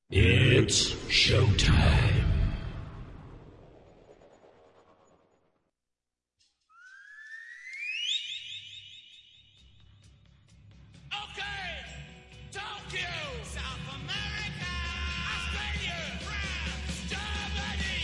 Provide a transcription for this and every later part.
It's showtime. Okay, Tokyo, South America, Australia, France, Germany,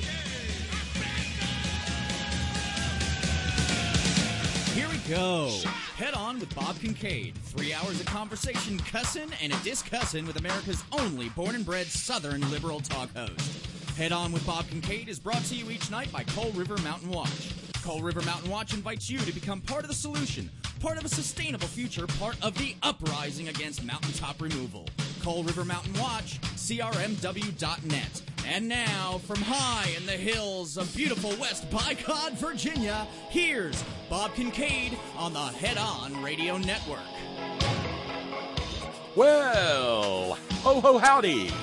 UK, Here we go. Head on with Bob Kincaid. 3 hours of conversation, cussin' and a discussin' with America's only born and bred Southern liberal talk host. Head on with Bob Kincaid is brought to you each night by Coal River Mountain Watch. Coal River Mountain Watch invites you to become part of the solution, part of a sustainable future, part of the uprising against mountaintop removal. Coal River Mountain Watch, crmw.net. And now, from high in the hills of beautiful West Bicod, Virginia, here's Bob Kincaid on the Head On Radio Network. Well, ho ho howdy.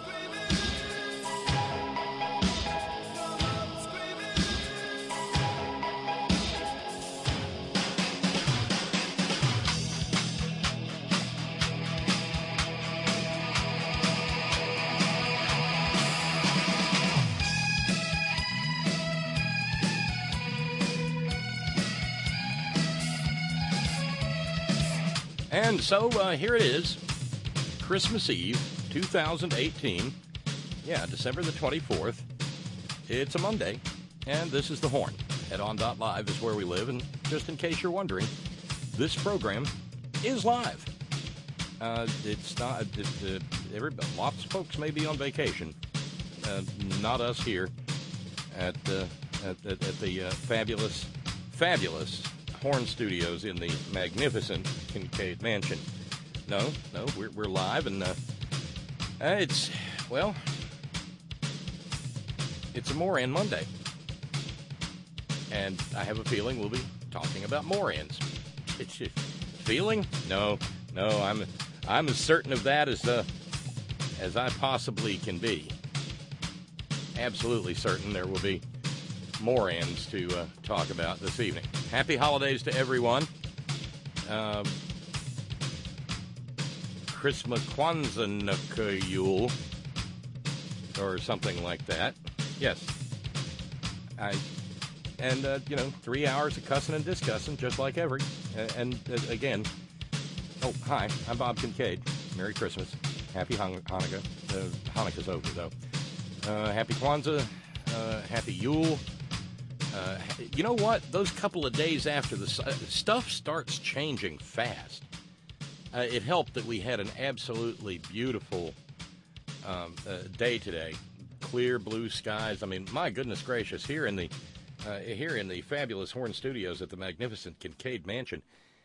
And so here it is, Christmas Eve, 2018. Yeah, December the 24th. It's a Monday, and this is The Horn. HeadOn.live is where we live, and just in case you're wondering, this program is live. It's not, lots of folks may be on vacation, not us here at the fabulous Horn Studios in the magnificent Kincaid Mansion. No, we're live, and it's a Moran Monday, and I have a feeling we'll be talking about Morans. It's just feeling? No, I'm as certain of that as I possibly can be. Absolutely certain there will be Morans to talk about this evening. Happy holidays to everyone. Christmas Kwanzaa Yule or something like that. Yes. 3 hours of cussing and discussing, just like every. Again, hi, I'm Bob Kincaid. Merry Christmas. Happy Hanukkah. Hanukkah's over, though. Happy Kwanzaa. Happy Yule. You know what? Those couple of days after the stuff starts changing fast. It helped that we had an absolutely beautiful day today. Clear blue skies. I mean, my goodness gracious! Here in the fabulous Horn Studios at the magnificent Kincaid Mansion,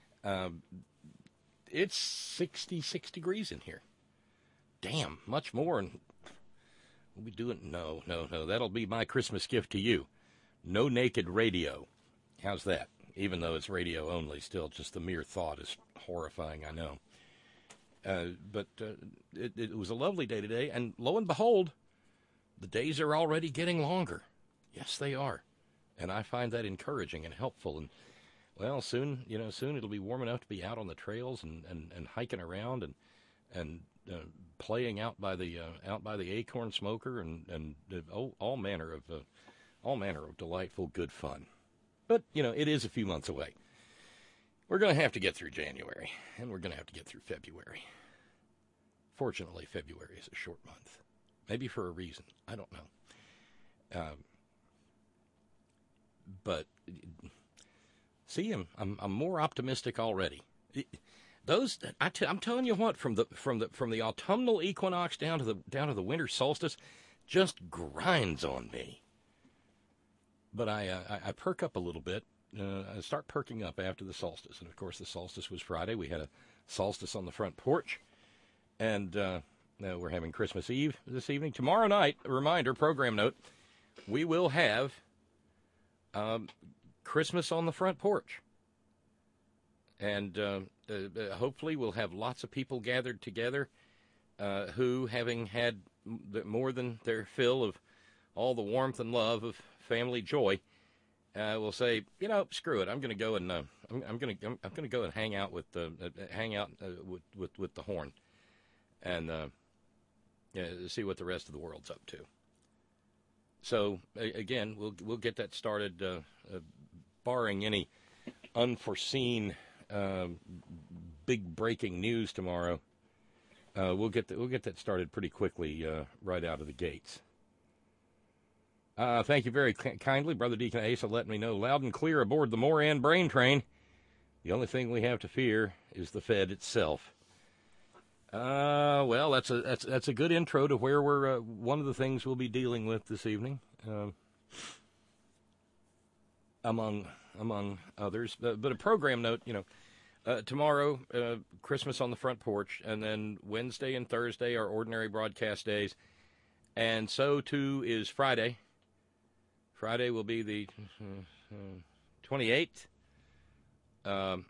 it's 66 degrees in here. Damn, much more. And we'll be doing no. That'll be my Christmas gift to you. No naked radio. How's that? Even though it's radio only, still just the mere thought is horrifying, I know. But it was a lovely day today, and lo and behold, the days are already getting longer. Yes, they are. And I find that encouraging and helpful. And, well, soon it'll be warm enough to be out on the trails and hiking around and playing out by the acorn smoker and all manner of delightful good fun. But, it is a few months away. We're going to have to get through January, and we're going to have to get through February. Fortunately, February is a short month. Maybe for a reason. I don't know. But, see, I'm more optimistic already. I'm telling you what, from the autumnal equinox down to the winter solstice, just grinds on me. But I perk up a little bit. I start perking up after the solstice. And, of course, the solstice was Friday. We had a solstice on the front porch. And we're having Christmas Eve this evening. Tomorrow night, a reminder, program note, we will have Christmas on the front porch. And hopefully we'll have lots of people gathered together who, having had more than their fill of all the warmth and love of family joy, will say, screw it. I'm going to go and I'm going to go and hang out with the Horn, and see what the rest of the world's up to. So again, we'll get that started, barring any unforeseen big breaking news tomorrow. We'll get that started pretty quickly right out of the gates. Thank you very kindly, Brother Deacon Asa, letting me know loud and clear aboard the Moran Brain Train. The only thing we have to fear is the Fed itself. Well, that's a good intro to where we're. One of the things we'll be dealing with this evening, among others. But a program note, tomorrow, Christmas on the front porch, and then Wednesday and Thursday are ordinary broadcast days, and so too is Friday. Friday will be the 28th. The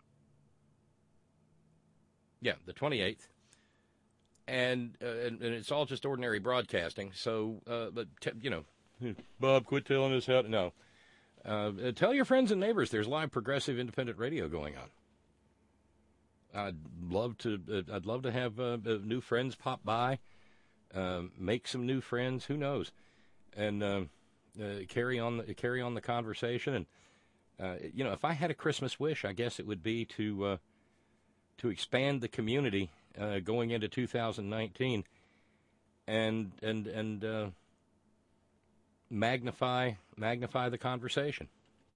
28th. And it's all just ordinary broadcasting. So, Bob, quit telling us how to. No. Tell your friends and neighbors there's live progressive independent radio going on. I'd love to have new friends pop by, make some new friends. Who knows? And carry on the conversation. And if I had a Christmas wish, I guess it would be to expand the community going into 2019, and magnify the conversation.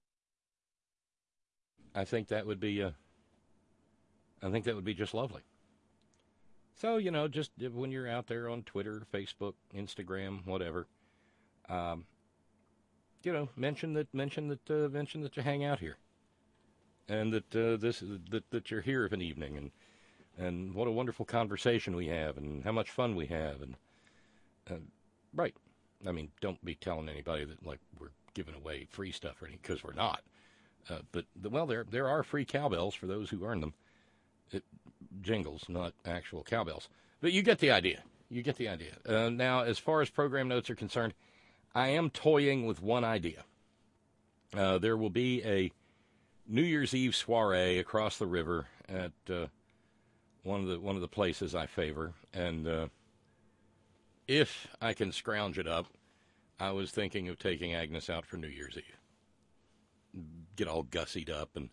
I think that would be just lovely. So just when you're out there on Twitter, Facebook, Instagram, whatever, mention that you hang out here, and that that you're here of an evening, and what a wonderful conversation we have, and how much fun we have, and right. I mean, don't be telling anybody that like we're giving away free stuff or anything, because we're not. But there are free cowbells for those who earn them. Jingles, not actual cowbells. But you get the idea. Now, as far as program notes are concerned, I am toying with one idea. There will be a New Year's Eve soiree across the river at one of the places I favor, and if I can scrounge it up, I was thinking of taking Agnes out for New Year's Eve. Get all gussied up and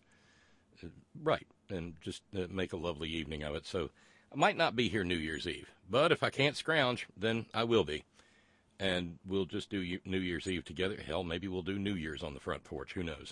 just make a lovely evening of it. So I might not be here New Year's Eve, but if I can't scrounge, then I will be. And we'll just do New Year's Eve together. Hell, maybe we'll do New Year's on the front porch. Who knows?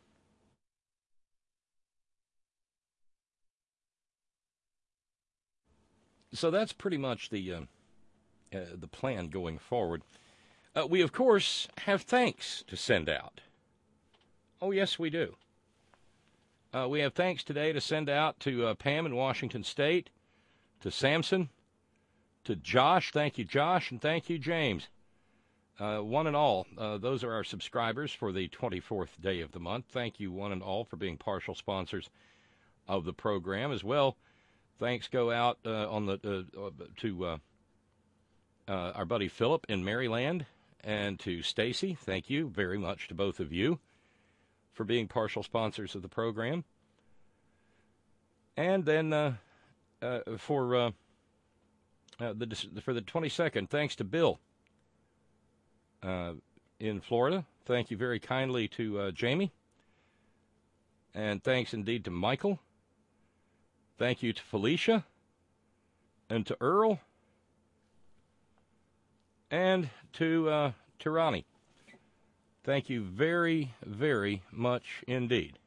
So that's pretty much the plan going forward. We, of course, have thanks to send out. Oh, yes, we do. We have thanks today to send out to Pam in Washington State, to Samson, to Josh. Thank you, Josh, and thank you, James. One and all, those are our subscribers for the 24th day of the month. Thank you, one and all, for being partial sponsors of the program as well. Thanks go out to our buddy Philip in Maryland, and to Stacy. Thank you very much to both of you for being partial sponsors of the program. And then for the 22nd, thanks to Bill in Florida. Thank you very kindly to Jamie. And thanks indeed to Michael. Thank you to Felicia and to Earl and to Ronnie. Thank you very, very much indeed.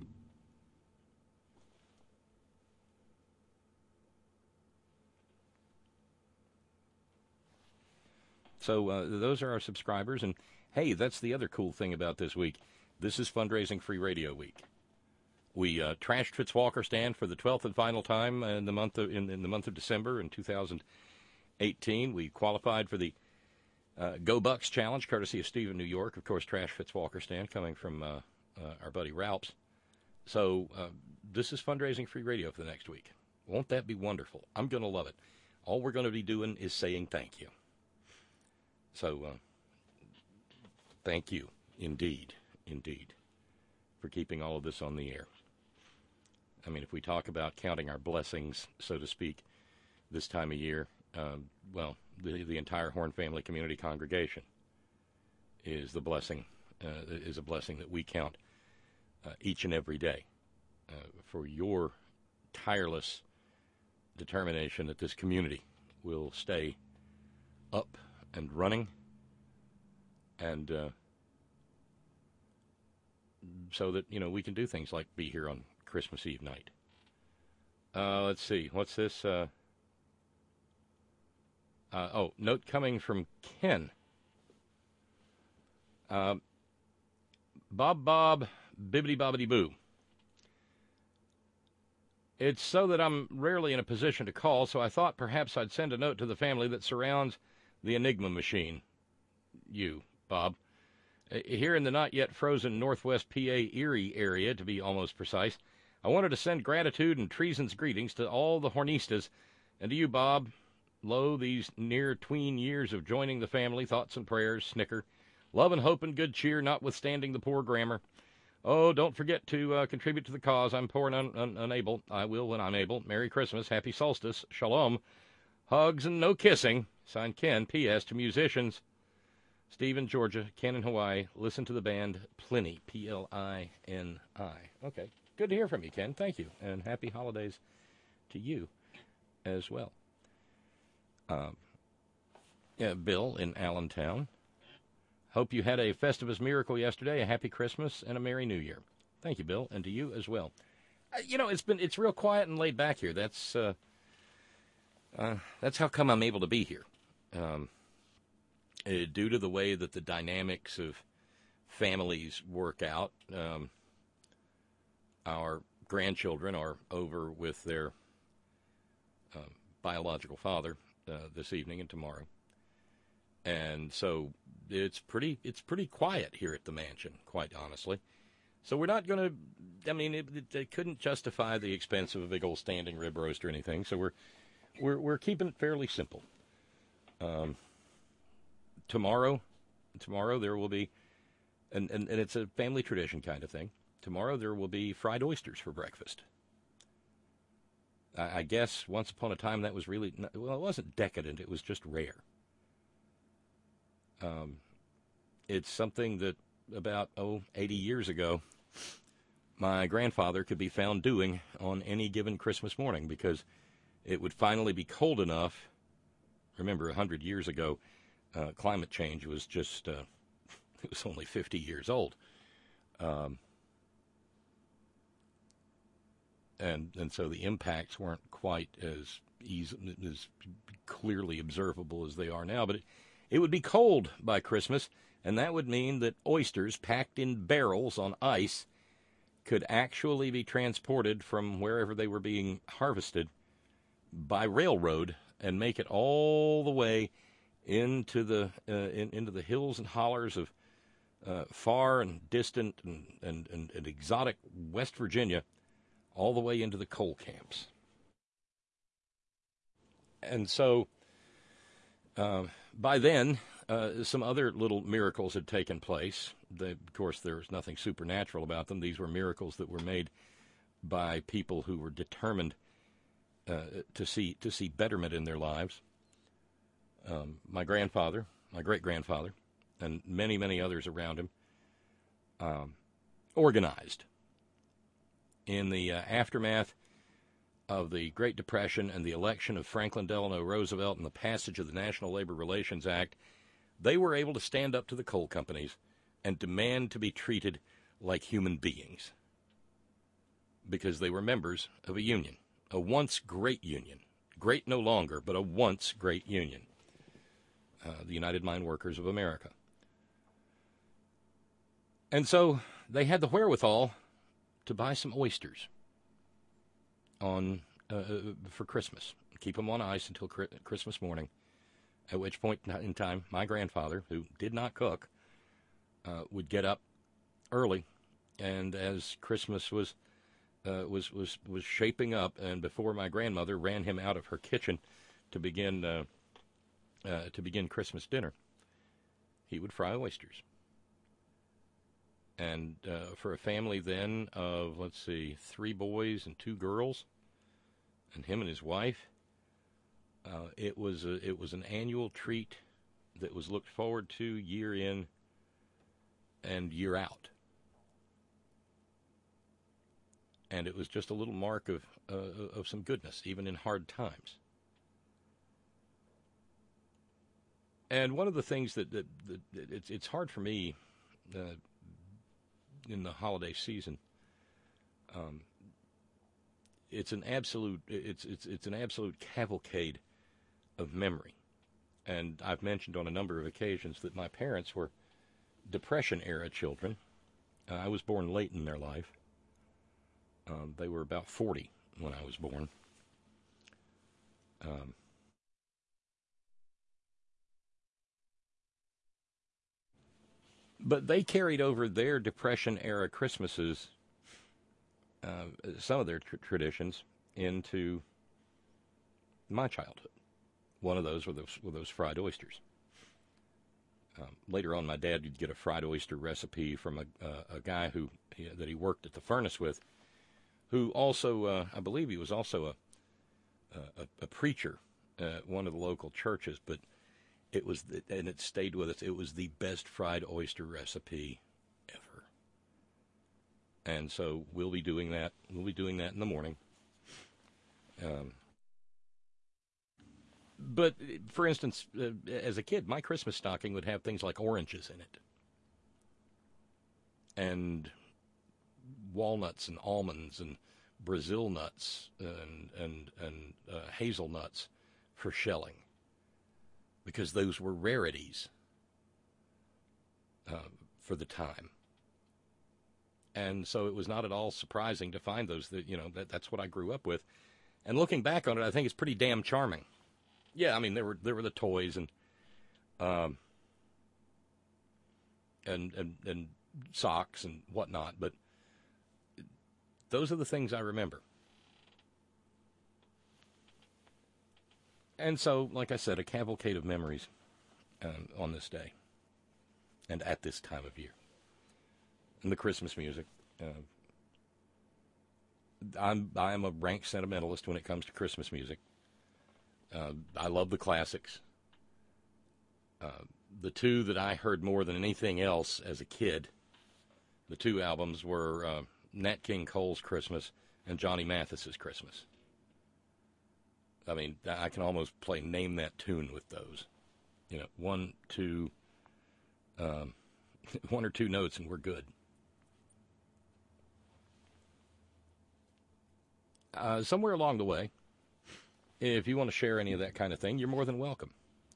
So those are our subscribers, and hey, that's the other cool thing about this week. This is Fundraising Free Radio Week. We trashed Fitzwalkerstan for the 12th and final time in the month of December in 2018. We qualified for the Go Bucks Challenge, courtesy of Steve in New York. Of course, trash Fitzwalkerstan, coming from our buddy Ralphs. So this is Fundraising Free Radio for the next week. Won't that be wonderful? I'm going to love it. All we're going to be doing is saying thank you. So thank you, indeed, for keeping all of this on the air. I mean, if we talk about counting our blessings, so to speak, this time of year, the entire Horn Family Community Congregation is a blessing that we count each and every day for your tireless determination that this community will stay up and running, and so that we can do things like be here on Christmas Eve night. Let's see, what's this? Note coming from Ken. Bob, bibbity bobbity boo. It's so that I'm rarely in a position to call, so I thought perhaps I'd send a note to the family that surrounds the Enigma machine. You, Bob. Here in the not yet frozen northwest PA Erie area, to be almost precise, I wanted to send gratitude and treason's greetings to all the Hornistas, and to you, Bob. Lo, these near tween years of joining the family, thoughts and prayers, snicker. Love and hope and good cheer, notwithstanding the poor grammar. Oh, don't forget to contribute to the cause. I'm poor and unable. I will when I'm able. Merry Christmas, Happy Solstice, Shalom. Hugs and no kissing. Signed, Ken. P.S. to musicians. Steve in Georgia, Ken in Hawaii. Listen to the band Pliny, Plini. Okay, good to hear from you, Ken. Thank you, and happy holidays to you as well. Bill in Allentown. Hope you had a Festivus miracle yesterday, a happy Christmas, and a Merry New Year. Thank you, Bill, and to you as well. It's real quiet and laid back here. That's how come I'm able to be here. Due to the way that the dynamics of families work out, our grandchildren are over with their biological father this evening and tomorrow. And so it's pretty quiet here at the mansion, quite honestly. So we're not going to, they couldn't justify the expense of a big old standing rib roast or anything. So we're keeping it fairly simple. Tomorrow there will be, and it's a family tradition kind of thing. Tomorrow there will be fried oysters for breakfast. I guess once upon a time that was really, it wasn't decadent, it was just rare. It's something that about 80 years ago, my grandfather could be found doing on any given Christmas morning, because it would finally be cold enough. Remember, 100 years ago, climate change was just, it was only 50 years old. And so the impacts weren't quite as clearly observable as they are now. But it would be cold by Christmas, and that would mean that oysters packed in barrels on ice could actually be transported from wherever they were being harvested by railroad and make it all the way into the into the hills and hollers of far and distant and exotic West Virginia, all the way into the coal camps. And so by then, some other little miracles had taken place. Of course, there was nothing supernatural about them. These were miracles that were made by people who were determined to see betterment in their lives. My grandfather, my great-grandfather, and many, many others around him organized in the aftermath of the Great Depression and the election of Franklin Delano Roosevelt and the passage of the National Labor Relations Act. They were able to stand up to the coal companies and demand to be treated like human beings, because they were members of a union, a once great union. Great no longer, but a once great union, the United Mine Workers of America. And so they had the wherewithal to buy some oysters for Christmas, keep them on ice until Christmas morning, at which point in time my grandfather, who did not cook, would get up early, and as Christmas was shaping up, and before my grandmother ran him out of her kitchen to begin Christmas dinner, he would fry oysters. And for a family then of, 3 boys and 2 girls, and him and his wife, It was an annual treat that was looked forward to year in and year out. And it was just a little mark of some goodness, even in hard times. And one of the things that it's hard for me in the holiday season, it's an absolute cavalcade of memory. And I've mentioned on a number of occasions that my parents were Depression-era children. I was born late in their life. They were about 40 when I was born. But they carried over their Depression-era Christmases, some of their traditions, into my childhood. One of those were those fried oysters. Later on, my dad would get a fried oyster recipe from a guy that he worked at the furnace with, who also, I believe he was also a preacher at one of the local churches, but and it stayed with us, it was the best fried oyster recipe ever. And so we'll be doing that in the morning. But, for instance, as a kid, my Christmas stocking would have things like oranges in it, and walnuts and almonds and Brazil nuts and hazelnuts for shelling, because those were rarities for the time. And so it was not at all surprising to find those. That's what I grew up with. And looking back on it, I think it's pretty damn charming. Yeah, I mean, there were the toys and socks and whatnot, but those are the things I remember. And so, like I said, a cavalcade of memories on this day and at this time of year. And the Christmas music. I'm a rank sentimentalist when it comes to Christmas music. I love the classics. The two that I heard more than anything else as a kid, the two albums were Nat King Cole's Christmas and Johnny Mathis's Christmas. I mean, I can almost name that tune with those. One or two notes and we're good. Somewhere along the way, if you want to share any of that kind of thing, you're more than welcome.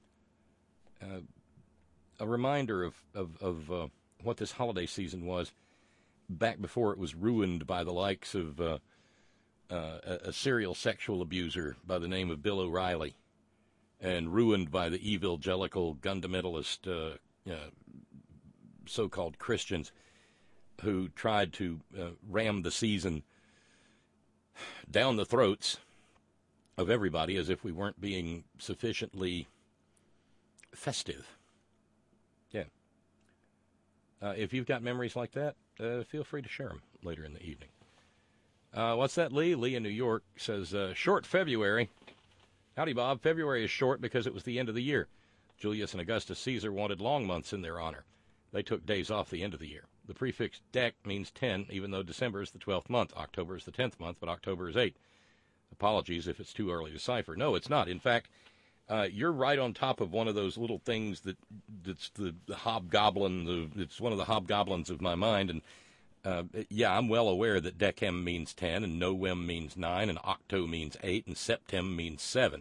A reminder of what this holiday season was back before it was ruined by the likes of a serial sexual abuser by the name of Bill O'Reilly, and ruined by the evangelical fundamentalist so-called Christians who tried to ram the season down the throats of everybody as if we weren't being sufficiently festive. Yeah. If you've got memories like that, feel free to share them later in the evening. What's that, Lee? Lee in New York says, short February. Howdy, Bob. February is short because it was the end of the year. Julius and Augustus Caesar wanted long months in their honor. They took days off the end of the year. The prefix dec means 10, even though December is the 12th month. October is the 10th month, but October is 8. Apologies if it's too early to decipher. No, it's not. In fact, you're right on top of one of those little things that's the hobgoblin. It's one of the hobgoblins of my mind. And yeah, I'm well aware that decem means 10, and novem means 9, and octo means 8, and septem means 7.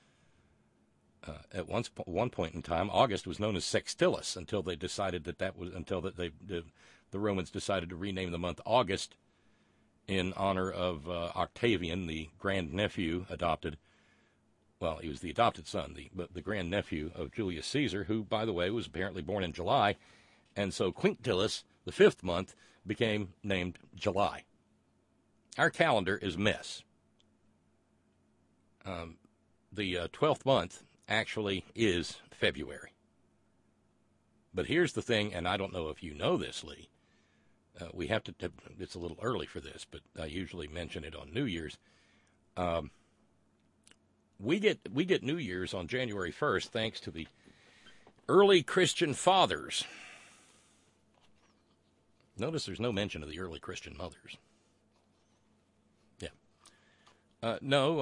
At one point in time, August was known as Sextilis until they decided the Romans decided to rename the month August in honor of Octavian, the grandnephew adopted. Well, he was the adopted son, but the grandnephew of Julius Caesar, who, by the way, was apparently born in July, and so Quinctilis, the 5th month, became named July. Our calendar is a mess. The 12th month actually is February. But here's the thing, and I don't know if you know this, Lee. We have to, it's a little early for this, but I usually mention it on New Year's. we get New Year's on January 1st thanks to the early Christian fathers. Notice there's no mention of the early Christian mothers. Yeah.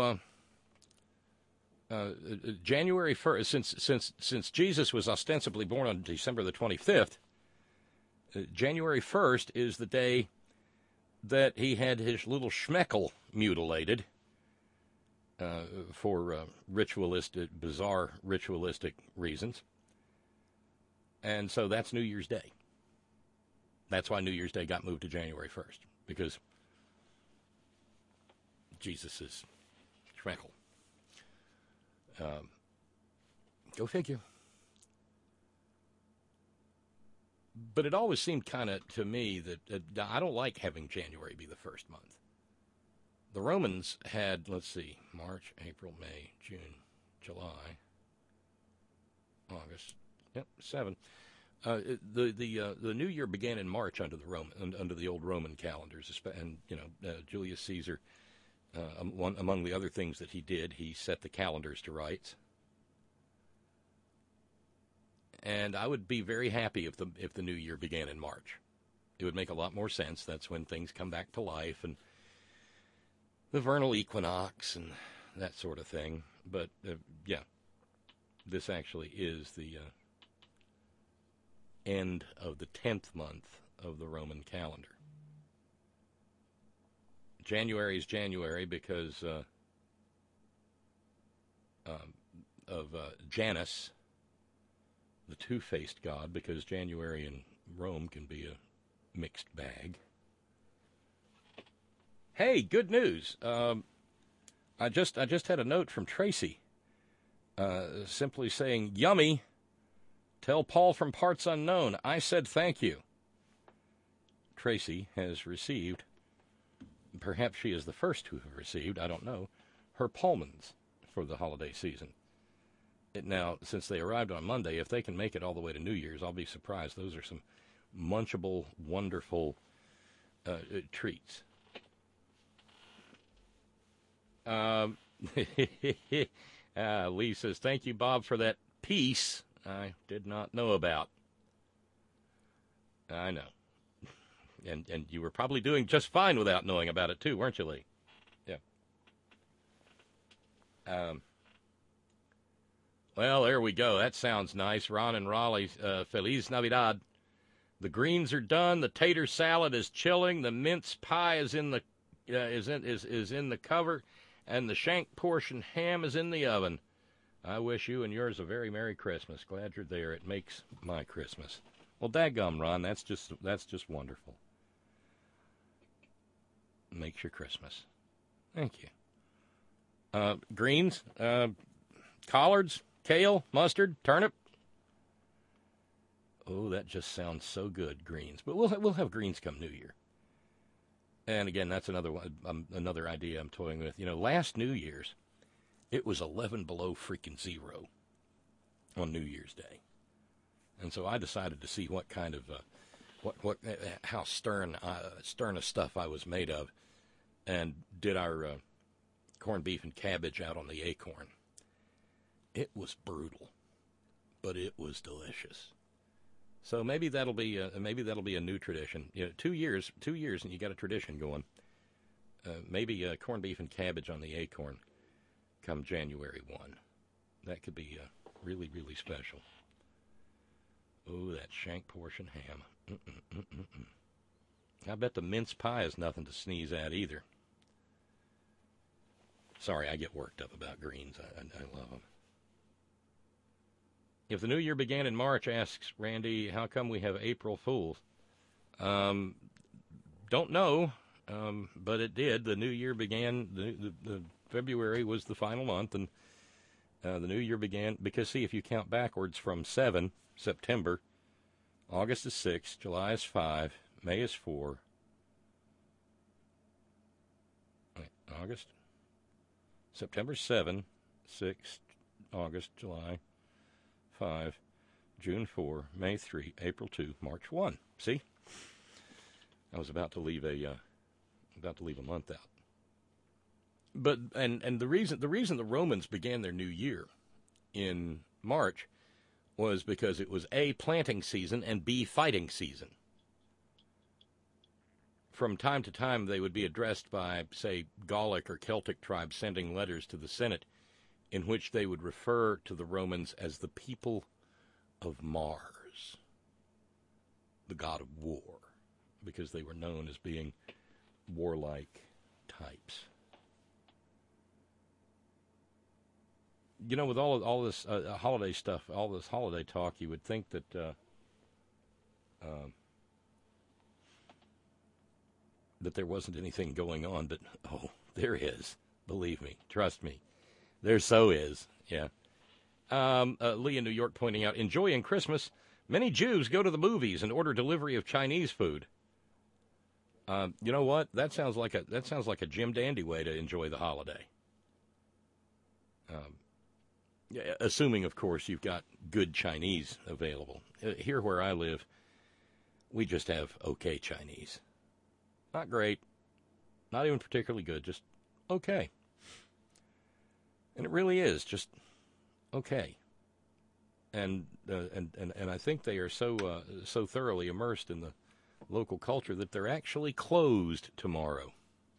January 1st, since Jesus was ostensibly born on December the 25th, January 1st is the day that he had his little schmeckle mutilated for bizarre ritualistic reasons. And so that's New Year's Day. That's why New Year's Day got moved to January 1st, because Jesus is schmeckle. Go figure. But it always seemed kind of, to me, that I don't like having January be the first month. The Romans had, let's see, March, April, May, June, July, August, 7. The New Year began in March under the old Roman calendars, and Julius Caesar, among the other things that he did, he set the calendars to rights. And I would be very happy if the New Year began in March. It would make a lot more sense. That's when things come back to life, and the vernal equinox and that sort of thing. But this actually is the end of the 10th month of the Roman calendar. January is January because of Janus, the two-faced god, because January in Rome can be a mixed bag. Hey, good news. I just had a note from Tracy simply saying, "Yummy. Tell Paul from Parts Unknown I said thank you." Tracy has received, perhaps she is the first to have received, I don't know, her Pullmans for the holiday season. Now, since they arrived on Monday, if they can make it all the way to New Year's, I'll be surprised. Those are some munchable, wonderful treats. Lee says, "Thank you, Bob, for that piece I did not know about." I know. And you were probably doing just fine without knowing about it, too, weren't you, Lee? Yeah. Well, there we go. That sounds nice. Ron and Raleigh, Feliz Navidad. The greens are done. The tater salad is chilling. The mince pie is in the is in the cover, and the shank portion ham is in the oven. I wish you and yours a very Merry Christmas. Glad you're there. It makes my Christmas. Well, dadgum, Ron. That's just wonderful. Makes your Christmas. Thank you. Greens, collards, kale, mustard, turnip. Oh, that just sounds so good, greens. But we'll have greens come New Year. And again, that's another idea I'm toying with. Last New Year's, it was 11 below freaking zero on New Year's Day, and so I decided to see what kind of how stern of stuff I was made of, and did our corned beef and cabbage out on the Acorn. It was brutal, but it was delicious. So maybe that'll be a new tradition. 2 years, and you got a tradition going. Maybe corned beef and cabbage on the Acorn come January 1. That could be really, really special. Oh, that shank portion ham. I bet the mince pie is nothing to sneeze at either. Sorry, I get worked up about greens. I love them. If the new year began in March, asks Randy, how come we have April Fools? Don't know, but it did. The new year began, the February was the final month, and the new year began, because, see, if you count backwards from 7, September, August is 6, July is 5, May is 4, August, September 7, 6, August, July 5, June 4, May 3, April 2, March 1. See? I was about to leave a month out. But and the reason the Romans began their new year in March was because it was A, planting season, and B, fighting season. From time to time, they would be addressed by, say, Gallic or Celtic tribes sending letters to the Senate in which they would refer to the Romans as the people of Mars, the god of war, because they were known as being warlike types. You know, with all this holiday stuff, all this holiday talk, you would think that that there wasn't anything going on, but oh, there is. Believe me, trust me, there so is. Yeah. Lee in New York pointing out, enjoying Christmas. Many Jews go to the movies and order delivery of Chinese food. You know what? That sounds like a Jim Dandy way to enjoy the holiday. Assuming, of course, you've got good Chinese available. Here where I live, we just have okay Chinese. Not great, not even particularly good, just okay. And it really is just okay. And I think they are so thoroughly immersed in the local culture that they're actually closed tomorrow.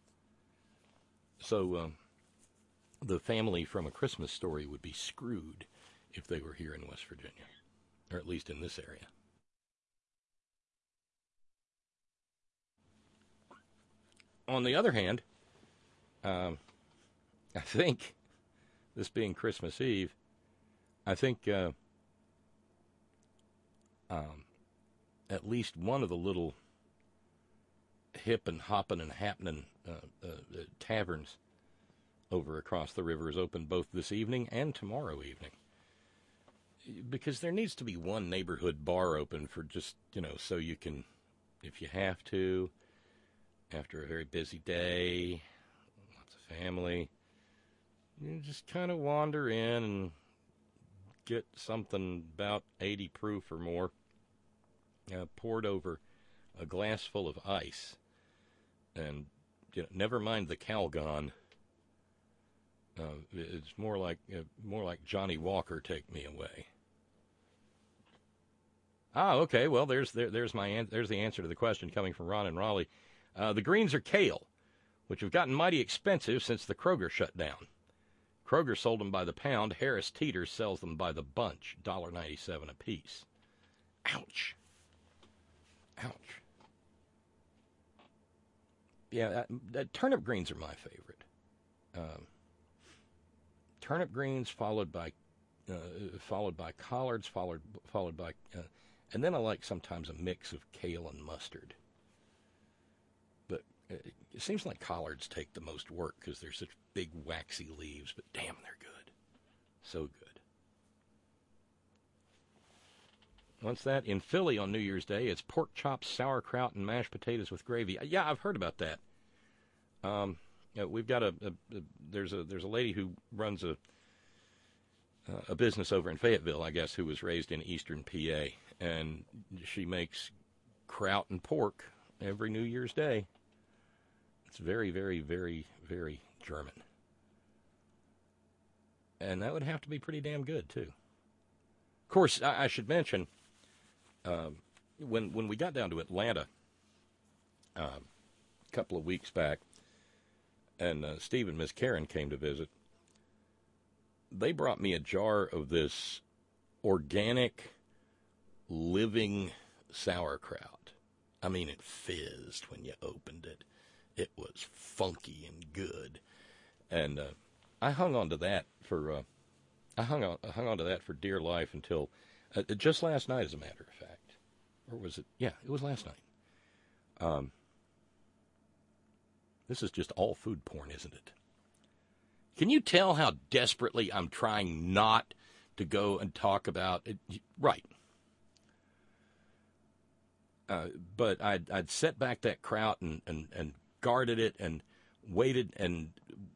So the family from A Christmas Story would be screwed if they were here in West Virginia, or at least in this area. On the other hand, I think, this being Christmas Eve, I think at least one of the little hip and hopping and happening taverns over across the river is open both this evening and tomorrow evening. Because there needs to be one neighborhood bar open for just, so you can, if you have to, after a very busy day, lots of family, you just kind of wander in and get something about 80 proof or more poured over a glass full of ice. And never mind the Calgon. It's more like Johnny Walker, Take Me Away. Okay. Well, there's the answer to the question coming from Ron in Raleigh. The greens are kale, which have gotten mighty expensive since the Kroger shut down. Kroger sold them by the pound. Harris Teeter sells them by the bunch, $1.97 a piece. Ouch. Ouch. Yeah, turnip greens are my favorite. Turnip greens followed by collards, followed by, and then I like sometimes a mix of kale and mustard. But it seems like collards take the most work because they're such big waxy leaves. But damn, they're good, so good. What's that? In Philly on New Year's Day, it's pork chops, sauerkraut, and mashed potatoes with gravy. Yeah, I've heard about that. We've got there's a lady who runs a business over in Fayetteville, I guess, who was raised in eastern PA, and she makes kraut and pork every New Year's Day. It's very, very, very, very German. And that would have to be pretty damn good, too. Of course, I should mention, when we got down to Atlanta a couple of weeks back, and Steve and Miss Karen came to visit, they brought me a jar of this organic living sauerkraut. I mean, it fizzed when you opened it. It was funky and good. And I hung on to that for dear life until just last night, as a matter of fact. Or was it? Yeah, it was last night. This is just all food porn, isn't it? Can you tell how desperately I'm trying not to go and talk about it? Right. But I'd set back that kraut and guarded it and waited and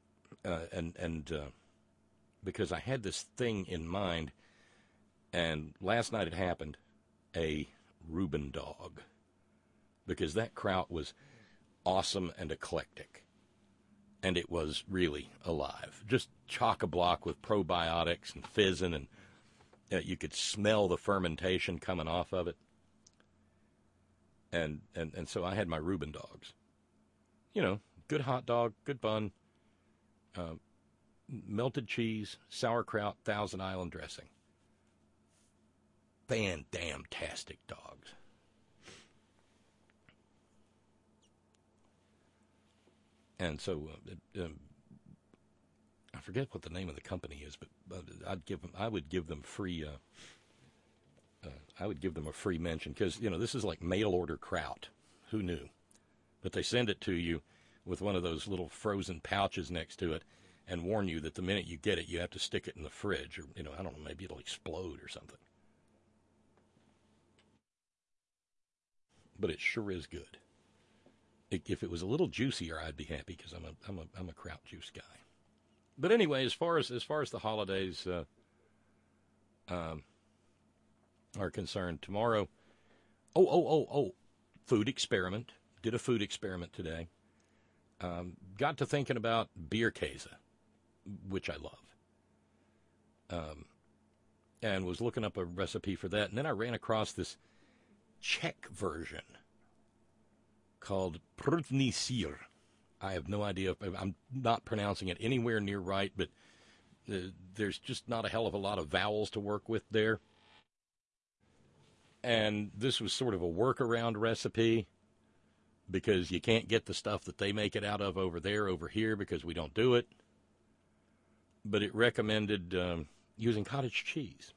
because I had this thing in mind, and last night it happened, a Reuben dog, because that kraut was awesome and eclectic. and it was really alive. Just chock-a-block with probiotics and fizzing, and you could smell the fermentation coming off of it. And so I had my Reuben dogs. You know, good hot dog, good bun, melted cheese, sauerkraut, Thousand Island dressing. Fan-damn-tastic dogs. And so I forget what the name of the company is, but I would give them free. I would give them a free mention because this is like mail order kraut. Who knew? But they send it to you with one of those little frozen pouches next to it, and warn you that the minute you get it, you have to stick it in the fridge, or I don't know, maybe it'll explode or something. But it sure is good. If it was a little juicier, I'd be happy because I'm a kraut juice guy. But anyway, as far as the holidays are concerned, tomorrow, food experiment. Did a food experiment today. Got to thinking about beer käse, which I love. And was looking up a recipe for that, and then I ran across this Czech version called První sír. I have no idea if I'm not pronouncing it anywhere near right, but there's just not a hell of a lot of vowels to work with there. And this was sort of a workaround recipe because you can't get the stuff that they make it out of over here because we don't do it. But it recommended using cottage cheese.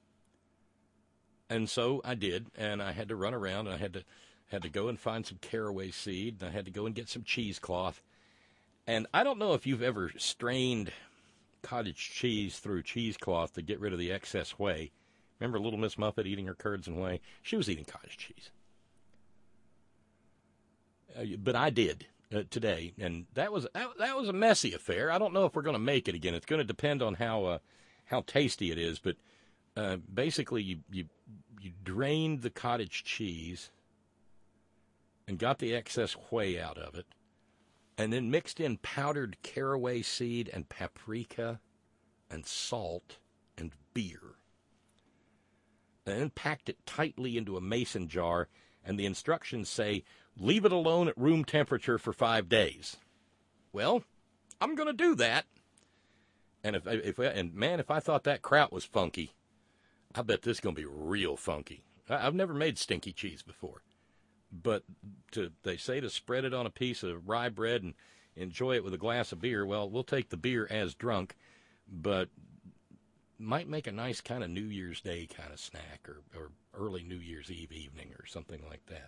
And so I did, and I had to run around, and I had to go and find some caraway seed, and I had to go and get some cheesecloth. And I don't know if you've ever strained cottage cheese through cheesecloth to get rid of the excess whey. Remember Little Miss Muffet eating her curds and whey? She was eating cottage cheese. But I did today, and that was a messy affair. I don't know if we're going to make it again. It's going to depend on how tasty it is. But basically, you drained the cottage cheese and got the excess whey out of it, and then mixed in powdered caraway seed and paprika and salt and beer. And then packed it tightly into a mason jar, and the instructions say, leave it alone at room temperature for 5 days. Well, I'm going to do that. And if I thought that kraut was funky, I bet this is going to be real funky. I've never made stinky cheese before. But they say to spread it on a piece of rye bread and enjoy it with a glass of beer. Well, we'll take the beer as drunk, but might make a nice kind of New Year's Day kind of snack or early New Year's Eve evening or something like that.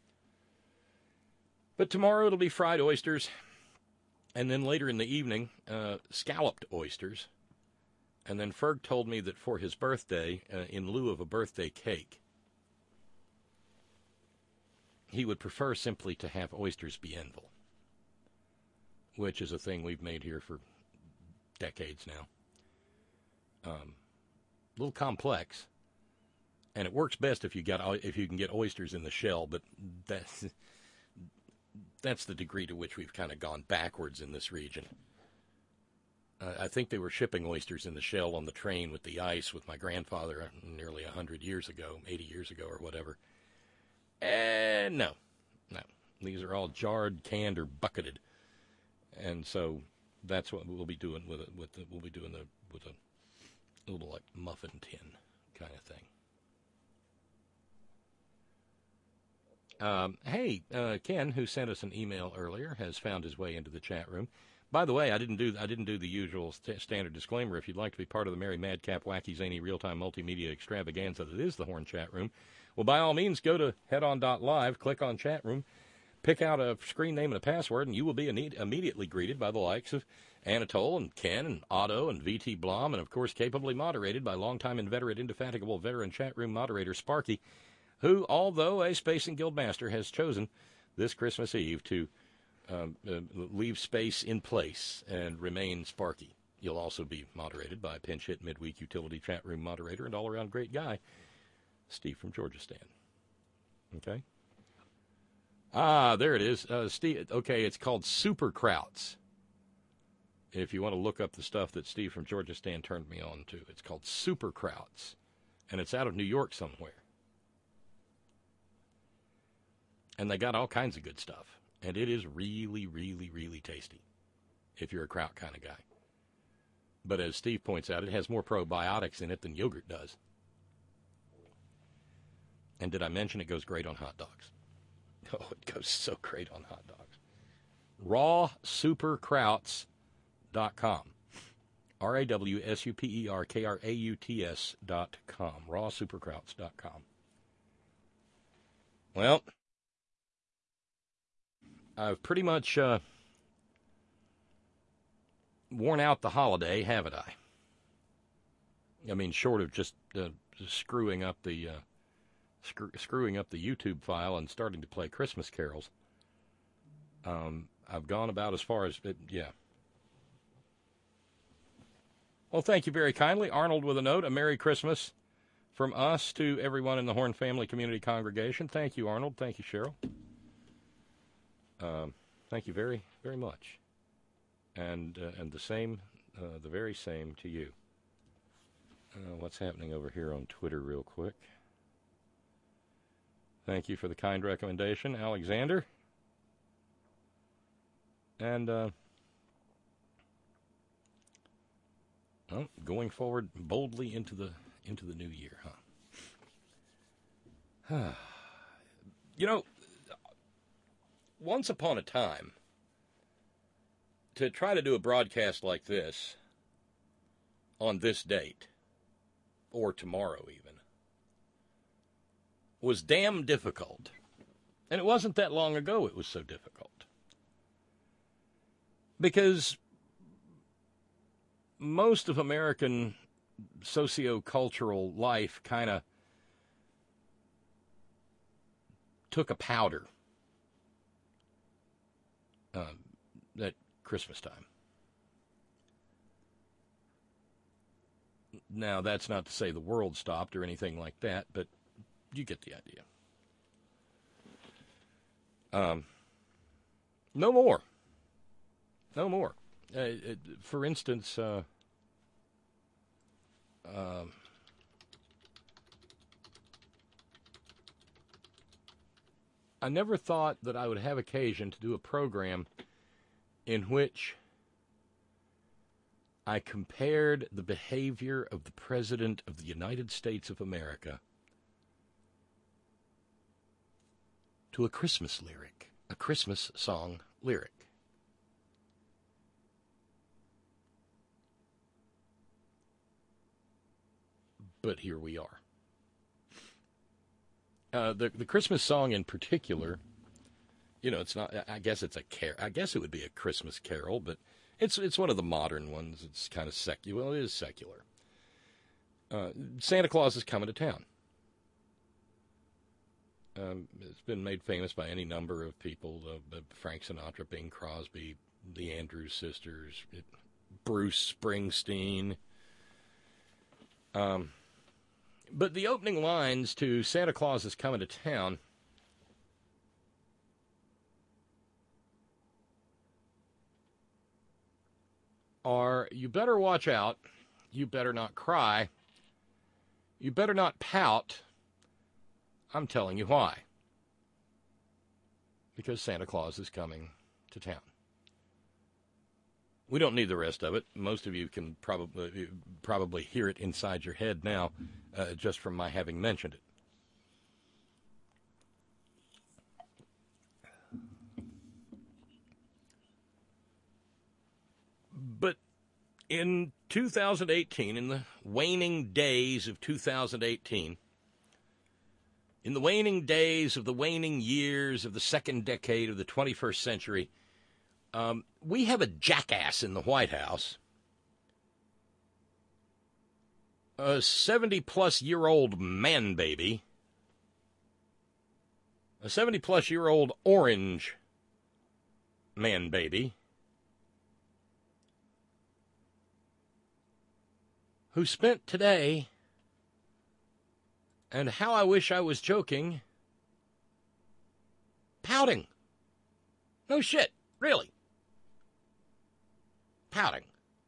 But tomorrow it'll be fried oysters, and then later in the evening, scalloped oysters. And then Ferg told me that for his birthday, in lieu of a birthday cake, he would prefer simply to have oysters bienville, which is a thing we've made here for decades now. A little complex, and it works best if you can get oysters in the shell, but that's the degree to which we've kind of gone backwards in this region. I think they were shipping oysters in the shell on the train with the ice with my grandfather nearly 100 years ago, 80 years ago or whatever. And no. These are all jarred, canned, or bucketed. And so that's what we'll be doing with a little like muffin tin kind of thing. Ken, who sent us an email earlier, has found his way into the chat room. By the way, I didn't do the usual standard disclaimer. If you'd like to be part of the merry, madcap, wacky, zany, real-time multimedia extravaganza that is the Horn Chat Room, well, by all means, go to headon.live, click on chat room, pick out a screen name and a password, and you will be immediately greeted by the likes of Anatole and Ken and Otto and V.T. Blom, and, of course, capably moderated by longtime inveterate, indefatigable veteran chat room moderator Sparky, who, although a Spacing Guild Master, has chosen this Christmas Eve to leave space in place and remain Sparky. You'll also be moderated by pinch hit midweek utility chat room moderator and all-around great guy, Steve from Georgistan. Okay? There it is. Steve. Okay, it's called Super Krauts. if you want to look up the stuff that Steve from Georgia Stan turned me on to. It's called Super Krauts, and it's out of New York somewhere. And they got all kinds of good stuff, and it is really, really, really tasty if you're a kraut kind of guy. But as Steve points out, it has more probiotics in it than yogurt does. And did I mention it goes great on hot dogs? Oh, it goes so great on hot dogs. rawsuperkrauts.com. rawsuperkrauts.com. rawsuperkrauts.com. Well, I've pretty much worn out the holiday, haven't I? I mean, short of just screwing up the YouTube file and starting to play Christmas carols. I've gone about as far as yeah. Well, thank you very kindly, Arnold, with a note. A Merry Christmas from us to everyone in the Horn Family Community Congregation. Thank you, Arnold. Thank you, Cheryl. Thank you very, very much. And the same, the very same to you. What's happening over here on Twitter real quick? Thank you for the kind recommendation, Alexander. And going forward boldly into the new year, huh? You know, once upon a time, to try to do a broadcast like this on this date, or tomorrow even, was damn difficult. And it wasn't that long ago it was so difficult. Because most of American socio-cultural life kind of took a powder at Christmas time. Now, that's not to say the world stopped or anything like that, but you get the idea. No more. No more. For instance, I never thought that I would have occasion to do a program in which I compared the behavior of the President of the United States of America to a Christmas lyric, a Christmas song lyric. But here we are. The Christmas song in particular, you know, it's not. I guess it's a I guess it would be a Christmas carol, but it's one of the modern ones. It's kind of secular. Well, it is secular. Santa Claus is coming to town. It's been made famous by any number of people: Frank Sinatra, Bing Crosby, the Andrews Sisters, Bruce Springsteen. But the opening lines to Santa Claus is Coming to Town are, you better watch out, you better not cry, you better not pout, I'm telling you why. Because Santa Claus is coming to town. We don't need the rest of it. Most of you can probably hear it inside your head now, just from my having mentioned it. But in 2018, in the waning days of 2018, in the waning days of the waning years of the second decade of the 21st century, we have a jackass in the White House, a 70-plus-year-old man-baby, a 70-plus-year-old orange man-baby, who spent today, and how I wish I was joking, pouting. No shit, really. pouting.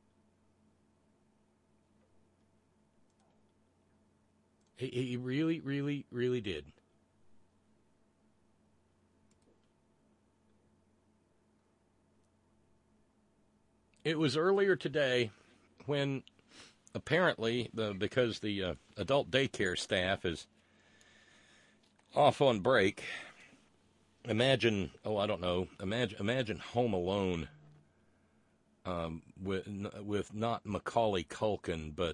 He really, really, really did. It was earlier today when apparently, because the adult daycare staff is off on break, imagine Home Alone with not Macaulay Culkin, but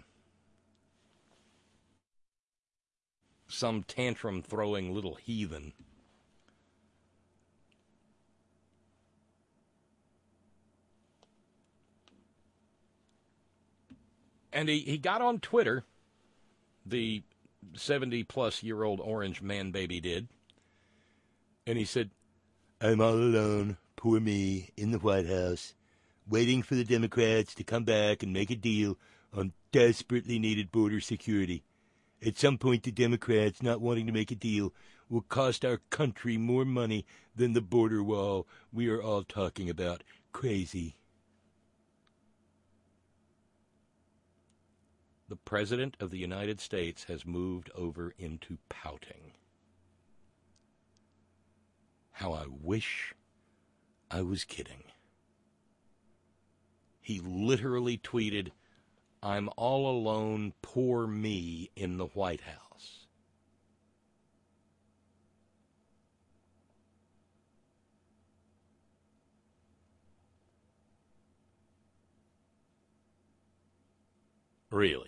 some tantrum-throwing little heathen. And he got on Twitter, the 70-plus-year-old orange man-baby did, and he said, "I'm all alone, poor me, in the White House, waiting for the Democrats to come back and make a deal on desperately needed border security. At some point, the Democrats not wanting to make a deal will cost our country more money than the border wall we are all talking about. Crazy." The President of the United States has moved over into pouting. How I wish I was kidding. He literally tweeted, "I'm all alone, poor me, in the White House." Really?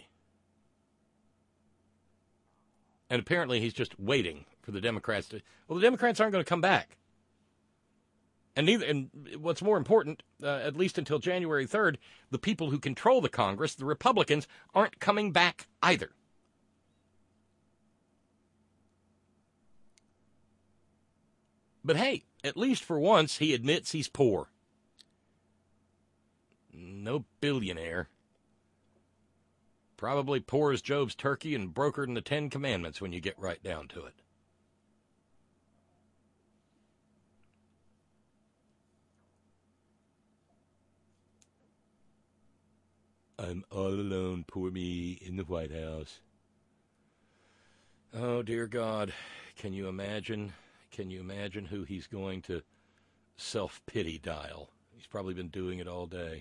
And apparently he's just waiting for the Democrats to... Well, the Democrats aren't going to come back. And what's more important, at least until January 3rd, the people who control the Congress, the Republicans, aren't coming back either. But hey, at least for once, he admits he's poor. No billionaire. Probably poor as Job's turkey and brokered in the Ten Commandments when you get right down to it. I'm all alone, poor me, in the White House. Oh, dear God. Can you imagine who he's going to self-pity dial? He's probably been doing it all day.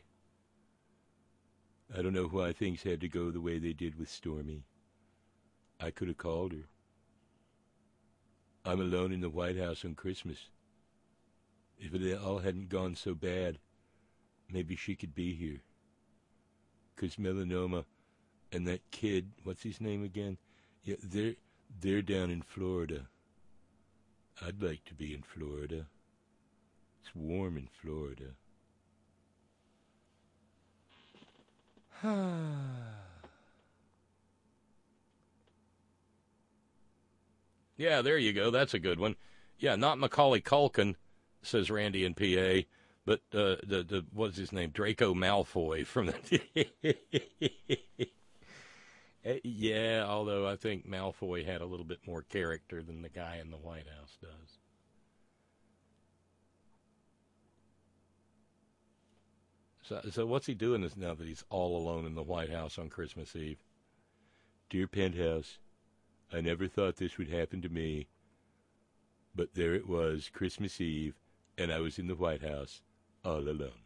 I don't know why things had to go the way they did with Stormy. I could have called her. I'm alone in the White House on Christmas. If it all hadn't gone so bad, maybe she could be here. 'Cause melanoma and that kid, what's his name again? Yeah, they're down in Florida. I'd like to be in Florida. It's warm in Florida. Yeah, there you go. That's a good one. Yeah, not Macaulay Culkin, says Randy in PA, but the what's his name? Draco Malfoy from the... Yeah, although I think Malfoy had a little bit more character than the guy in the White House does. So what's he doing this now that he's all alone in the White House on Christmas Eve? Dear Penthouse, I never thought this would happen to me, but there it was, Christmas Eve, and I was in the White House, all alone.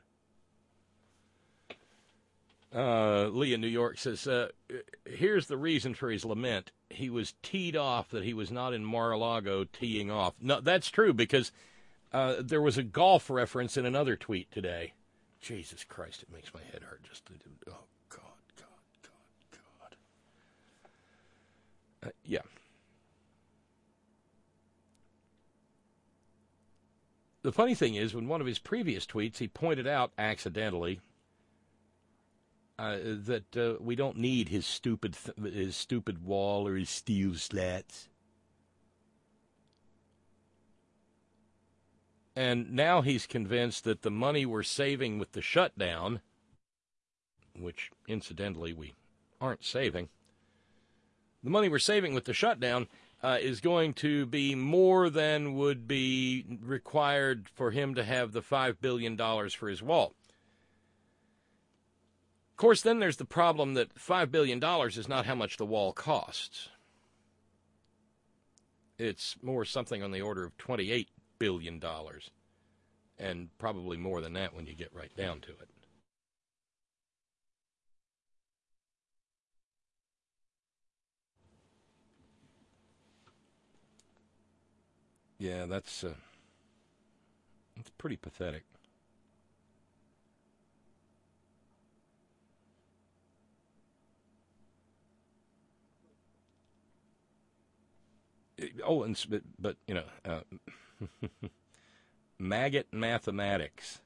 Lee in New York says, here's the reason for his lament. He was teed off that he was not in Mar-a-Lago teeing off. No, that's true, because there was a golf reference in another tweet today. Jesus Christ, it makes my head hurt just to do. Oh, God. Yeah. The funny thing is, when one of his previous tweets, he pointed out accidentally that we don't need his stupid wall or his steel slats. And now he's convinced that the money we're saving with the shutdown, which incidentally we aren't saving, the money we're saving with the shutdown is going to be more than would be required for him to have the $5 billion for his wall. course, then there's the problem that $5 billion is not how much the wall costs. It's more something on the order of $28 billion, and probably more than that when you get right down to it. Yeah, that's pretty pathetic. Oh, but you know, maggot mathematics.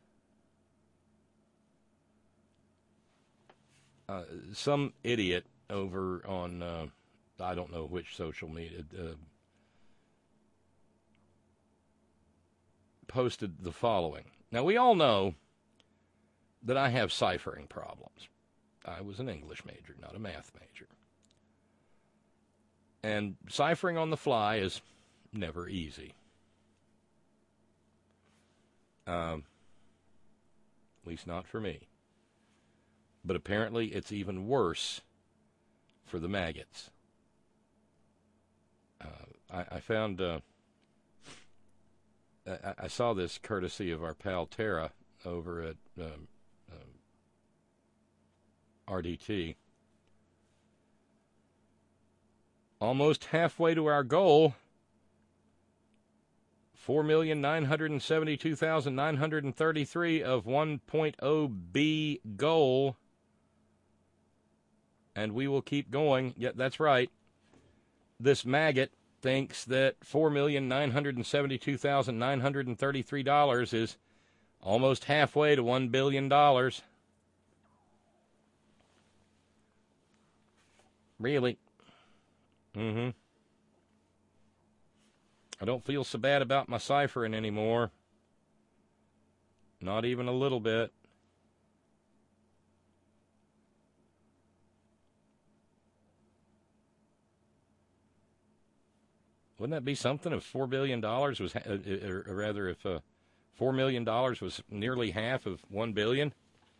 Some idiot over on I don't know which social media posted the following. Now, we all know that I have ciphering problems. I was an English major, not a math major. And ciphering on the fly is never easy. At least not for me. But apparently it's even worse for the maggots. I found... I saw this courtesy of our pal Tara over at RDT. Almost halfway to our goal. 4,972,933 of 1.0 B goal. And we will keep going. Yeah, that's right. This maggot thinks that $4,972,933 is almost halfway to $1 billion. Really? Mm-hmm. I don't feel so bad about my ciphering anymore. Not even a little bit. Wouldn't that be something if $4 billion was, or rather, if $4 million was nearly half of $1 billion?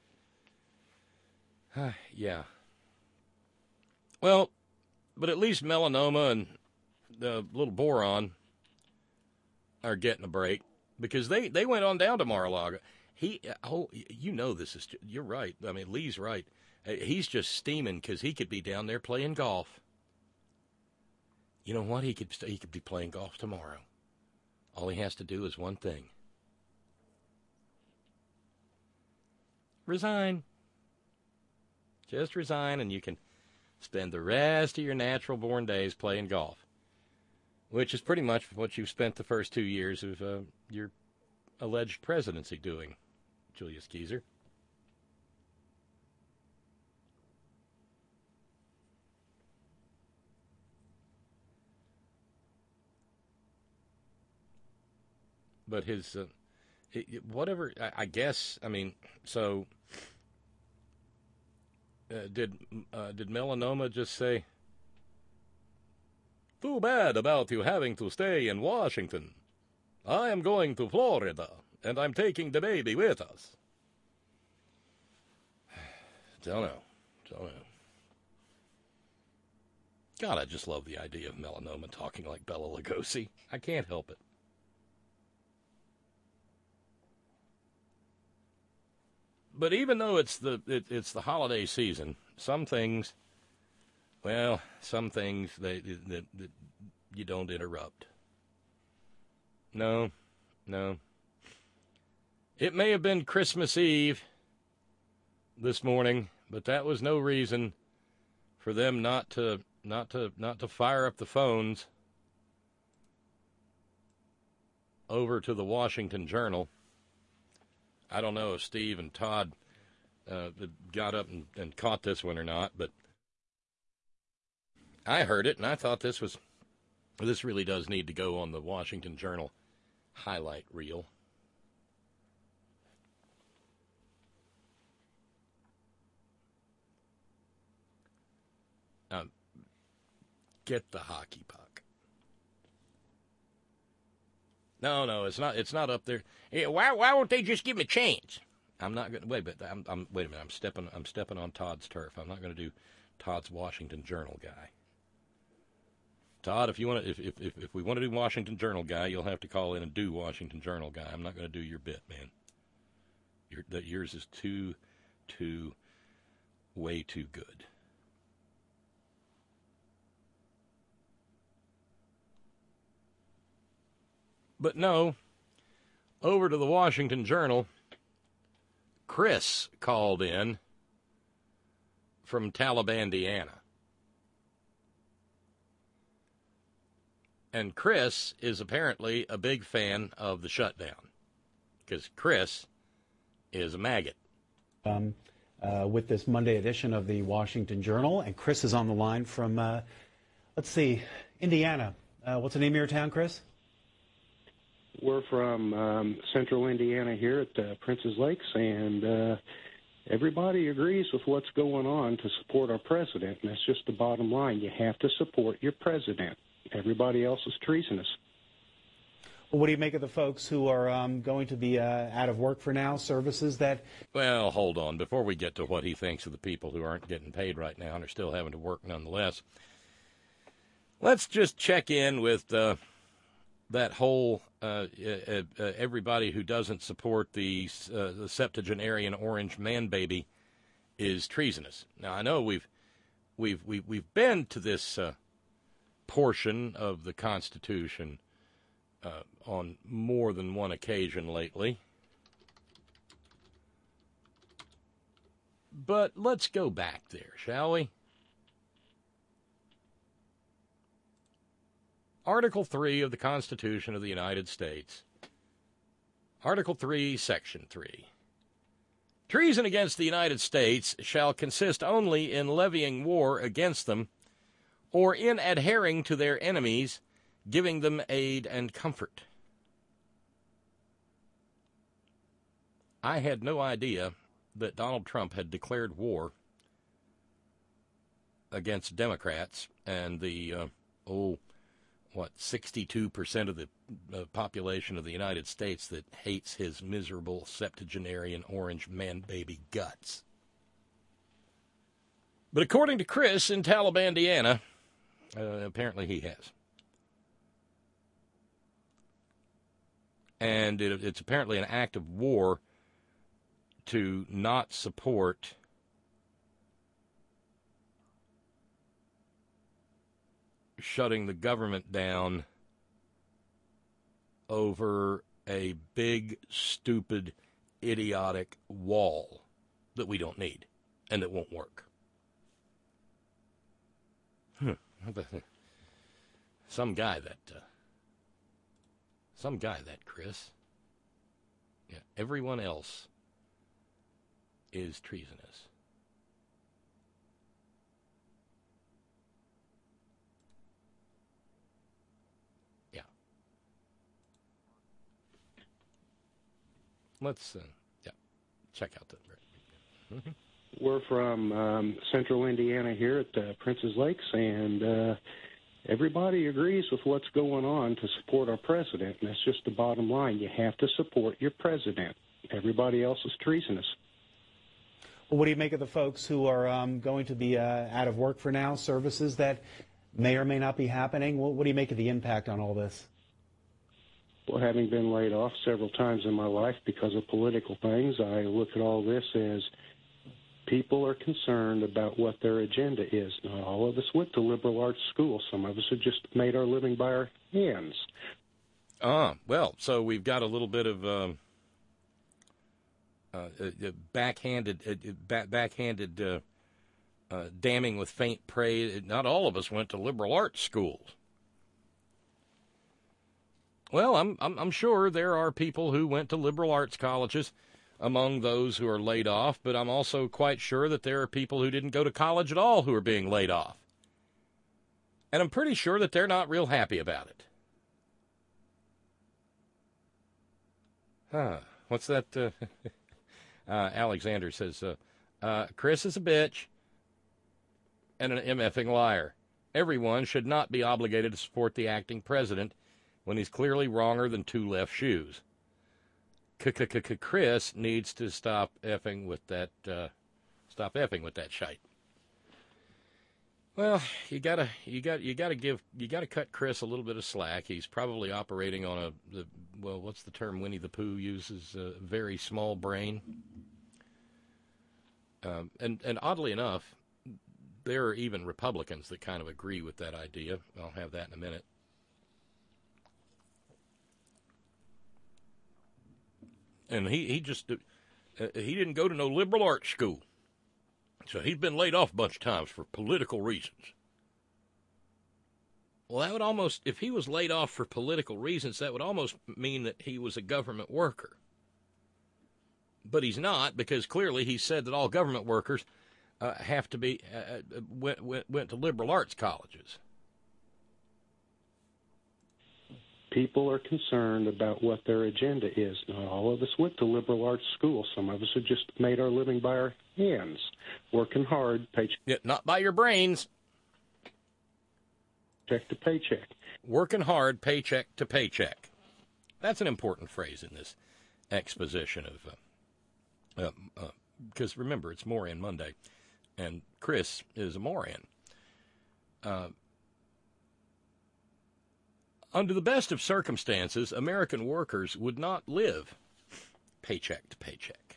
Yeah. Well, but at least melanoma and the little boron are getting a break, because they went on down to Mar-a-Lago. You know this is, you're right. I mean, Lee's right. He's just steaming because he could be down there playing golf. You know what? He could be playing golf tomorrow. All he has to do is one thing. Resign. Just resign, and you can spend the rest of your natural-born days playing golf, which is pretty much what you've spent the first 2 years of your alleged presidency doing, Julius Keezer. But his, whatever, I guess, I mean, so, did melanoma just say, "Too bad about you having to stay in Washington. I am going to Florida, and I'm taking the baby with us"? Don't know. God, I just love the idea of melanoma talking like Bela Lugosi. I can't help it. But even though it's the holiday season, some things that you don't interrupt. No. It may have been Christmas Eve this morning, but that was no reason for them not to fire up the phones over to the Washington Journal. I don't know if Steve and Todd got up and caught this one or not, but I heard it, and I thought this really does need to go on the Washington Journal highlight reel. Get the hockey puck. No, it's not up there. Why won't they just give him a chance? I'm not going to wait. But wait a minute. I'm stepping on Todd's turf. I'm not going to do Todd's Washington Journal guy. Todd, if you want to, if we want to do Washington Journal guy, you'll have to call in and do Washington Journal guy. I'm not going to do your bit, man. Yours is way too good. But no, over to the Washington Journal, Chris called in from Taliban, Indiana. And Chris is apparently a big fan of the shutdown, because Chris is a maggot. With this Monday edition of the Washington Journal, and Chris is on the line from, let's see, Indiana. What's the name of your town, Chris? We're from central Indiana here at Princess Lakes, and everybody agrees with what's going on to support our president, and that's just the bottom line. You have to support your president. Everybody else is treasonous. Well, what do you make of the folks who are going to be out of work for now, services that... Well, hold on. Before we get to what he thinks of the people who aren't getting paid right now and are still having to work nonetheless, let's just check in with that whole everybody who doesn't support the septuagenarian orange man baby is treasonous. Now, I know we've been to this portion of the Constitution on more than one occasion lately. But let's go back there, shall we? Article 3 of the Constitution of the United States. Article 3, Section 3. Treason against the United States shall consist only in levying war against them or in adhering to their enemies, giving them aid and comfort. I had no idea that Donald Trump had declared war against Democrats and the, 62% of the population of the United States that hates his miserable septuagenarian orange man-baby guts. But according to Chris in Taliban, Indiana, apparently he has. And it's apparently an act of war to not support shutting the government down over a big, stupid, idiotic wall that we don't need and that won't work. Some guy that Chris. Yeah, everyone else is treasonous. Yeah. Let's check out that. Mm-hmm. We're from central Indiana here at Princess Lakes, and everybody agrees with what's going on to support our president, and that's just the bottom line. You have to support your president. Everybody else is treasonous. Well, what do you make of the folks who are going to be out of work for now, services that may or may not be happening? What do you make of the impact on all this? Well, having been laid off several times in my life because of political things, I look at all this as people are concerned about what their agenda is. Not all of us went to liberal arts school. Some of us have just made our living by our hands. Well, so we've got a little bit of backhanded damning with faint praise. Not all of us went to liberal arts schools. Well, I'm sure there are people who went to liberal arts colleges among those who are laid off, but I'm also quite sure that there are people who didn't go to college at all who are being laid off. And I'm pretty sure that they're not real happy about it. What's that? Alexander says, Chris is a bitch and an MFing liar. Everyone should not be obligated to support the acting president when he's clearly wronger than two left shoes. Chris needs to stop effing with that shite. Well, you gotta cut Chris a little bit of slack. He's probably operating on what's the term Winnie the Pooh uses? A very small brain. And oddly enough, there are even Republicans that kind of agree with that idea. I'll have that in a minute. And he didn't go to no liberal arts school. So he's been laid off a bunch of times for political reasons. Well, that would almost, if he was laid off for political reasons, that would almost mean that he was a government worker. But he's not, because clearly he said that all government workers have to be, went to liberal arts colleges. People are concerned about what their agenda is. Not all of us went to liberal arts school. Some of us have just made our living by our hands, working hard, paycheck. Yeah, not by your brains. Check to paycheck. Working hard, paycheck to paycheck. That's an important phrase in this exposition of, because remember, it's Moran Monday, and Chris is a Moran. Under the best of circumstances, American workers would not live paycheck to paycheck.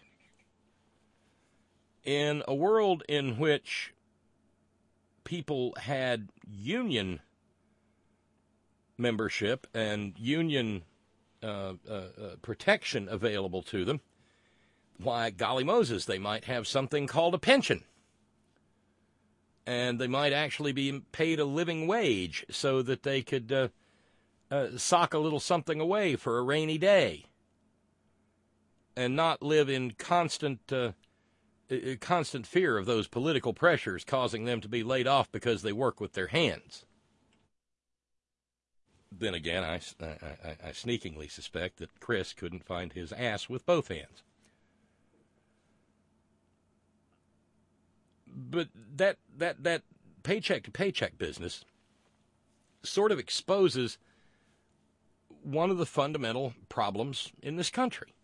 In a world in which people had union membership and union protection available to them, why, golly Moses, they might have something called a pension. And they might actually be paid a living wage so that they could sock a little something away for a rainy day and not live in constant fear of those political pressures causing them to be laid off because they work with their hands. Then again, I sneakingly suspect that Chris couldn't find his ass with both hands. But that paycheck to paycheck business sort of exposes one of the fundamental problems in this country.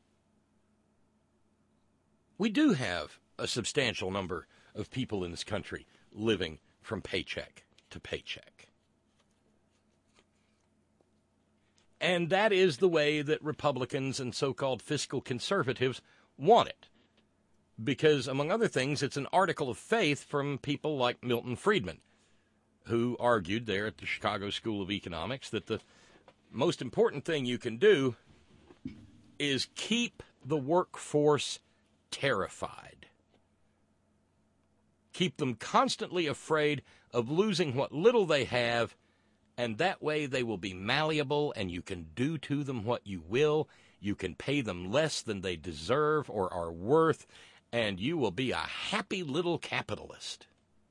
We do have a substantial number of people in this country living from paycheck to paycheck. And that is the way that Republicans and so-called fiscal conservatives want it. Because, among other things, it's an article of faith from people like Milton Friedman, who argued there at the Chicago School of Economics that the most important thing you can do is keep the workforce terrified. Keep them constantly afraid of losing what little they have, and that way they will be malleable and you can do to them what you will. You can pay them less than they deserve or are worth, and you will be a happy little capitalist.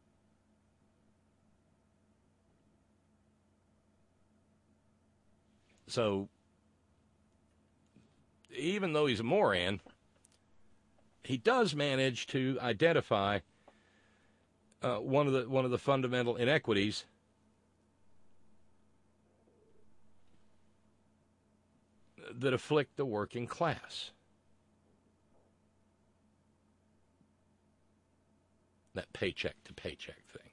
So, even though he's a Moran, he does manage to identify one of the fundamental inequities that afflict the working class. That paycheck to paycheck thing.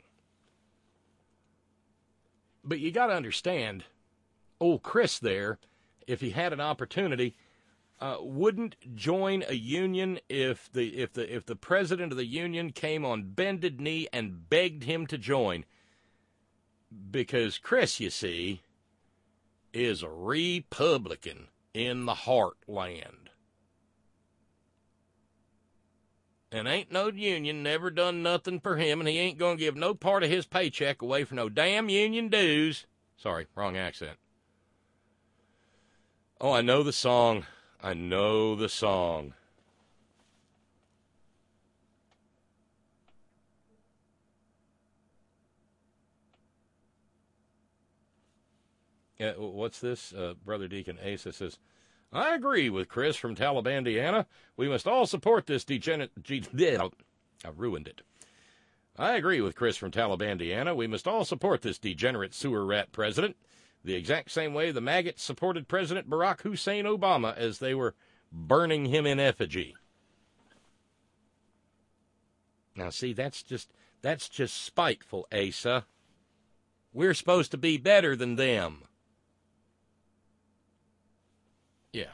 But you got to understand, old Chris there, if he had an opportunity, wouldn't join a union if the president of the union came on bended knee and begged him to join. Because Chris, you see, is a Republican in the heartland. And ain't no union never done nothing for him, and he ain't going to give no part of his paycheck away for no damn union dues. Sorry, wrong accent. Oh, I know the song. I know the song. Yeah, what's this? Brother Deacon Asa says, I agree with Chris from Talibandiana. We must all support this degenerate... I ruined it. I agree with Chris from Talibandiana. We must all support this degenerate sewer rat president the exact same way the maggots supported President Barack Hussein Obama as they were burning him in effigy. Now, see, that's just spiteful, Asa. We're supposed to be better than them. Yeah.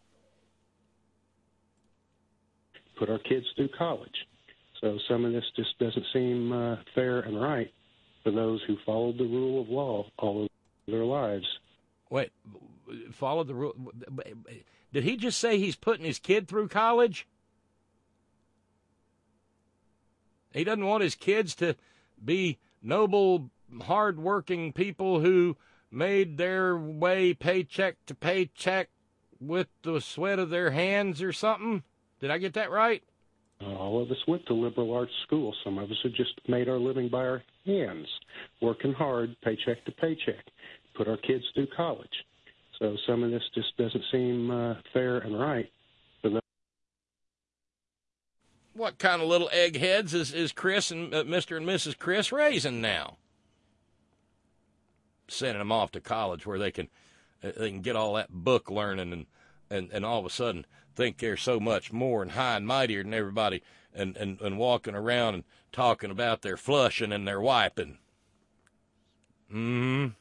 Put our kids through college. So some of this just doesn't seem fair and right for those who followed the rule of law all of their lives. Wait, follow the rule? Did he just say he's putting his kid through college? He doesn't want his kids to be noble, hard-working people who made their way paycheck to paycheck with the sweat of their hands or something? Did I get that right? All of us went to liberal arts school. Some of us have just made our living by our hands, working hard, paycheck to paycheck, put our kids through college. So some of this just doesn't seem fair and right. What kind of little eggheads is Chris and Mr. and Mrs. Chris raising now? Sending them off to college where they can get all that book learning and all of a sudden think they're so much more and high and mightier than everybody and walking around and talking about their flushing and their wiping. Mm-hmm.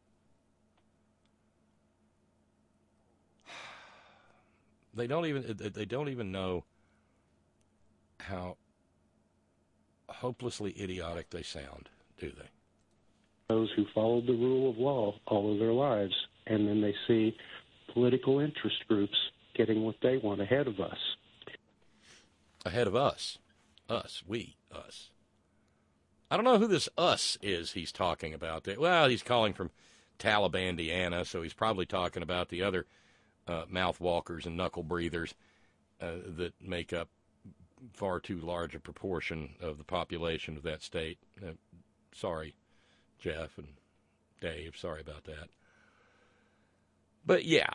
They don't even know how hopelessly idiotic they sound, do they? Those who followed the rule of law all of their lives, and then they see political interest groups getting what they want ahead of us. Ahead of us. Us. We. Us. I don't know who this us is he's talking about. Well, he's calling from Talibandiana, so he's probably talking about the other mouth walkers and knuckle breathers that make up far too large a proportion of the population of that state. Sorry, Jeff and Dave. Sorry about that. But yeah,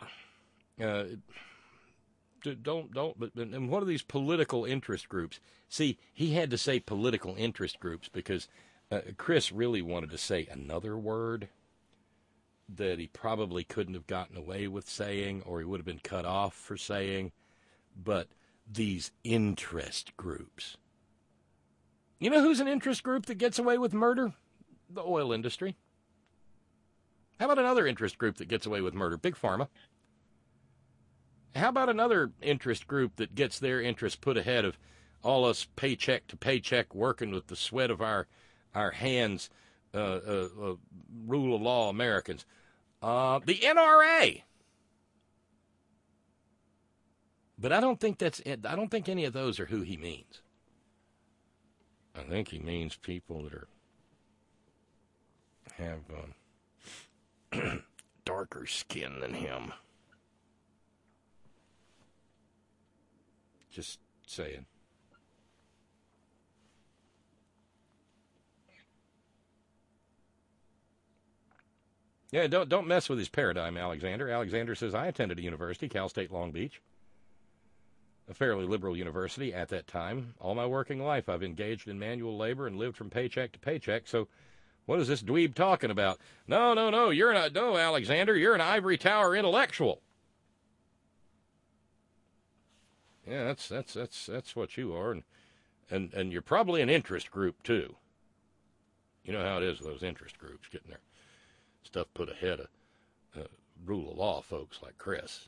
don't. But and what are these political interest groups? See, he had to say political interest groups because Chris really wanted to say another word that he probably couldn't have gotten away with saying, or he would have been cut off for saying. But these interest groups. You know who's an interest group that gets away with murder? The oil industry. How about another interest group that gets away with murder? Big Pharma. How about another interest group that gets their interests put ahead of all us paycheck to paycheck working with the sweat of our hands, rule of law Americans? The NRA. But I don't think any of those are who he means. I think he means people that have darker skin than him. Just saying. Yeah, don't mess with his paradigm, Alexander. Alexander says, I attended a university, Cal State Long Beach, a fairly liberal university at that time. All my working life, I've engaged in manual labor and lived from paycheck to paycheck. So what is this dweeb talking about? No, Alexander, you're an ivory tower intellectual. Yeah, that's what you are, and you're probably an interest group too. You know how it is with those interest groups, getting their stuff put ahead of rule of law folks like Chris.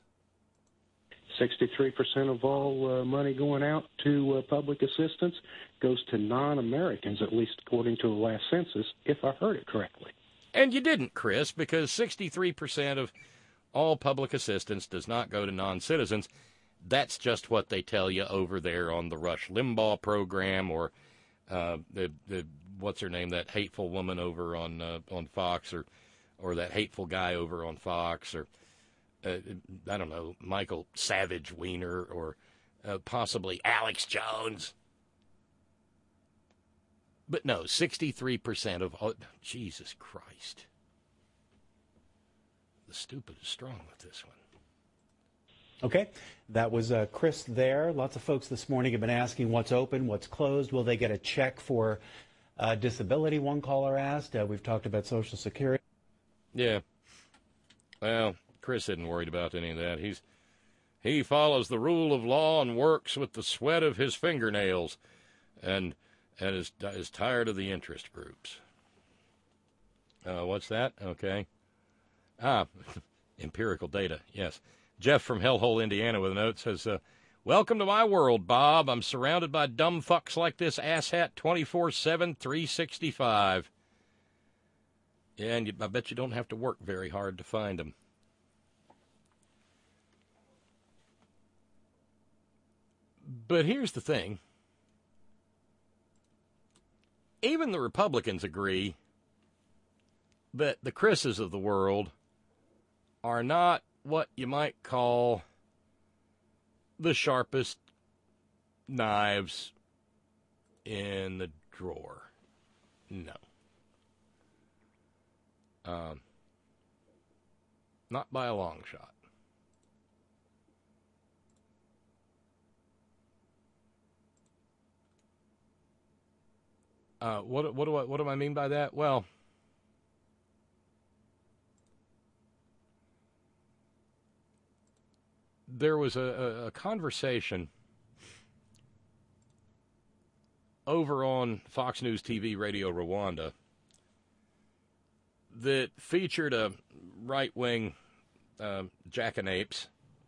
63% of all money going out to public assistance goes to non-Americans, at least according to the last census, if I heard it correctly. And you didn't, Chris, because 63% of all public assistance does not go to non-citizens. That's just what they tell you over there on the Rush Limbaugh program, or the what's her name, that hateful woman over on Fox, or that hateful guy over on Fox, or I don't know, Michael Savage Wiener, or possibly Alex Jones. But no, 63% of all, Jesus Christ. The stupid is strong with this one. Okay, that was Chris there. Lots of folks this morning have been asking what's open, what's closed. Will they get a check for disability, one caller asked. We've talked about Social Security. Yeah. Well, Chris isn't worried about any of that. He follows the rule of law and works with the sweat of his fingernails and is tired of the interest groups. What's that? Okay. Empirical data, yes. Jeff from Hellhole, Indiana, with a note says, welcome to my world, Bob. I'm surrounded by dumb fucks like this asshat 24/7, 365. Yeah, and I bet you don't have to work very hard to find them. But here's the thing. Even the Republicans agree that the Chris's of the world are not what you might call the sharpest knives in the drawer. No. Not by a long shot. What do I mean by that? Well, there was a conversation over on Fox News TV Radio Rwanda that featured a right-wing jackanapes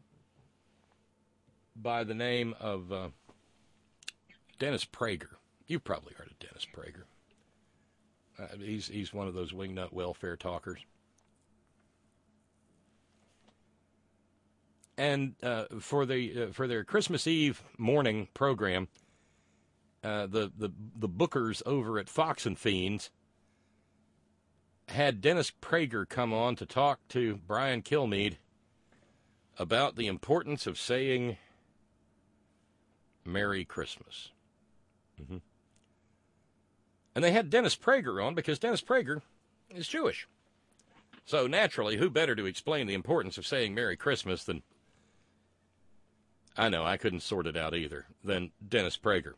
by the name of Dennis Prager. You've probably heard of Dennis Prager. He's one of those wingnut welfare talkers. And for their Christmas Eve morning program, the bookers over at Fox and Fiends had Dennis Prager come on to talk to Brian Kilmeade about the importance of saying Merry Christmas. Mm-hmm. And they had Dennis Prager on because Dennis Prager is Jewish. So naturally, who better to explain the importance of saying Merry Christmas than, I know, I couldn't sort it out either, than Dennis Prager.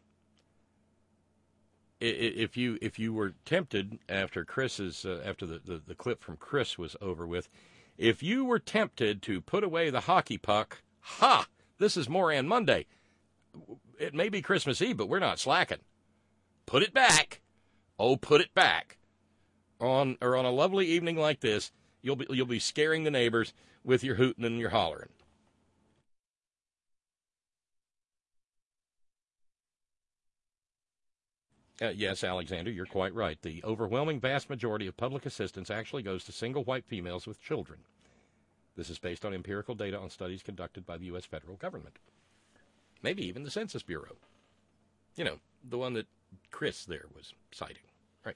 If you were tempted after Chris's, after the clip from Chris was over with, if you were tempted to put away the hockey puck, this is Moran Monday. It may be Christmas Eve, but we're not slacking. Put it back. Oh, put it back. On a lovely evening like this, you'll be scaring the neighbors with your hooting and your hollering. Yes, Alexander, you're quite right. The overwhelming vast majority of public assistance actually goes to single white females with children. This is based on empirical data on studies conducted by the U.S. federal government. Maybe even the Census Bureau. You know, the one that Chris there was citing. Right.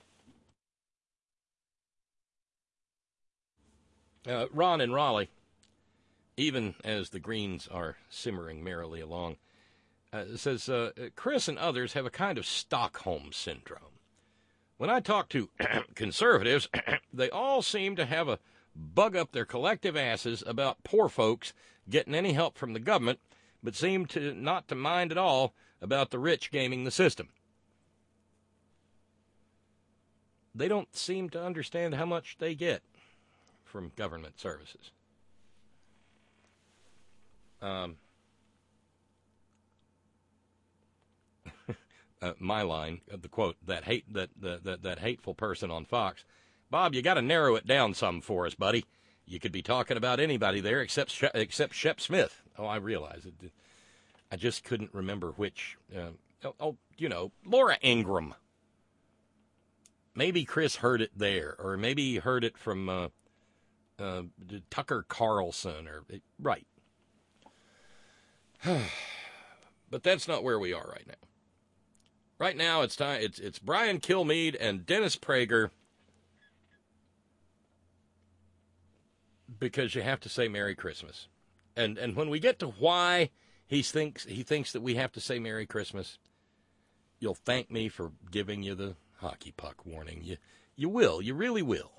Ron in Raleigh, even as the Greens are simmering merrily along, says, Chris and others have a kind of Stockholm syndrome. When I talk to conservatives, they all seem to have a bug up their collective asses about poor folks getting any help from the government, but seem to not to mind at all about the rich gaming the system. They don't seem to understand how much they get from government services. My line, the quote, that hateful person on Fox, Bob, you got to narrow it down some for us, buddy. You could be talking about anybody there except Shep Smith. Oh, I realize it. I just couldn't remember which. Laura Ingraham. Maybe Chris heard it there, or maybe he heard it from Tucker Carlson, right. But that's not where we are right now. Right now, it's time. It's Brian Kilmeade and Dennis Prager, because you have to say Merry Christmas, and when we get to why he thinks that we have to say Merry Christmas, you'll thank me for giving you the hockey puck warning. You will. You really will.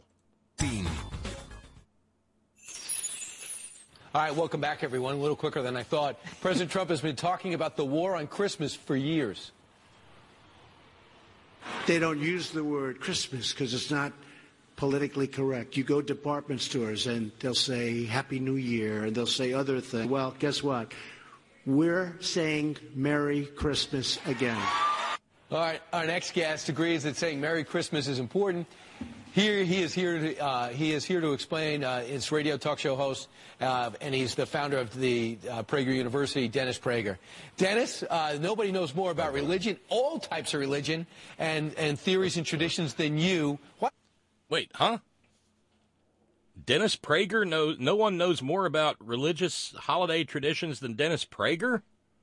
All right, welcome back, everyone. A little quicker than I thought. President Trump has been talking about the war on Christmas for years. They don't use the word Christmas because it's not politically correct. You go to department stores and they'll say Happy New Year and they'll say other things. Well, guess what? We're saying Merry Christmas again. All right, our next guest agrees that saying Merry Christmas is important. He is here to explain. It's radio talk show host, and he's the founder of the Prager University, Dennis Prager. Dennis, nobody knows more about religion, all types of religion, and theories and traditions than you. What? Wait, huh? Dennis Prager? No one knows more about religious holiday traditions than Dennis Prager?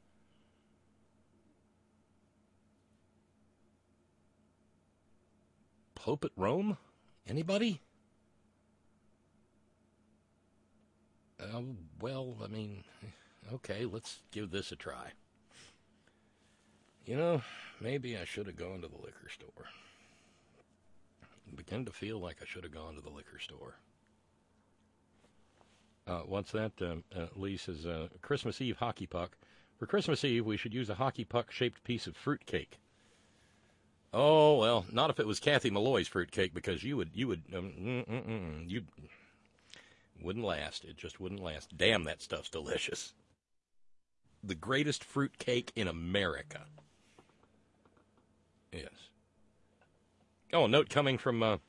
Pope at Rome? Anybody? Well, I mean, okay, let's give this a try. You know, maybe I should have gone to the liquor store. I begin to feel like I should have gone to the liquor store. What's that? Lee says, Christmas Eve hockey puck. For Christmas Eve, we should use a hockey puck-shaped piece of fruitcake. Oh, well, not if it was Kathy Malloy's fruitcake, because you wouldn't last. It just wouldn't last. Damn, that stuff's delicious. The greatest fruitcake in America. Yes. Oh, a note coming from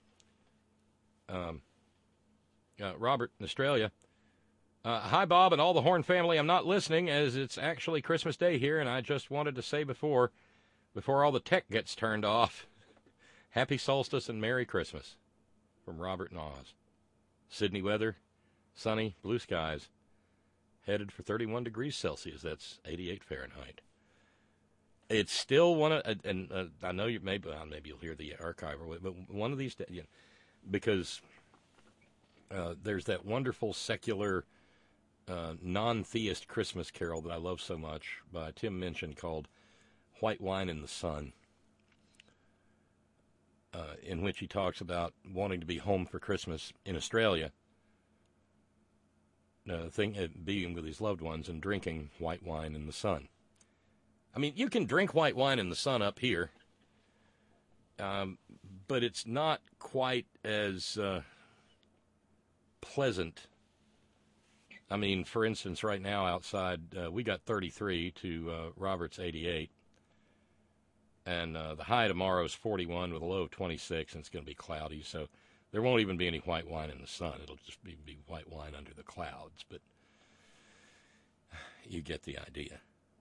Robert in Australia. Hi, Bob, and all the Horn family. I'm not listening, as it's actually Christmas Day here, and I just wanted to say before all the tech gets turned off, happy solstice and Merry Christmas. From Robert in Oz. Sydney weather, sunny, blue skies, headed for 31 degrees Celsius. That's 88 Fahrenheit. It's still one of, and I know maybe you'll hear the archive, but one of these days, because there's that wonderful secular non-theist Christmas carol that I love so much by Tim Minchin called White Wine in the Sun, in which he talks about wanting to be home for Christmas in Australia, being with his loved ones and drinking white wine in the sun. I mean, you can drink white wine in the sun up here, but it's not quite as pleasant. I mean, for instance, right now outside, we got 33 to Robert's 88. And the high tomorrow is 41 with a low of 26, and it's going to be cloudy. So there won't even be any white wine in the sun. It'll just be white wine under the clouds. But you get the idea.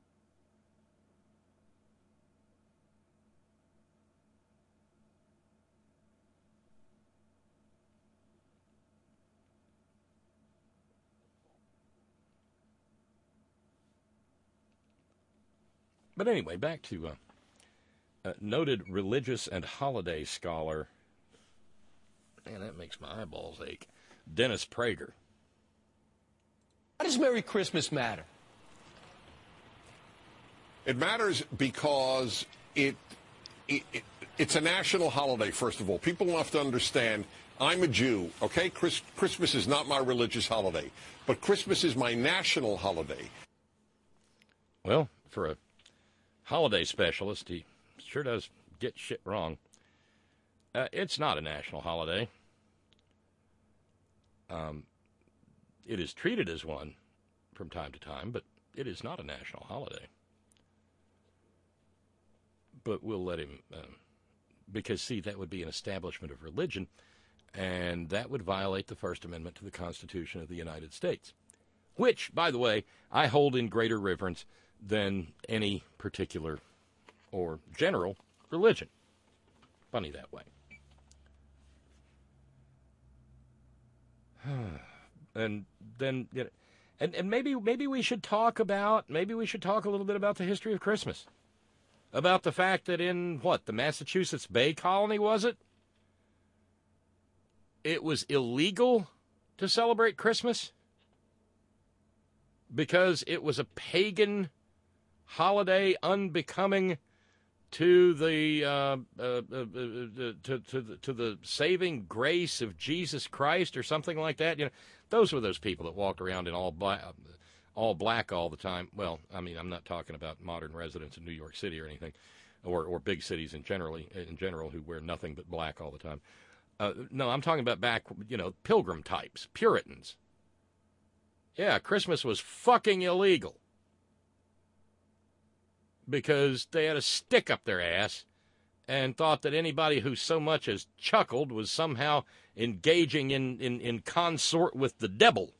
But anyway, back to noted religious and holiday scholar, man, that makes my eyeballs ache, Dennis Prager. Why does Merry Christmas matter? It matters because it's a national holiday, first of all. People have to understand, I'm a Jew, okay? Christmas is not my religious holiday, but Christmas is my national holiday. Well, for a holiday specialist, he sure does get shit wrong. It's not a national holiday. It is treated as one from time to time, but it is not a national holiday. But we'll let him, because, see, that would be an establishment of religion, and that would violate the First Amendment to the Constitution of the United States, which, by the way, I hold in greater reverence than any particular or general religion. Funny that way. And then, and maybe we should talk a little bit about the history of Christmas. About the fact that in, the Massachusetts Bay Colony, was it? It was illegal to celebrate Christmas because it was a pagan holiday unbecoming to the to the saving grace of Jesus Christ, or something like that. Those were those people that walked around in all black all the time. Well, I mean, I'm not talking about modern residents in New York City or anything, or big cities in general who wear nothing but black all the time. No, I'm talking about back, Pilgrim types, Puritans. Yeah, Christmas was fucking illegal because they had a stick up their ass and thought that anybody who so much as chuckled was somehow engaging in consort with the devil.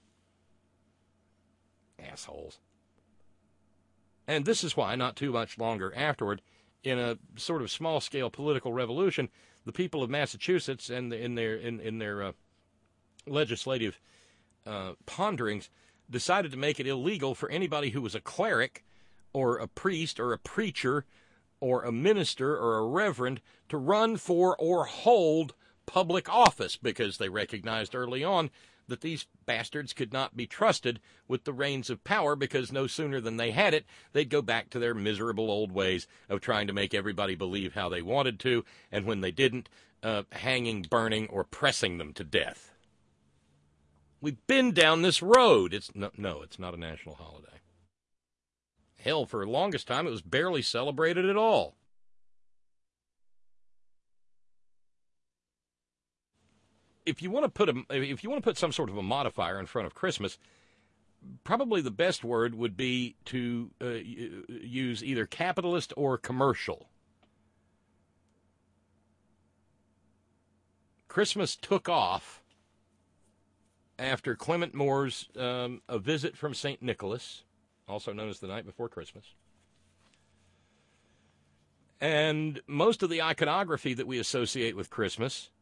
Assholes. And this is why, not too much longer afterward, in a sort of small-scale political revolution, the people of Massachusetts and in their legislative ponderings decided to make it illegal for anybody who was a cleric or a priest or a preacher or a minister or a reverend to run for or hold public office, because they recognized early on that these bastards could not be trusted with the reins of power, because no sooner than they had it, they'd go back to their miserable old ways of trying to make everybody believe how they wanted to, and when they didn't, hanging, burning, or pressing them to death. We've been down this road. It's not a national holiday. Hell, for the longest time, it was barely celebrated at all. If you want to put some sort of a modifier in front of Christmas, probably the best word would be to use either capitalist or commercial. Christmas took off after Clement Moore's A Visit from St. Nicholas, also known as The Night Before Christmas. And most of the iconography that we associate with Christmas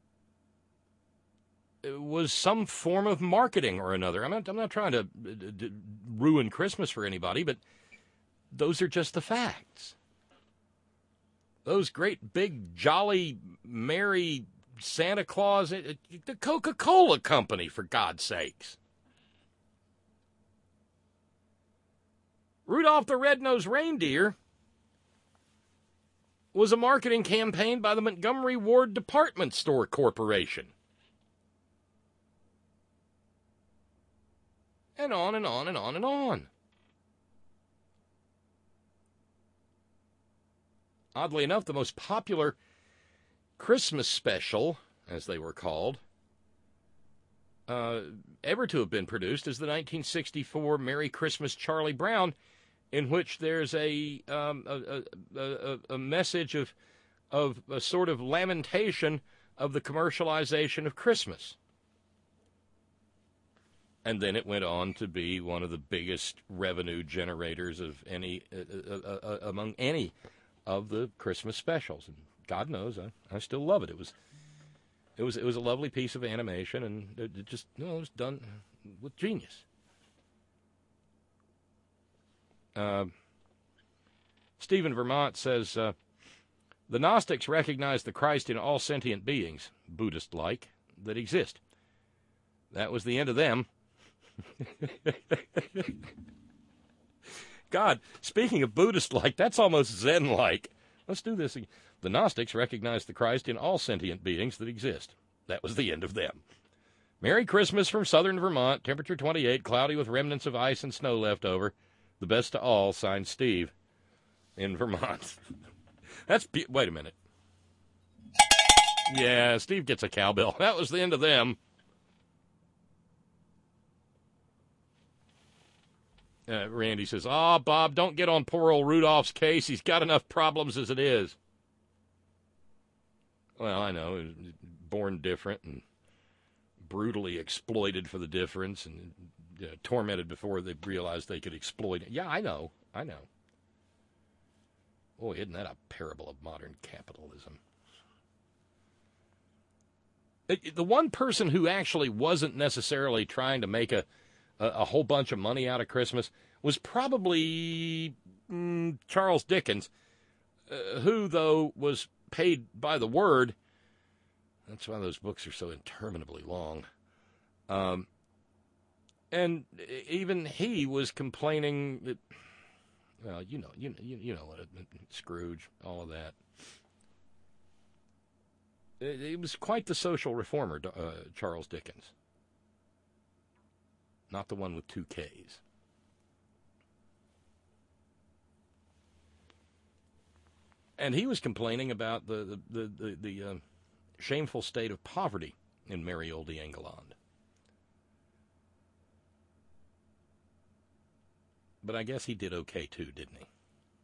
was some form of marketing or another. I'm not trying to ruin Christmas for anybody, but those are just the facts. Those great big jolly merry Santa Claus, the Coca-Cola Company, for God's sakes. Rudolph the Red-Nosed Reindeer was a marketing campaign by the Montgomery Ward Department Store Corporation. And on and on and on and on. Oddly enough, the most popular Christmas special, as they were called, ever to have been produced is the 1964 Merry Christmas, Charlie Brown, in which there's a message of a sort of lamentation of the commercialization of Christmas. And then it went on to be one of the biggest revenue generators of any among any of the Christmas specials. And God knows, I still love it. It was a lovely piece of animation, and it just it was done with genius. Stephen Vermont says, the Gnostics recognize the Christ in all sentient beings, Buddhist-like, that exist. That was the end of them. God, speaking of Buddhist-like, that's almost Zen-like. Let's do this again. The Gnostics recognize the Christ in all sentient beings that exist. That was the end of them. Merry Christmas from southern Vermont. Temperature 28, cloudy with remnants of ice and snow left over. The best to all, signed Steve in Vermont. Wait a minute. Yeah, Steve gets a cowbell. That was the end of them. Randy says, Bob, don't get on poor old Rudolph's case. He's got enough problems as it is. Well, I know. He was born different and brutally exploited for the difference and tormented before they realized they could exploit it. Yeah, I know. Boy, isn't that a parable of modern capitalism? The one person who actually wasn't necessarily trying to make a whole bunch of money out of Christmas was probably Charles Dickens, who, though, was paid by the word. That's why those books are so interminably long. And even he was complaining that, well, you know what Scrooge, all of that. He was quite the social reformer, Charles Dickens. Not the one with 2 Ks. And he was complaining about the shameful state of poverty in merry old England. But I guess he did okay, too, didn't he?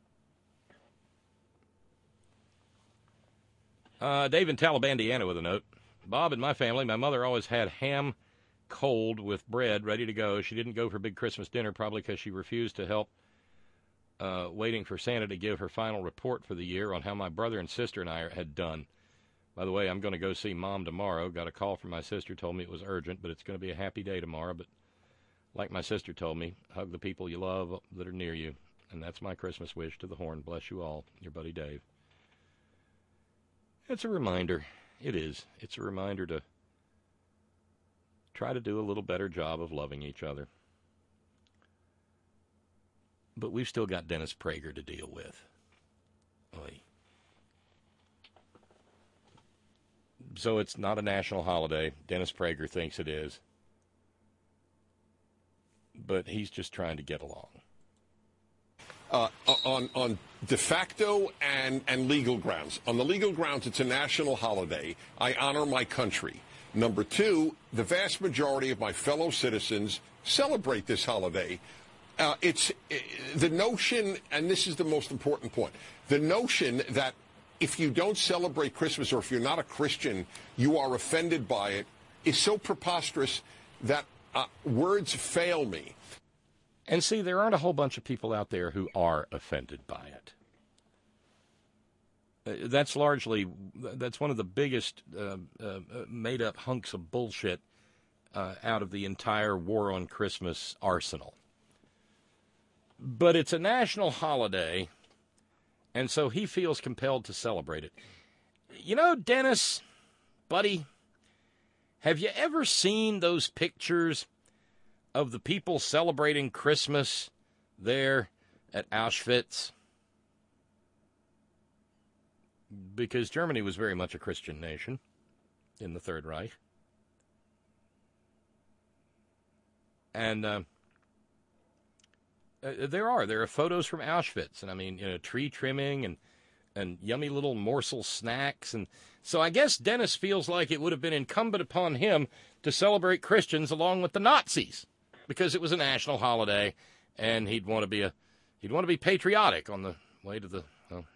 Dave in Talibandiana with a note. Bob, in my family, my mother always had ham cold with bread ready to go. She didn't go for big Christmas dinner, probably because she refused to help waiting for Santa to give her final report for the year on how my brother and sister and I had done. By the way, I'm going to go see Mom tomorrow. Got a call from my sister, told me it was urgent, but it's going to be a happy day tomorrow. But like my sister told me, hug the people you love that are near you. And that's my Christmas wish to the Horn. Bless you all. Your buddy Dave. It's a reminder. It is. It's a reminder to try to do a little better job of loving each other. But we've still got Dennis Prager to deal with. Oy. So it's not a national holiday. Dennis Prager thinks it is. But he's just trying to get along. On de facto and legal grounds. On the legal grounds, it's a national holiday. I honor my country. Number two, the vast majority of my fellow citizens celebrate this holiday. It's the notion, and this is the most important point, the notion that if you don't celebrate Christmas or if you're not a Christian, you are offended by it is so preposterous that words fail me. And see, there aren't a whole bunch of people out there who are offended by it. That's one of the biggest made-up hunks of bullshit out of the entire War on Christmas arsenal. But it's a national holiday, and so he feels compelled to celebrate it. You know, Dennis, buddy, have you ever seen those pictures of the people celebrating Christmas there at Auschwitz? Because Germany was very much a Christian nation in the Third Reich. And there are photos from Auschwitz, and I mean, tree trimming and yummy little morsel snacks. And so I guess Dennis feels like it would have been incumbent upon him to celebrate Christians along with the Nazis, because it was a national holiday, and he'd want to be patriotic on the way to the,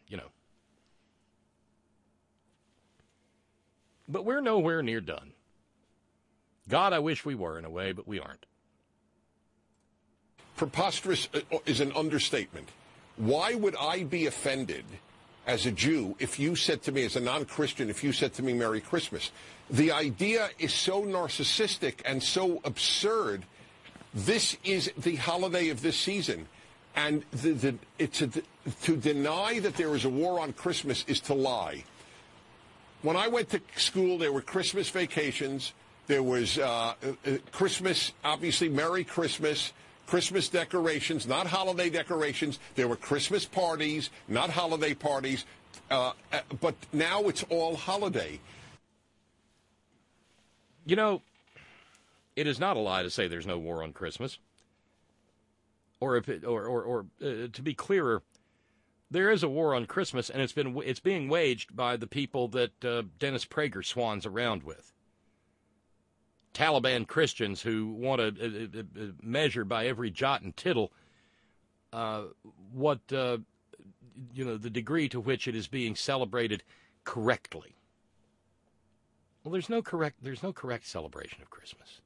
But we're nowhere near done. God, I wish we were in a way, but we aren't. Preposterous is an understatement. Why would I be offended as a Jew if you said to me, as a non-Christian, if you said to me, Merry Christmas? The idea is so narcissistic and so absurd. This is the holiday of this season. And to deny that there is a war on Christmas is to lie. When I went to school, there were Christmas vacations. There was Christmas, obviously, Merry Christmas, Christmas decorations, not holiday decorations. There were Christmas parties, not holiday parties. But now it's all holiday. You know, it is not a lie to say there's no war on Christmas. Or to be clearer, there is a war on Christmas, and it's being waged by the people that Dennis Prager swans around with. Taliban Christians who want to measure by every jot and tittle what the degree to which it is being celebrated correctly. Well, there's no correct celebration of Christmas.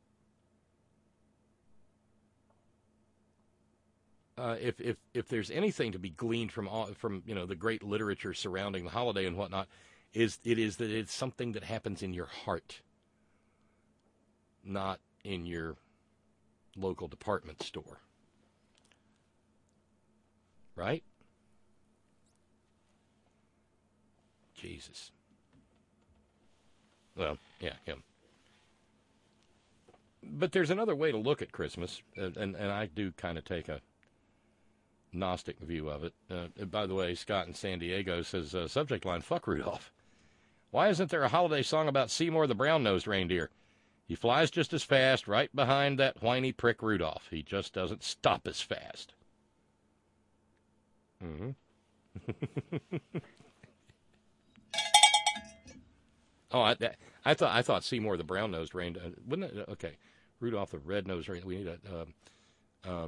If there's anything to be gleaned from the great literature surrounding the holiday and whatnot, is that it's something that happens in your heart, not in your local department store. Right? Jesus. Well, yeah, him. But there's another way to look at Christmas, and I do kind of take a Gnostic view of it. By the way, Scott in San Diego says, subject line, fuck Rudolph. Why isn't there a holiday song about Seymour the brown-nosed reindeer? He flies just as fast right behind that whiny prick Rudolph. He just doesn't stop as fast. Mm-hmm. Oh, I thought Seymour the brown-nosed reindeer. Wouldn't it? Okay, Rudolph the red-nosed reindeer. We need a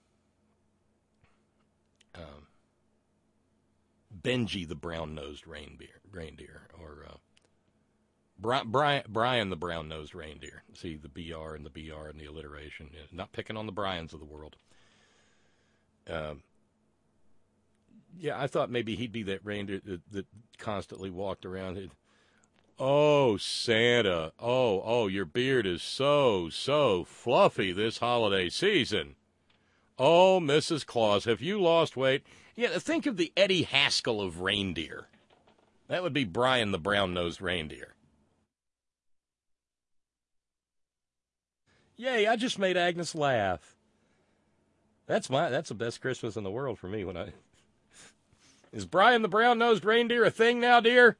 Benji the brown-nosed reindeer, or Brian the brown-nosed reindeer. See the BR and the alliteration. Not picking on the Bryans of the world. Yeah, I thought maybe he'd be that reindeer that constantly walked around. Oh, Santa. Oh, your beard is so fluffy this holiday season. Oh, Mrs. Claus, have you lost weight? Yeah, think of the Eddie Haskell of reindeer. That would be Brian the brown-nosed reindeer. Yay, I just made Agnes laugh. That's the best Christmas in the world for me when I... Is Brian the brown-nosed reindeer a thing now, dear?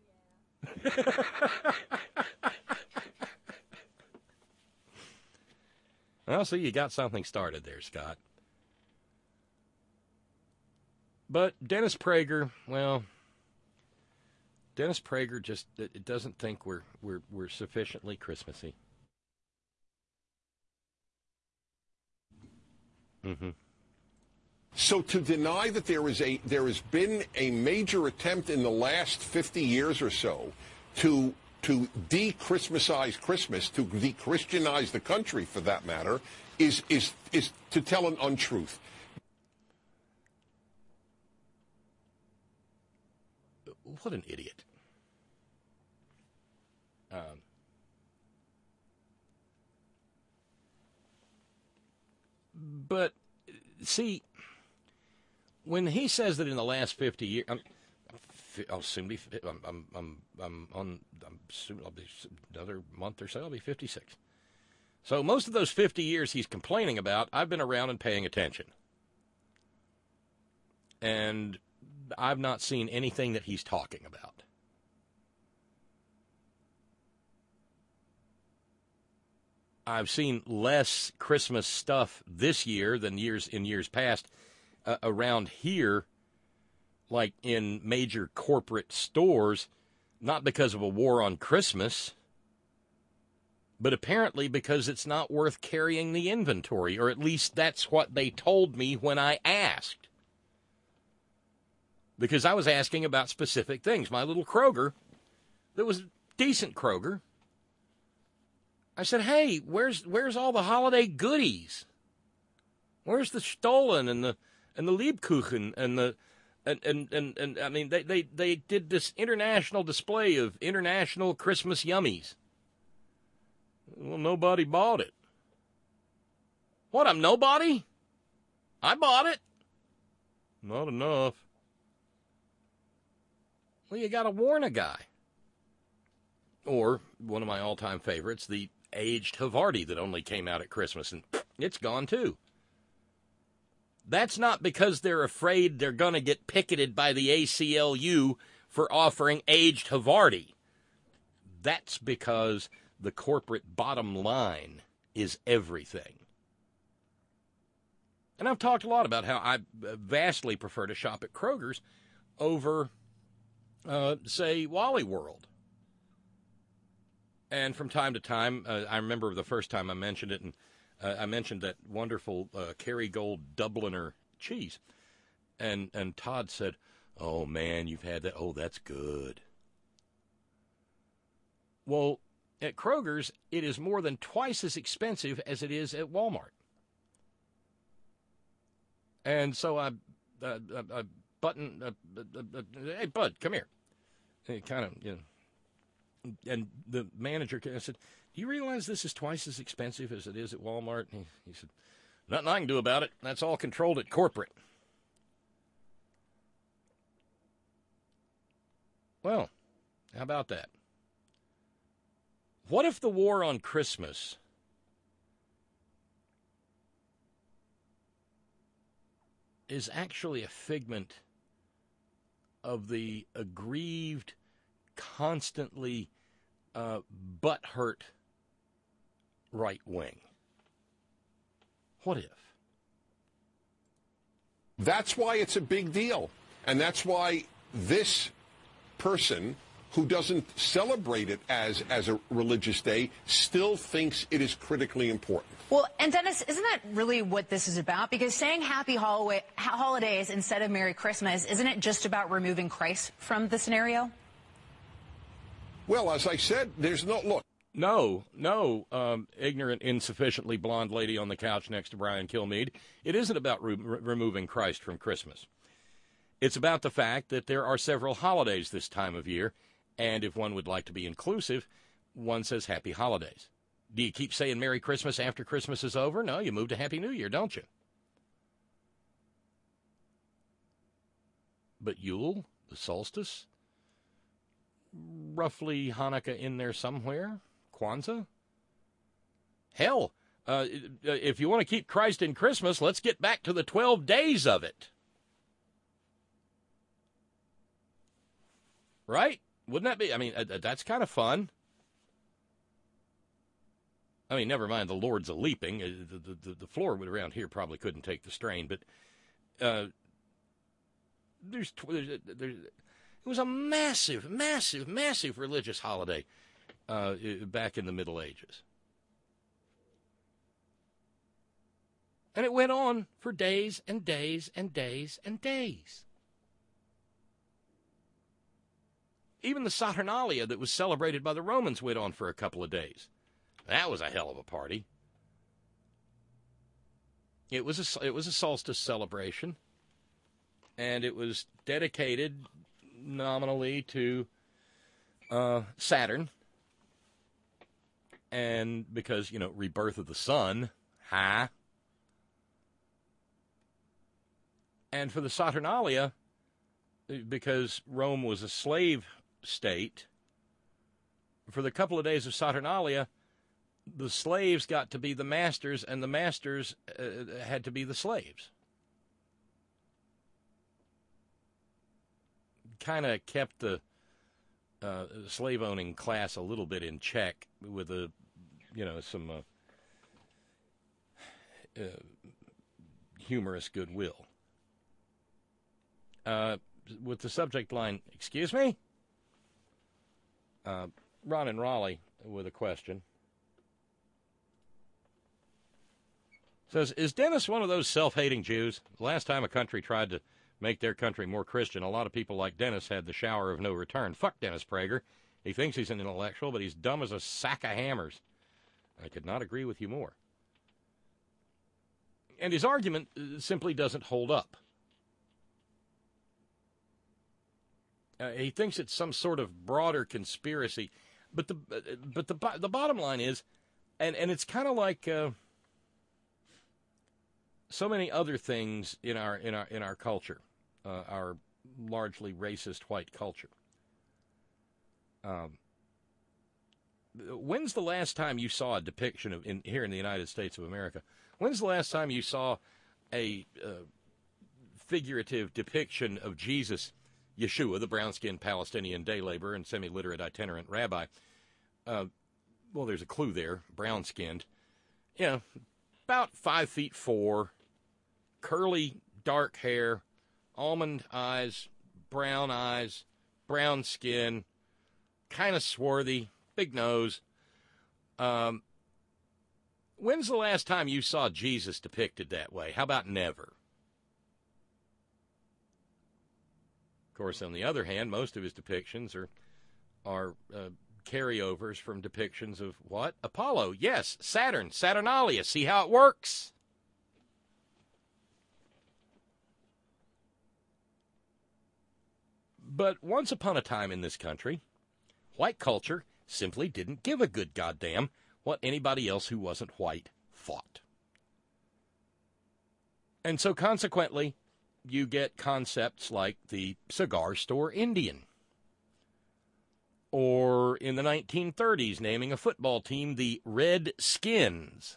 Well, see, you got something started there, Scott. But Dennis Prager, well, Dennis Prager just it doesn't think we're sufficiently Christmassy. Mm-hmm. So to deny that there has been a major attempt in the last 50 years or so to de-Christmasize Christmas, to de-Christianize the country for that matter, is to tell an untruth. What an idiot. But see, when he says that in the last 50 years, I'll soon be. I'll be another month or so. I'll be 56. So most of those 50 years he's complaining about, I've been around and paying attention, and I've not seen anything that he's talking about. I've seen less Christmas stuff this year than in years past around here, like in major corporate stores, not because of a war on Christmas, but apparently because it's not worth carrying the inventory, or at least that's what they told me when I asked. Because I was asking about specific things. My little Kroger, that was a decent Kroger, I said, hey, where's all the holiday goodies? Where's the Stollen and the Lebkuchen and I mean they did this international display of international Christmas yummies. Well, nobody bought it. What, I'm nobody? I bought it. Not enough. Well, you got to warn a guy. Or one of my all-time favorites, the aged Havarti that only came out at Christmas, and it's gone too. That's not because they're afraid they're going to get picketed by the ACLU for offering aged Havarti. That's because the corporate bottom line is everything. And I've talked a lot about how I vastly prefer to shop at Kroger's over, say, Wally World. And from time to time, I remember the first time I mentioned it, and I mentioned that wonderful Kerrygold Dubliner cheese. And Todd said, oh, man, you've had that. Oh, that's good. Well, at Kroger's, it is more than twice as expensive as it is at Walmart. And so I button, hey, Bud, come here. And kind of, you know. And the manager said, do you realize this is twice as expensive as it is at Walmart? And he said, nothing I can do about it. That's all controlled at corporate. Well, how about that? What if the war on Christmas is actually a figment of the aggrieved, constantly butthurt right wing? What if? That's why it's a big deal. And that's why this person who doesn't celebrate it as a religious day still thinks it is critically important. Well, and Dennis, isn't that really what this is about? Because saying happy holidays instead of Merry Christmas, isn't it just about removing Christ from the scenario? Well, as I said, there's no, look. No, ignorant, insufficiently blonde lady on the couch next to Brian Kilmeade. It isn't about removing Christ from Christmas. It's about the fact that there are several holidays this time of year, and if one would like to be inclusive, one says Happy Holidays. Do you keep saying Merry Christmas after Christmas is over? No, you move to Happy New Year, don't you? But Yule, the solstice, roughly Hanukkah in there somewhere, Kwanzaa. Hell, if you want to keep Christ in Christmas, let's get back to the 12 days of it. Right? Wouldn't that be? I mean, that's kind of fun. I mean, never mind the Lords of Leaping. The floor around here probably couldn't take the strain, but it was a massive religious holiday back in the Middle Ages. And it went on for days and days and days and days. Even the Saturnalia that was celebrated by the Romans went on for a couple of days. That was a hell of a party. It was a solstice celebration, and it was dedicated nominally to Saturn, and because, rebirth of the sun, and for the Saturnalia, because Rome was a slave state, for the couple of days of Saturnalia, the slaves got to be the masters, and the masters had to be the slaves. Kind of kept the slave-owning class a little bit in check with some humorous goodwill. With the subject line, excuse me? Ron in Raleigh with a question. Says, is Dennis one of those self-hating Jews? The last time a country tried to make their country more Christian, a lot of people like Dennis had the shower of no return. Fuck Dennis Prager. He thinks he's an intellectual, but he's dumb as a sack of hammers. I could not agree with you more. And his argument simply doesn't hold up. He thinks it's some sort of broader conspiracy, but the bottom line is, and it's kind of like so many other things in our culture, our largely racist white culture. When's the last time you saw a depiction of here in the United States of America? When's the last time you saw a figurative depiction of Jesus, Yeshua, the brown-skinned Palestinian day laborer and semi-literate itinerant rabbi? Well, there's a clue there, brown-skinned. About 5'4", curly, dark hair, almond eyes, brown skin, kind of swarthy, big nose. When's the last time you saw Jesus depicted that way? How about never? Of course, on the other hand, most of his depictions are carryovers from depictions of what? Apollo. Yes, Saturn, Saturnalia. See how it works? But once upon a time in this country, white culture simply didn't give a good goddamn what anybody else who wasn't white thought. And so consequently, you get concepts like the cigar store Indian. Or in the 1930s, naming a football team the Redskins.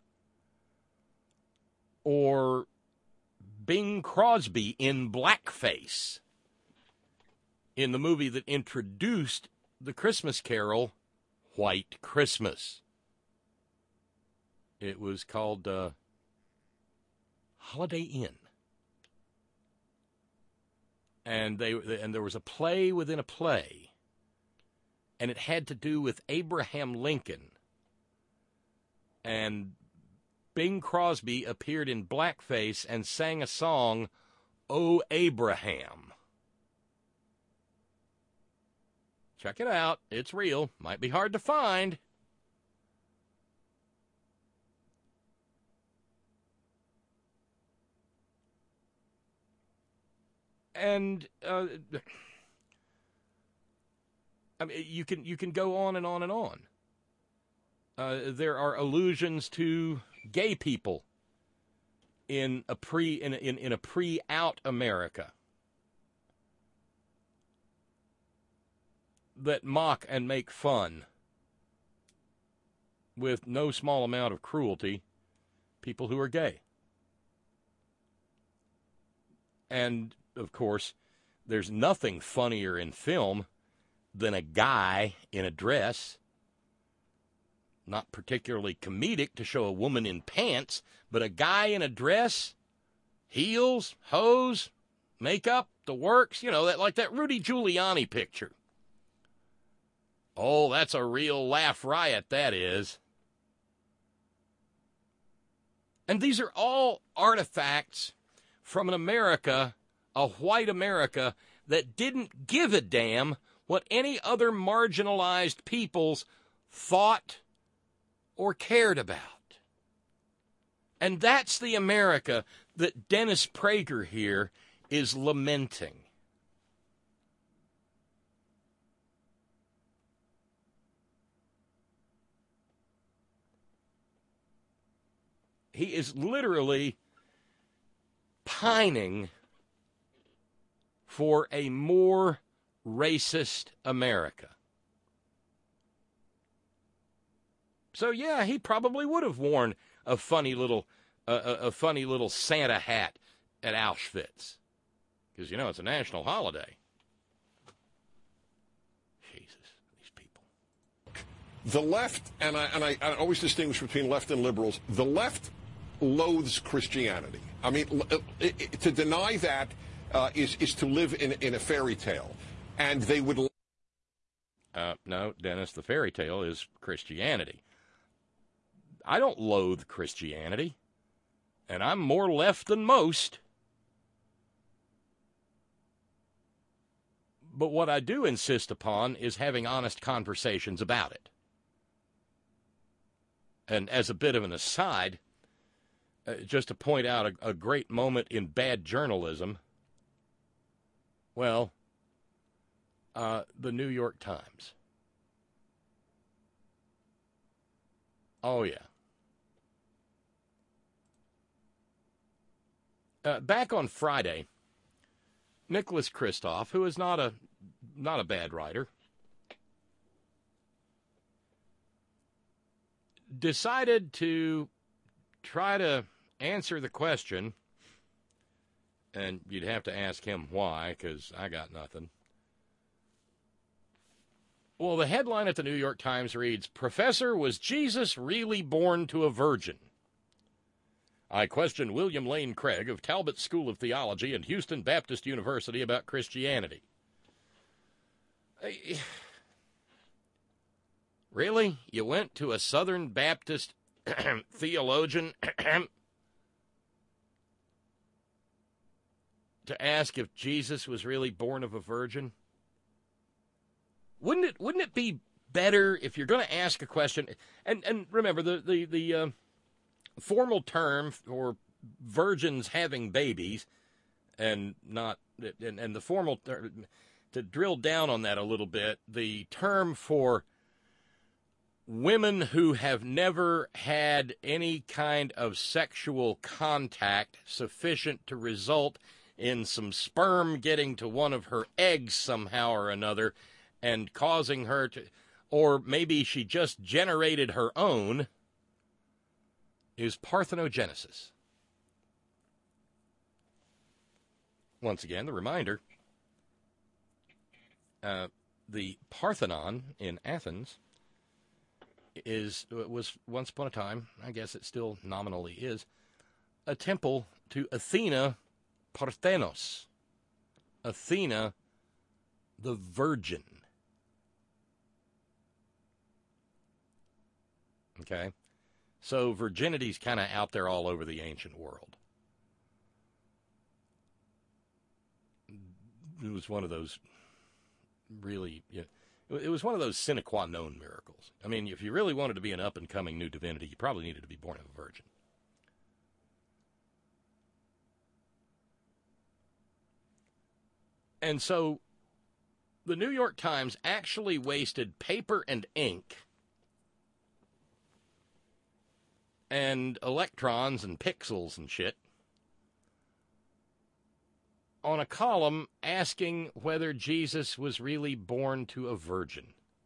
Or Bing Crosby in blackface in the movie that introduced the Christmas Carol, White Christmas. It was called Holiday Inn. And there was a play within a play and it had to do with Abraham Lincoln. And Bing Crosby appeared in blackface and sang a song, "Oh Abraham." Check it out. It's real. Might be hard to find. And I mean, you can go on and on and on. There are allusions to gay people in a pre-out America that mock and make fun with no small amount of cruelty people who are gay. And of course, there's nothing funnier in film than a guy in a dress. Not particularly comedic to show a woman in pants, but a guy in a dress, heels, hose, makeup, the works, that like that Rudy Giuliani picture. Oh, that's a real laugh riot, that is. And these are all artifacts from an America, a white America, that didn't give a damn what any other marginalized peoples thought or cared about. And that's the America that Dennis Prager here is lamenting. He is literally pining for a more racist America. So yeah, he probably would have worn a funny little Santa hat at Auschwitz, because it's a national holiday. Jesus, these people. The left, and I always distinguish between left and liberals. The left loathes Christianity. I mean, to deny that is to live in a fairy tale, and they would. No, Dennis, the fairy tale is Christianity. I don't loathe Christianity, and I'm more left than most. But what I do insist upon is having honest conversations about it. And as a bit of an aside, just to point out a great moment in bad journalism, well, the New York Times. Oh, yeah. Back on Friday, Nicholas Kristof, who is not a bad writer, decided to try to answer the question, and you'd have to ask him why, because I got nothing. Well, the headline at the New York Times reads, "Professor, was Jesus really born to a virgin? I question William Lane Craig of Talbot School of Theology and Houston Baptist University about Christianity." Really? You went to a Southern Baptist theologian to ask if Jesus was really born of a virgin? Wouldn't it be better if you're going to ask a question, and remember the formal term for virgins having babies, and the formal to drill down on that a little bit, the term for women who have never had any kind of sexual contact sufficient to result in some sperm getting to one of her eggs somehow or another and causing her to, or maybe she just generated her own, is parthenogenesis. Once again, the reminder, the Parthenon in Athens was once upon a time, I guess it still nominally is, a temple to Athena Parthenos, Athena the Virgin. Okay? So virginity's kind of out there all over the ancient world. It was one of those really, it was one of those sine qua non miracles. I mean, if you really wanted to be an up-and-coming new divinity, you probably needed to be born of a virgin. And so the New York Times actually wasted paper and ink and electrons and pixels and shit on a column asking whether Jesus was really born to a virgin,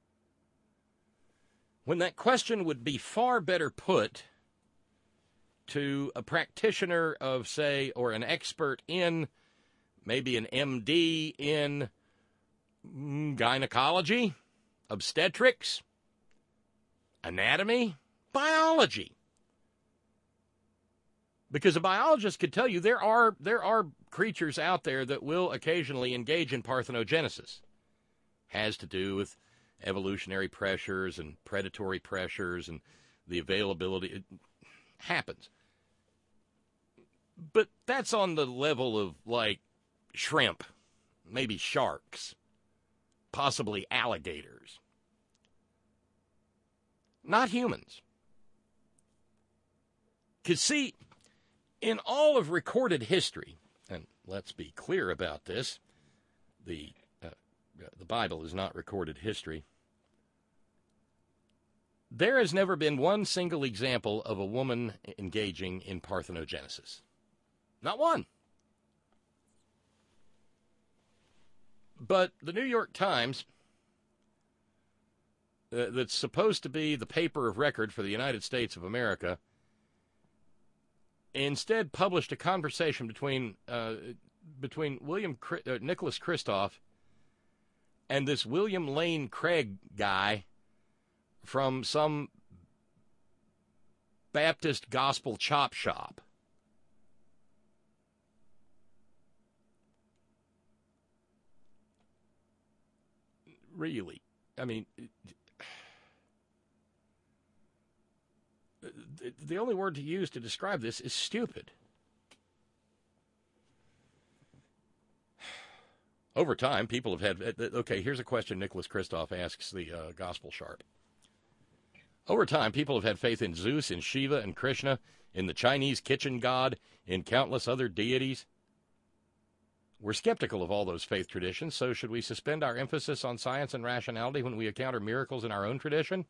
when that question would be far better put to a practitioner of, say, or an expert in, maybe an MD in gynecology, obstetrics, anatomy, biology. Because a biologist could tell you there are creatures out there that will occasionally engage in parthenogenesis. Has to do with evolutionary pressures and predatory pressures and the availability. It happens. But that's on the level of, like, shrimp, maybe sharks, possibly alligators. Not humans. Because, see, in all of recorded history, and let's be clear about this, the Bible is not recorded history. There has never been one single example of a woman engaging in parthenogenesis. Not one. But the New York Times, that's supposed to be the paper of record for the United States of America, instead published a conversation between Nicholas Kristof and this William Lane Craig guy from some Baptist gospel chop shop. Really, I mean, the only word to use to describe this is stupid. Over time, people have had... Okay, here's a question Nicholas Kristof asks the Gospel Sharp. Over time, people have had faith in Zeus, in Shiva, and Krishna, in the Chinese kitchen god, in countless other deities. We're skeptical of all those faith traditions, so should we suspend our emphasis on science and rationality when we encounter miracles in our own tradition?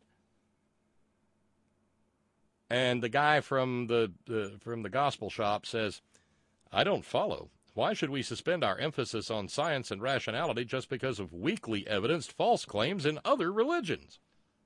And the guy from the gospel shop says, I don't follow. Why should we suspend our emphasis on science and rationality just because of weakly evidenced false claims in other religions?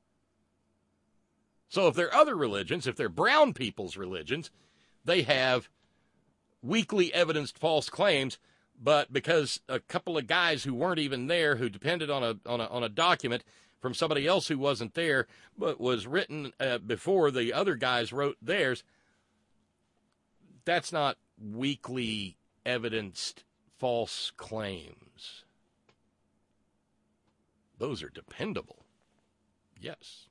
So if they're other religions, if they're brown people's religions, they have weakly evidenced false claims, but because a couple of guys who weren't even there, who depended on a document from somebody else who wasn't there, but was written before the other guys wrote theirs, that's not weakly evidenced false claims. Those are dependable. Yes.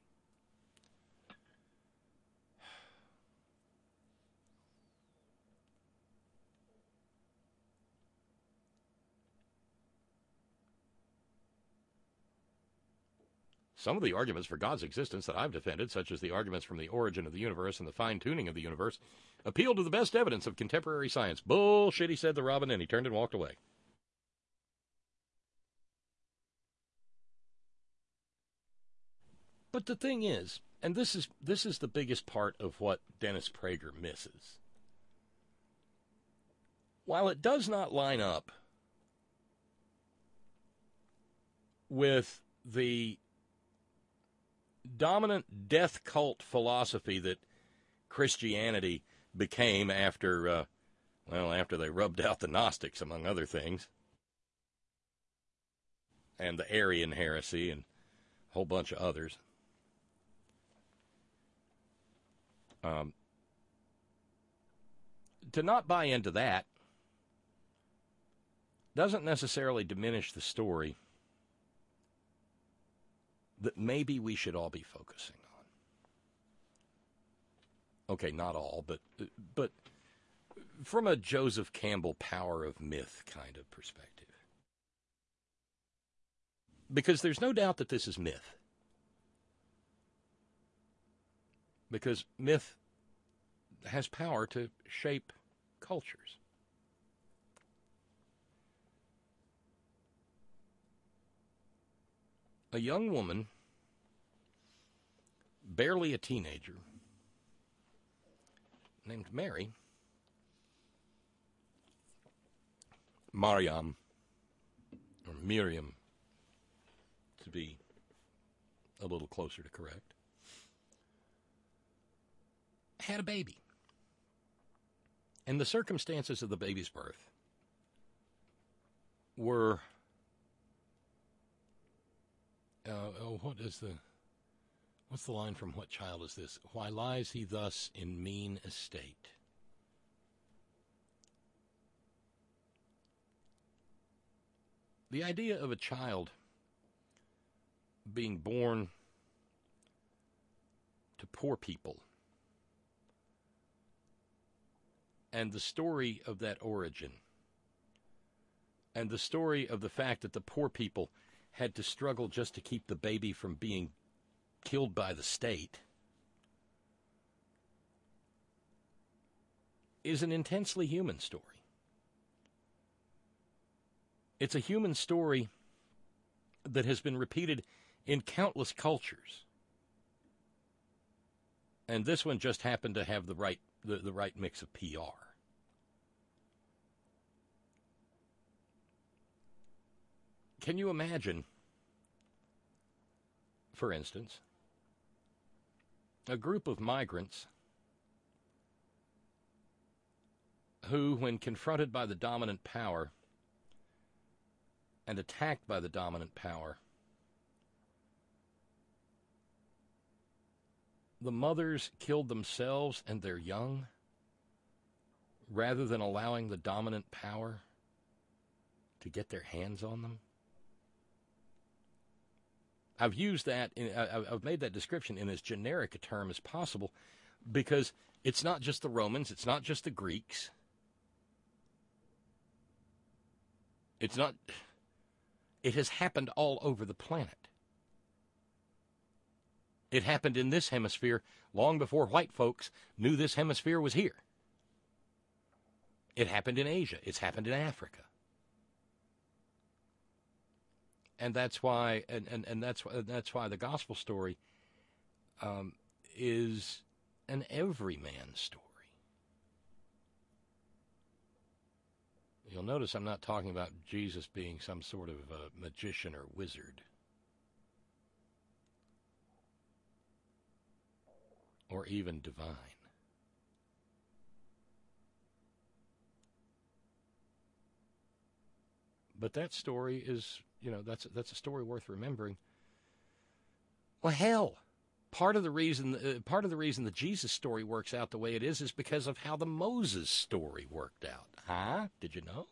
Some of the arguments for God's existence that I've defended, such as the arguments from the origin of the universe and the fine-tuning of the universe, appeal to the best evidence of contemporary science. Bullshit, he said to Robin, and he turned and walked away. But the thing is, and this is the biggest part of what Dennis Prager misses. While it does not line up with the dominant death cult philosophy that Christianity became after they rubbed out the Gnostics, among other things, and the Arian heresy and a whole bunch of others. To not buy into that doesn't necessarily diminish the story that maybe we should all be focusing on. Okay, not all, but from a Joseph Campbell power of myth kind of perspective. Because there's no doubt that this is myth. Because myth has power to shape cultures. A young woman, barely a teenager, named Mary, Mariam, or Miriam, to be a little closer to correct, had a baby. And the circumstances of the baby's birth were, what's the line from What Child Is This? Why lies he thus in mean estate? The idea of a child being born to poor people and the story of that origin and the story of the fact that the poor people had to struggle just to keep the baby from being killed by the state is an intensely human story. It's a human story that has been repeated in countless cultures. And this one just happened to have the right mix of PR. Can you imagine, for instance, a group of migrants who, when confronted by the dominant power and attacked by the dominant power, the mothers killed themselves and their young rather than allowing the dominant power to get their hands on them? I've used that, I've made that description in as generic a term as possible because it's not just the Romans, it's not just the Greeks. It has happened all over the planet. It happened in this hemisphere long before white folks knew this hemisphere was here. It happened in Asia. It's happened in Africa. And that's why, and that's why the gospel story is an everyman story. You'll notice I'm not talking about Jesus being some sort of a magician or wizard, or even divine. But that story is, that's a story worth remembering. Well, hell, part of the reason the Jesus story works out the way it is because of how the Moses story worked out. Huh? Did you know?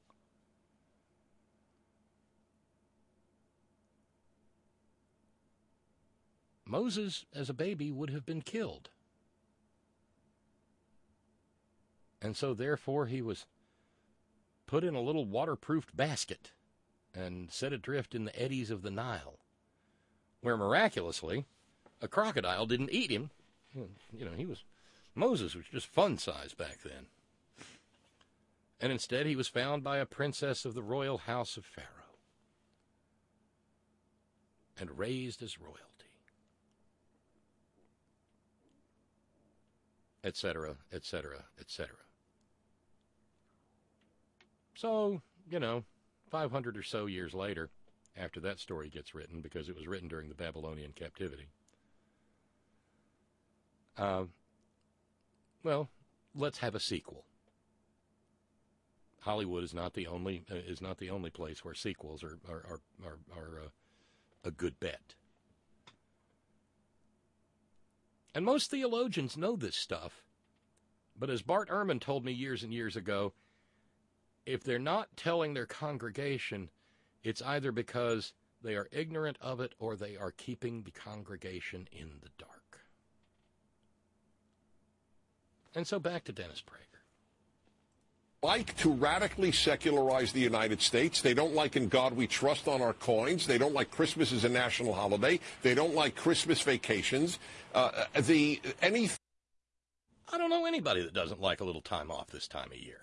Moses, as a baby, would have been killed. And so, therefore, he was put in a little waterproofed basket and set adrift in the eddies of the Nile, where miraculously a crocodile didn't eat him. Moses was just fun size back then. And instead he was found by a princess of the royal house of Pharaoh and raised as royalty, etc., etc., etc. So, 500 or so years later, after that story gets written, because it was written during the Babylonian captivity, let's have a sequel. Hollywood is not the only place where sequels are a good bet. And most theologians know this stuff, but as Bart Ehrman told me years and years ago, if they're not telling their congregation, it's either because they are ignorant of it or they are keeping the congregation in the dark. And so back to Dennis Prager. Like to radically secularize the United States. They don't like In God We Trust on our coins. They don't like Christmas as a national holiday. They don't like Christmas vacations. I don't know anybody that doesn't like a little time off this time of year.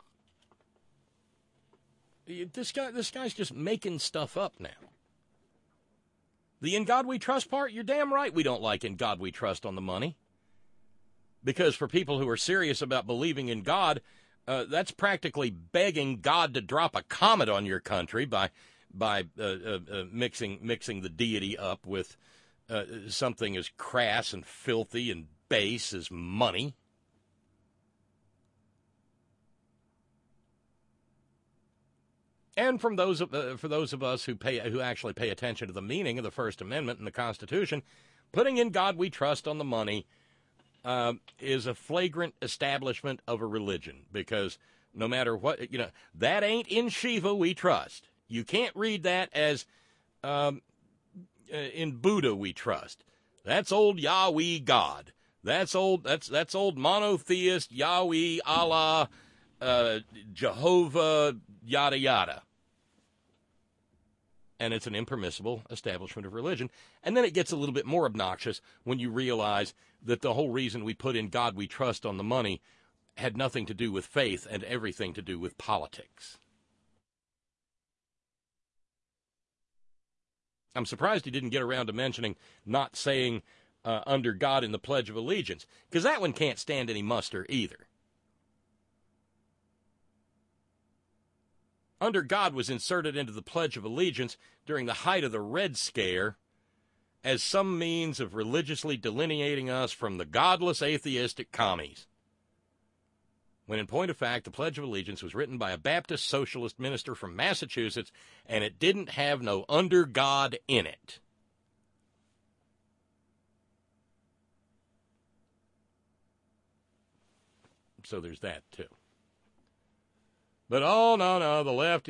This guy's just making stuff up now. The In God We Trust part, you're damn right we don't like In God We Trust on the money. Because for people who are serious about believing in God, that's practically begging God to drop a comet on your country by mixing the deity up with something as crass and filthy and base as money. And for those of us who actually pay attention to the meaning of the First Amendment and the Constitution, putting In God We Trust on the money is a flagrant establishment of a religion, because no matter what, that ain't In Shiva We Trust. You can't read that as In Buddha We Trust. That's old Yahweh God. That's old monotheist Yahweh, Allah, Jehovah, yada yada. And it's an impermissible establishment of religion. And then it gets a little bit more obnoxious when you realize that the whole reason we put In God We Trust on the money had nothing to do with faith and everything to do with politics. I'm surprised he didn't get around to mentioning not saying under God in the Pledge of Allegiance, because that one can't stand any muster either. Under God was inserted into the Pledge of Allegiance during the height of the Red Scare as some means of religiously delineating us from the godless atheistic commies. When in point of fact, the Pledge of Allegiance was written by a Baptist socialist minister from Massachusetts, and it didn't have no under God in it. So there's that, too. But, no, the left,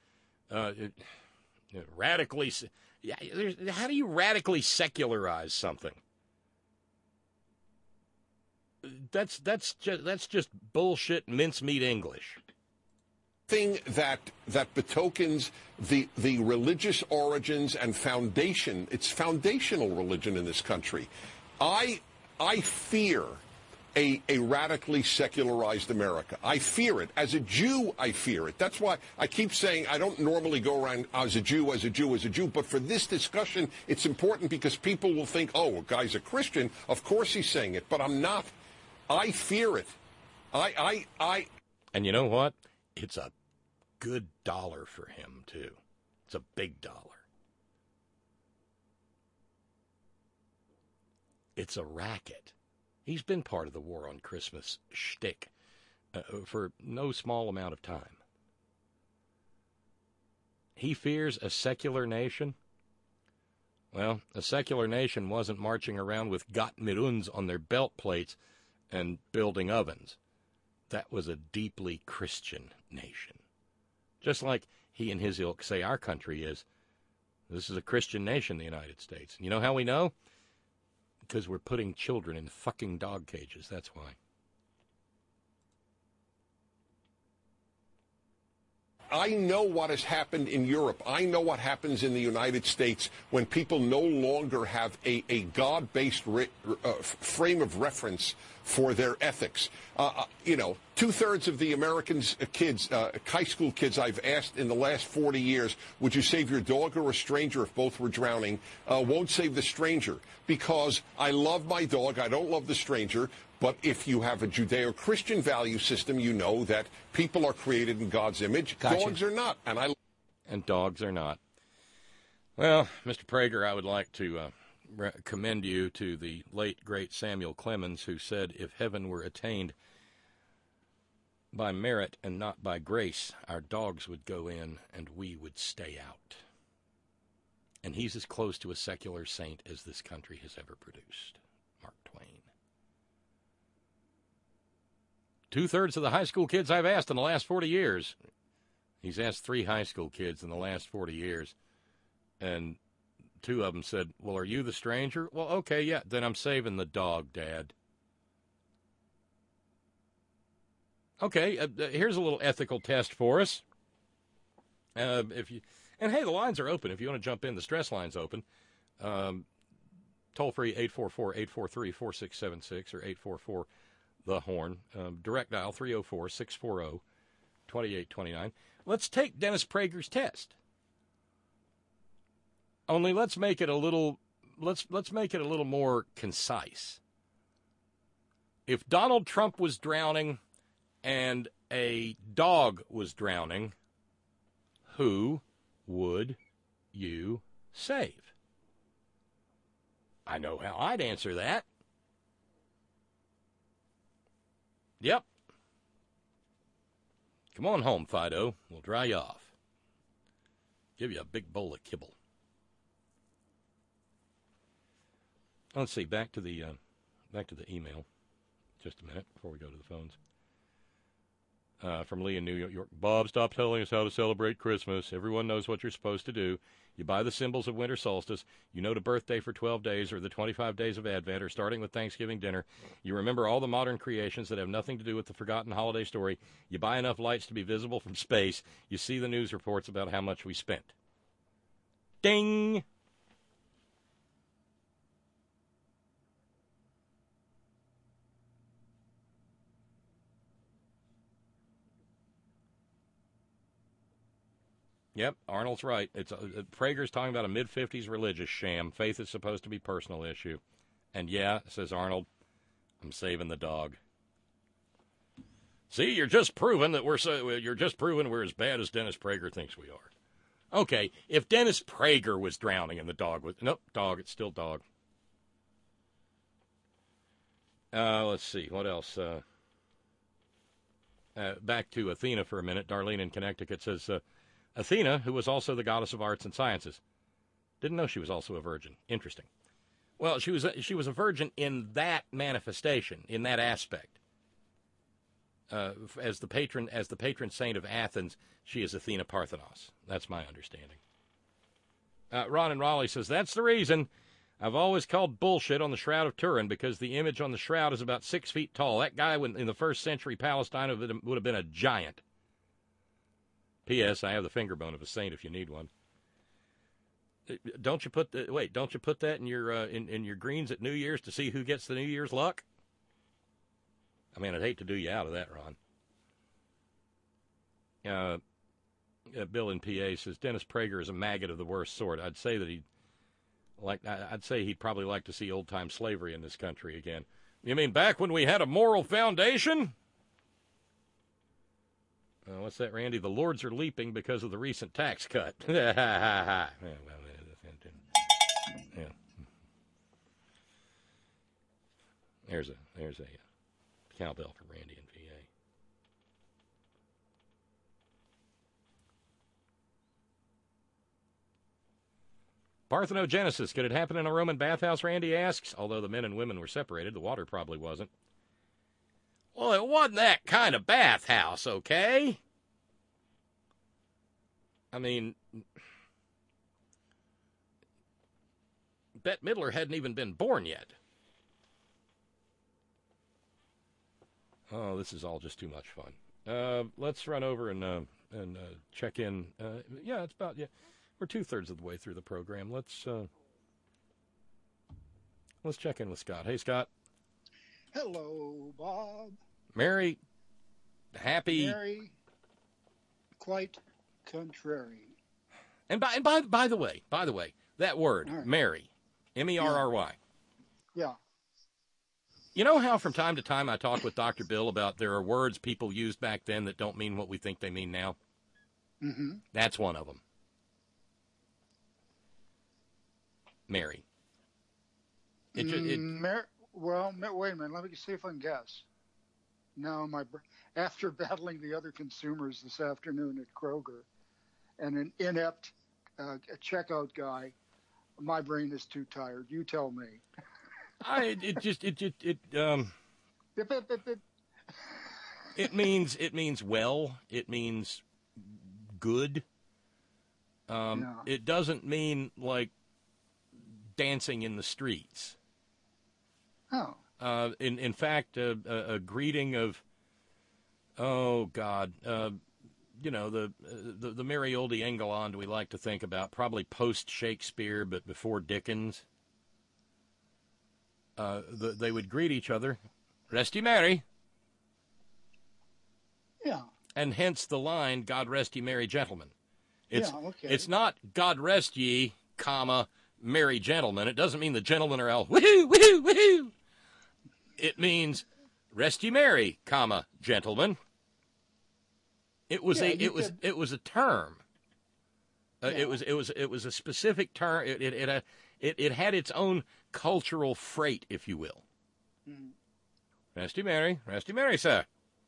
radically, how do you radically secularize something? That's just bullshit mincemeat English. Thing that betokens the religious origins and foundation, it's foundational religion in this country. I fear a radically secularized America. I fear it. As a Jew, I fear it. That's why I keep saying I don't normally go around as a Jew. But for this discussion, it's important because people will think, oh, a guy's a Christian. Of course he's saying it. But I'm not. I fear it. And you know what? It's a good dollar for him, too. It's a big dollar. It's a racket. He's been part of the war on Christmas shtick for no small amount of time. He fears a secular nation. Well, a secular nation wasn't marching around with Gott mit uns on their belt plates and building ovens. That was a deeply Christian nation. Just like he and his ilk say our country is. This is a Christian nation, the United States. And you know how we know? Because we're putting children in fucking dog cages, that's why. I know what has happened in Europe. I know what happens in the United States when people no longer have a God-based frame of reference for their ethics. 2/3 of the Americans' kids, high school kids I've asked in the last 40 years, would you save your dog or a stranger if both were drowning? Won't save the stranger because I love my dog. I don't love the stranger. But if you have a Judeo-Christian value system, you know that people are created in God's image. Gotcha. Dogs are not. And dogs are not. Well, Mr. Prager, I would like to commend you to the late, great Samuel Clemens, who said, if heaven were attained by merit and not by grace, our dogs would go in and we would stay out. And he's as close to a secular saint as this country has ever produced. Mark Twain. 2/3 of the high school kids I've asked in the last 40 years. He's asked 3 high school kids in the last 40 years. And 2 of them said, well, are you the stranger? Well, okay, yeah, then I'm saving the dog, Dad. Okay, here's a little ethical test for us. Hey, the lines are open. If you want to jump in, the stress line's open. Toll free 844-843-4676 or 844-THE-HORN. Direct dial 304-640-2829. Let's take Dennis Prager's test. Only let's make it a little more concise. If Donald Trump was drowning and a dog was drowning, who would you save? I know how I'd answer that. Yep. Come on home, Fido. We'll dry you off. Give you a big bowl of kibble. Let's see. Back to the email. Just a minute before we go to the phones. From Lee in New York. Bob, stop telling us how to celebrate Christmas. Everyone knows what you're supposed to do. You buy the symbols of winter solstice. You know the birthday for 12 days or the 25 days of Advent or starting with Thanksgiving dinner. You remember all the modern creations that have nothing to do with the forgotten holiday story. You buy enough lights to be visible from space. You see the news reports about how much we spent. Ding! Yep, Arnold's right. It's Prager's talking about a mid-50s religious sham. Faith is supposed to be a personal issue. And yeah, says Arnold, I'm saving the dog. See, you're just proving we're as bad as Dennis Prager thinks we are. Okay, if Dennis Prager was drowning and the dog was... Nope, dog, it's still dog. Let's see, what else? Back to Athena for a minute. Darlene in Connecticut says... Athena, who was also the goddess of arts and sciences. Didn't know she was also a virgin. Interesting. Well, she was a virgin in that manifestation, in that aspect. As the patron saint of Athens, she is Athena Parthenos. That's my understanding. Ron in Raleigh says, that's the reason I've always called bullshit on the Shroud of Turin, because the image on the shroud is about 6 feet tall. That guy in the first century Palestine would have been a giant. P.S. I have the finger bone of a saint if you need one. Don't you put that in your in your greens at New Year's to see who gets the New Year's luck? I mean, I'd hate to do you out of that, Ron. Bill in PA says Dennis Prager is a maggot of the worst sort. I'd say he'd probably like to see old-time slavery in this country again. You mean back when we had a moral foundation? What's that, Randy? The Lords are leaping because of the recent tax cut. Yeah. There's a cowbell for Randy in VA. Parthenogenesis. Could it happen in a Roman bathhouse, Randy asks? Although the men and women were separated, the water probably wasn't. Well, it wasn't that kind of bathhouse, okay? I mean, Bette Midler hadn't even been born yet. Oh, this is all just too much fun. Let's run over and check in. It's about, we're 2/3 of the way through the program. Let's check in with Scott. Hey, Scott. Hello, Bob. Merry, quite contrary. And by the way, that word, right. Merry, M-E-R-R-Y. Yeah. You know how from time to time I talk with Dr. Bill about there are words people used back then that don't mean what we think they mean now? Mm-hmm. That's one of them. Merry. Wait a minute. Let me see if I can guess. Now, after battling the other consumers this afternoon at Kroger and an inept checkout guy, my brain is too tired. You tell me. It means well. It means good. It doesn't mean like dancing in the streets. Oh. In fact, a greeting of Oh, God. You know, the merry oldie England we like to think about, probably post-Shakespeare, but before Dickens. They would greet each other, "Rest ye merry." Yeah. And hence the line, "God rest ye merry gentlemen." It's not "God rest ye, comma, merry gentlemen." It doesn't mean the gentlemen are all woohoo, woohoo, woohoo. It means "Rest ye merry, comma, gentlemen." It was it was a term. It was a specific term. It had its own cultural freight, if you will. Mm. Rest ye merry, sir.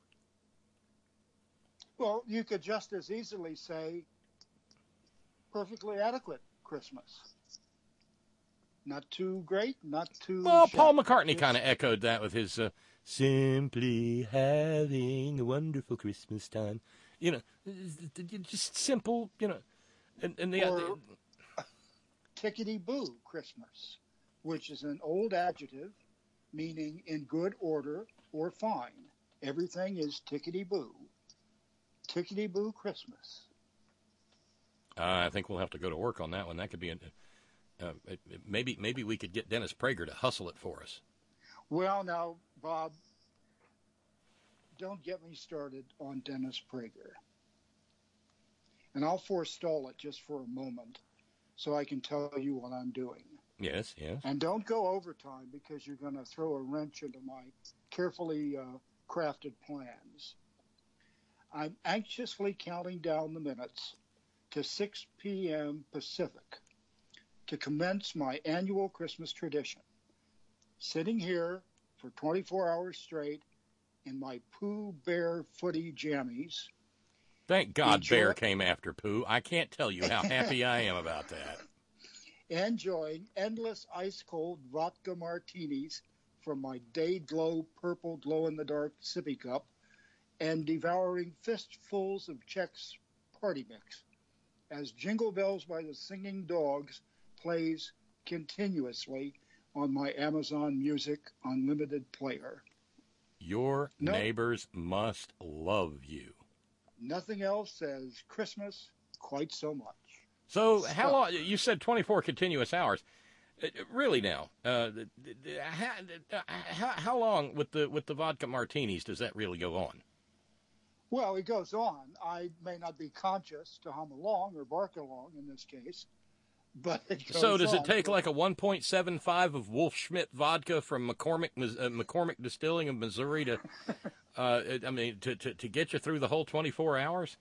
Well, you could just as easily say perfectly adequate Christmas. Not too great, not too Well, shabby. Paul McCartney kind of echoed that with his "Simply having a wonderful Christmas time." You know, just simple, you know. And or tickety-boo Christmas, which is an old adjective meaning in good order or fine. Everything is tickety-boo. Tickety-boo Christmas. I think we'll have to go to work on that one. That could be maybe we could get Dennis Prager to hustle it for us. Well, now, Bob, don't get me started on Dennis Prager. And I'll forestall it just for a moment so I can tell you what I'm doing. Yes. And don't go overtime because you're going to throw a wrench into my carefully crafted plans. I'm anxiously counting down the minutes to 6 p.m. Pacific to commence my annual Christmas tradition. Sitting here for 24 hours straight in my Pooh Bear footy jammies. Thank God Bear came after Pooh. I can't tell you how happy I am about that. Enjoying endless ice-cold vodka martinis from my day-glow purple glow-in-the-dark sippy cup and devouring fistfuls of Chex Party Mix as Jingle Bells by the Singing Dogs plays continuously on my Amazon Music Unlimited player. Your neighbors must love you. Nothing else says Christmas quite so much. So how long? You said 24 continuous hours. Really now? How long with the vodka martinis does that really go on? Well, it goes on. I may not be conscious to hum along or bark along in this case, but it goes on. So does it take like a 1.75 of Wolf Schmidt vodka from McCormick Distilling of Missouri to, to get you through the whole 24 hours?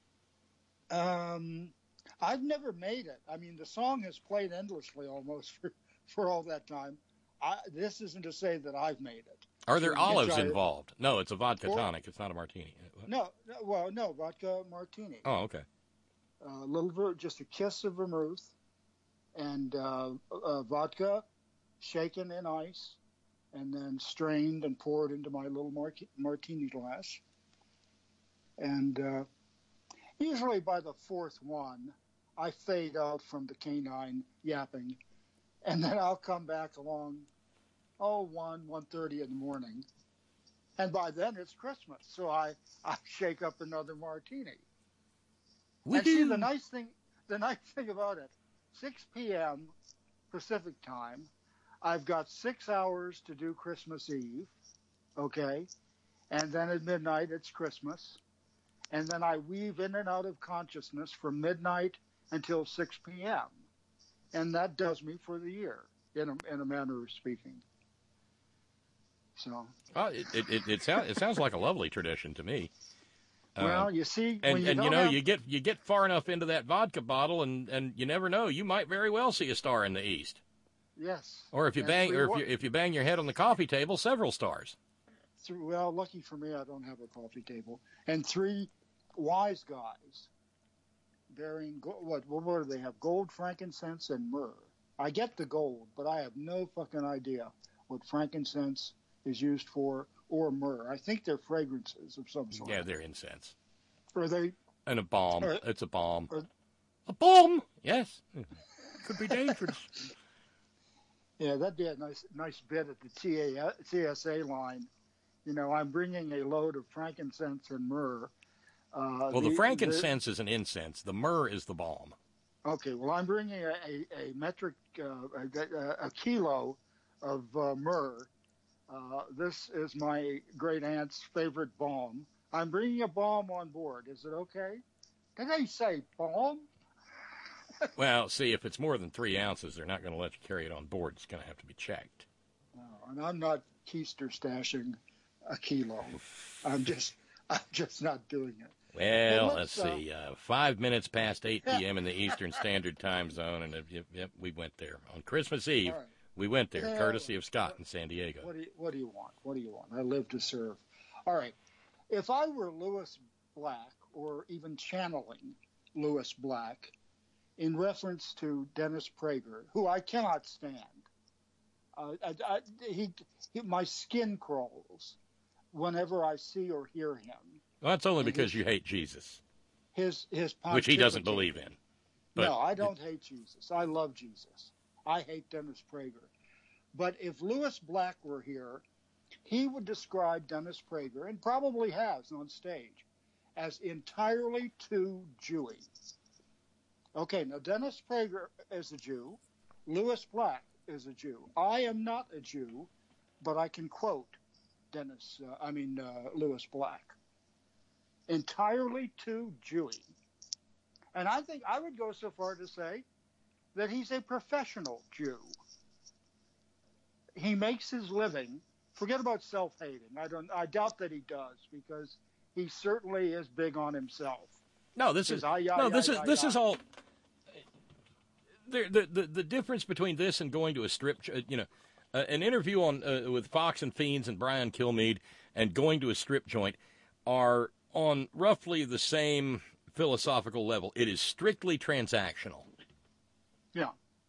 I've never made it. I mean, the song has played endlessly almost for all that time. This isn't to say that I've made it. Are there olives involved? No, it's a vodka tonic. It's not a martini. No, vodka martini. Oh, okay. Just a kiss of vermouth and vodka shaken in ice and then strained and poured into my little martini glass. And usually by the fourth one, I fade out from the canine yapping, and then I'll come back along 1:30 in the morning. And by then it's Christmas, so I shake up another martini. Woo-hoo. And see, the nice thing about it, 6 p.m. Pacific time, I've got 6 hours to do Christmas Eve, okay? And then at midnight it's Christmas. And then I weave in and out of consciousness from midnight until 6 p.m. And that does me for the year, in a manner of speaking. So. It sounds like a lovely tradition to me. Well, you see, you get far enough into that vodka bottle, and you never know, you might very well see a star in the east. Yes. Or if you bang your head on the coffee table, several stars. Well, lucky for me, I don't have a coffee table. And 3 wise guys bearing what do they have? Gold, frankincense, and myrrh. I get the gold, but I have no fucking idea what frankincense is used for, or myrrh. I think they're fragrances of some sort. Yeah, they're incense. Are they? And a balm. It's a balm. A balm? Yes. Could be dangerous. Yeah, that'd be a nice bit at the TSA line I'm bringing a load of frankincense and myrrh. Well, the frankincense is an incense. The myrrh is the balm. Okay, well, I'm bringing a kilo of myrrh. This is my great aunt's favorite balm. I'm bringing a balm on board. Is it okay? Did they say balm? Well, see, if it's more than 3 ounces, they're not going to let you carry it on board. It's going to have to be checked. And I'm not keister stashing a kilo. I'm just not doing it. Well, let's see. 5 minutes past 8 p.m. in the Eastern Standard Time Zone, and yep, we went there on Christmas Eve. Right. We went there, courtesy of Scott in San Diego. What do you want? What do you want? I live to serve. All right. If I were Lewis Black, or even channeling Lewis Black, in reference to Dennis Prager, who I cannot stand, my skin crawls whenever I see or hear him. Well, that's only because you hate Jesus. His which he doesn't believe in. But no, I don't hate Jesus. I love Jesus. I hate Dennis Prager. But if Lewis Black were here, he would describe Dennis Prager, and probably has on stage, as entirely too Jewy. Okay, now Dennis Prager is a Jew. Lewis Black is a Jew. I am not a Jew, but I can quote Lewis Black. Entirely too Jewy. And I think I would go so far to say that he's a professional Jew. He makes his living. Forget about self-hating. I doubt that he does, because he certainly is big on himself. No, this is all. The difference between this and going to a strip, an interview on with Fox and Fiends and Brian Kilmeade, and going to a strip joint are on roughly the same philosophical level. It is strictly transactional. Yeah.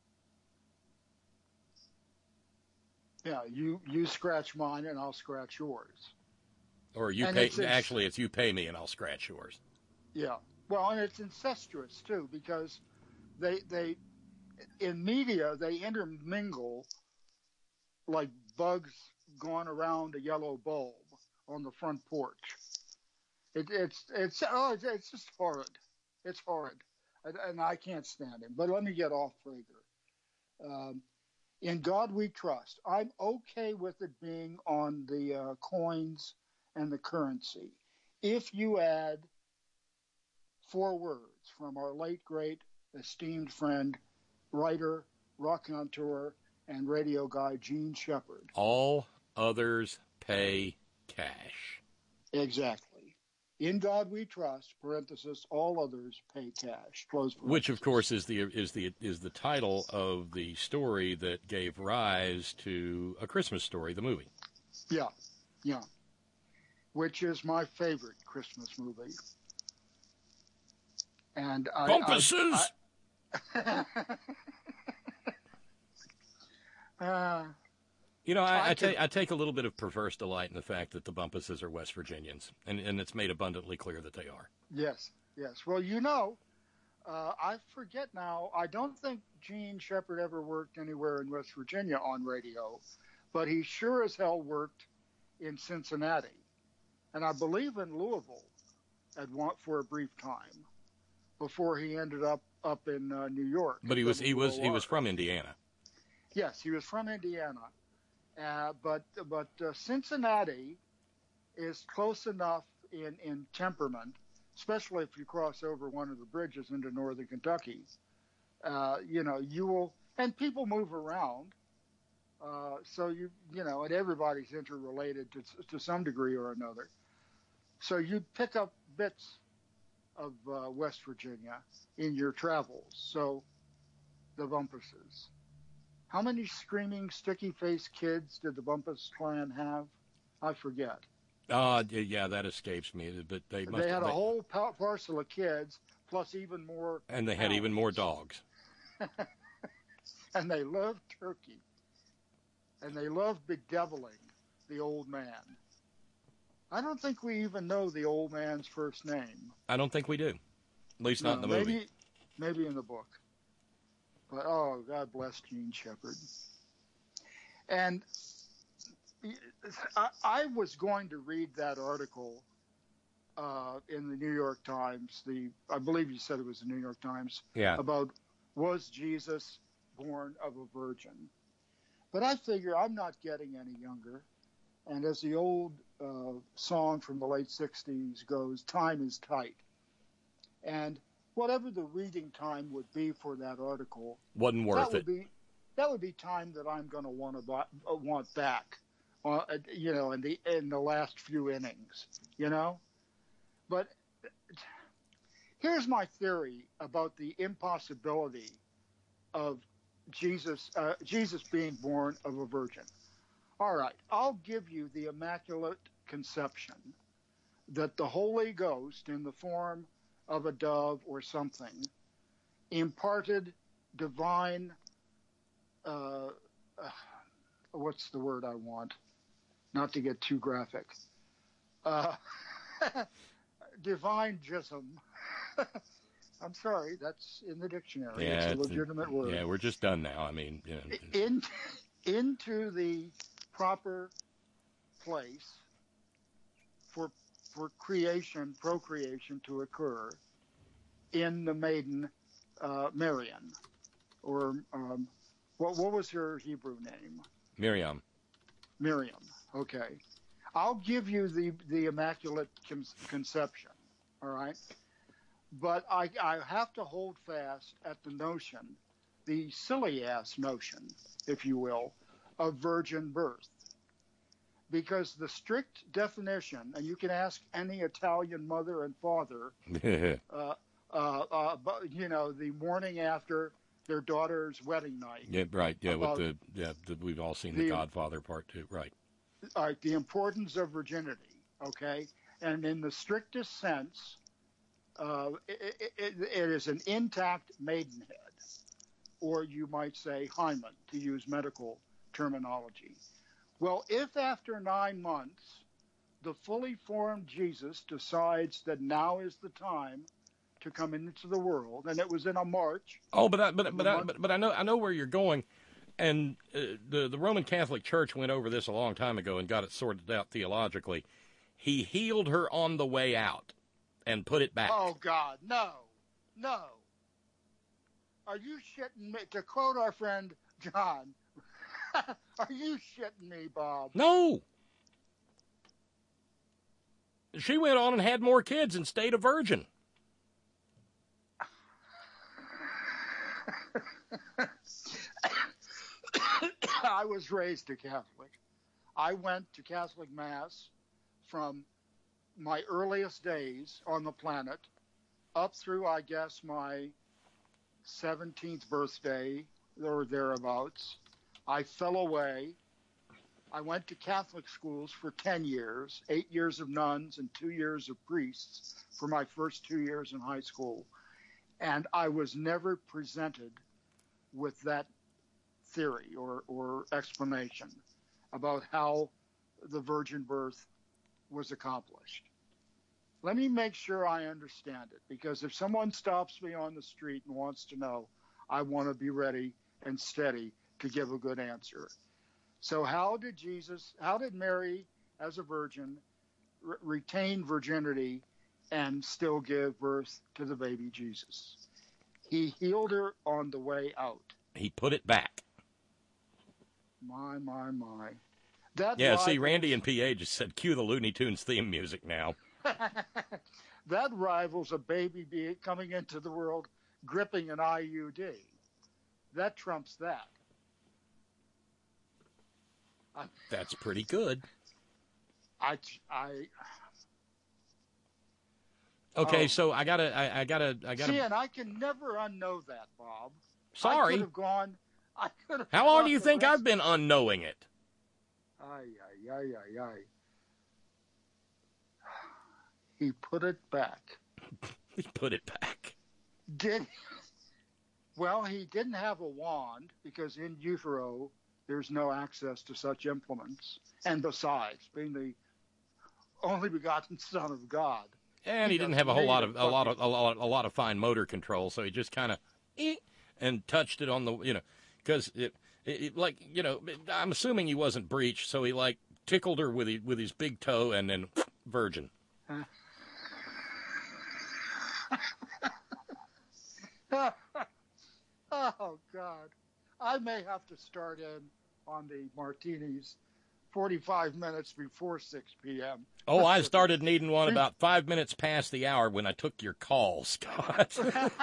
Yeah, you scratch mine and I'll scratch yours. Or you pay. Actually, it's you pay me and I'll scratch yours. Yeah. Well, and it's incestuous too, because they in media they intermingle like bugs going around a yellow bulb on the front porch. It's just horrid. It's horrid, and I can't stand him. But let me get off Prager. In God We Trust. I'm okay with it being on the coins and the currency, if you add 4 words from our late great esteemed friend, writer, raconteur, and radio guy Gene Shepard. All others pay cash. Exactly. In God We Trust, parenthesis, all others pay cash, close parenthesis. Which, of course, is the title of the story that gave rise to A Christmas Story, the movie. Yeah. Which is my favorite Christmas movie. And Bumpuses! I take a little bit of perverse delight in the fact that the Bumpuses are West Virginians, and it's made abundantly clear that they are. Yes. Well, I forget now. I don't think Gene Shepard ever worked anywhere in West Virginia on radio, but he sure as hell worked in Cincinnati, and I believe in Louisville for a brief time before he ended up in New York. But he was from Indiana. Yes, he was from Indiana. But Cincinnati is close enough in temperament, especially if you cross over one of the bridges into northern Kentucky. You will, and people move around, so and everybody's interrelated to some degree or another. So you pick up bits of West Virginia in your travels. So the Bumpuses. How many screaming, sticky-faced kids did the Bumpus clan have? I forget. Yeah, that escapes me. But they had a whole parcel of kids, plus even more. And they had even more dogs. And they loved turkey. And they loved bedeviling the old man. I don't think we even know the old man's first name. I don't think we do. At least not in the movie. Maybe in the book. But, God bless Gene Shepard. And I was going to read that article in the New York Times. I believe you said it was the New York Times. Yeah. About was Jesus born of a virgin? But I figure I'm not getting any younger. And as the old song from the late 60s goes, time is tight. And whatever the reading time would be for that article, wasn't worth it. That would be time that I'm going to want back, in the last few innings, But here's my theory about the impossibility of Jesus being born of a virgin. All right, I'll give you the Immaculate Conception, that the Holy Ghost, in the form of a dove or something, imparted divine, what's the word I want? Not to get too graphic. Divine jism. I'm sorry, that's in the dictionary. Yeah, it's a legitimate word. Yeah, we're just done now. I mean, into the proper place for procreation to occur in the maiden Marian, or what was her Hebrew name? Miriam. Okay, I'll give you the Immaculate Conception. All right, but I have to hold fast at the notion, the silly ass notion, if you will, of virgin birth. Because the strict definition, and you can ask any Italian mother and father, the morning after their daughter's wedding night. Yeah, right. Yeah, we've all seen The Godfather Part 2. Right. All right. The importance of virginity. Okay, and in the strictest sense, it is an intact maidenhead, or you might say hymen, to use medical terminology. Well, if after 9 months the fully formed Jesus decides that now is the time to come into the world, and it was in a March. Oh, but I know where you're going, and the Roman Catholic Church went over this a long time ago and got it sorted out theologically. He healed her on the way out and put it back. Oh God, no. Are you shitting me? To quote our friend John. Are you shitting me, Bob? No. She went on and had more kids and stayed a virgin. I was raised a Catholic. I went to Catholic Mass from my earliest days on the planet up through, I guess, my 17th birthday or thereabouts. I fell away. I went to Catholic schools for 10 years, 8 years of nuns and 2 years of priests for my first 2 years in high school. And I was never presented with that theory or explanation about how the virgin birth was accomplished. Let me make sure I understand it, because if someone stops me on the street and wants to know, I want to be ready and steady to give a good answer. So how did Mary, as a virgin, retain virginity and still give birth to the baby Jesus? He healed her on the way out. He put it back. My. See, Randy and PA just said, cue the Looney Tunes theme music now. That rivals a baby coming into the world gripping an IUD. That trumps that. That's pretty good. Okay, so I gotta. See, and I can never unknow that, Bob. Sorry. I could have gone. How long do you think I've been unknowing it? Ay. He put it back. He put it back. Did? Well, he didn't have a wand, because in utero there's no access to such implements. And besides, being the only begotten Son of God, and he didn't have a lot of fine motor control, so he just kind of and touched it on the, because I'm assuming he wasn't breached, so he tickled her with his big toe, and then virgin. Oh, God. I may have to start in on the martinis 45 minutes before 6 p.m. Oh, I started needing one about 5 minutes past the hour when I took your call, Scott.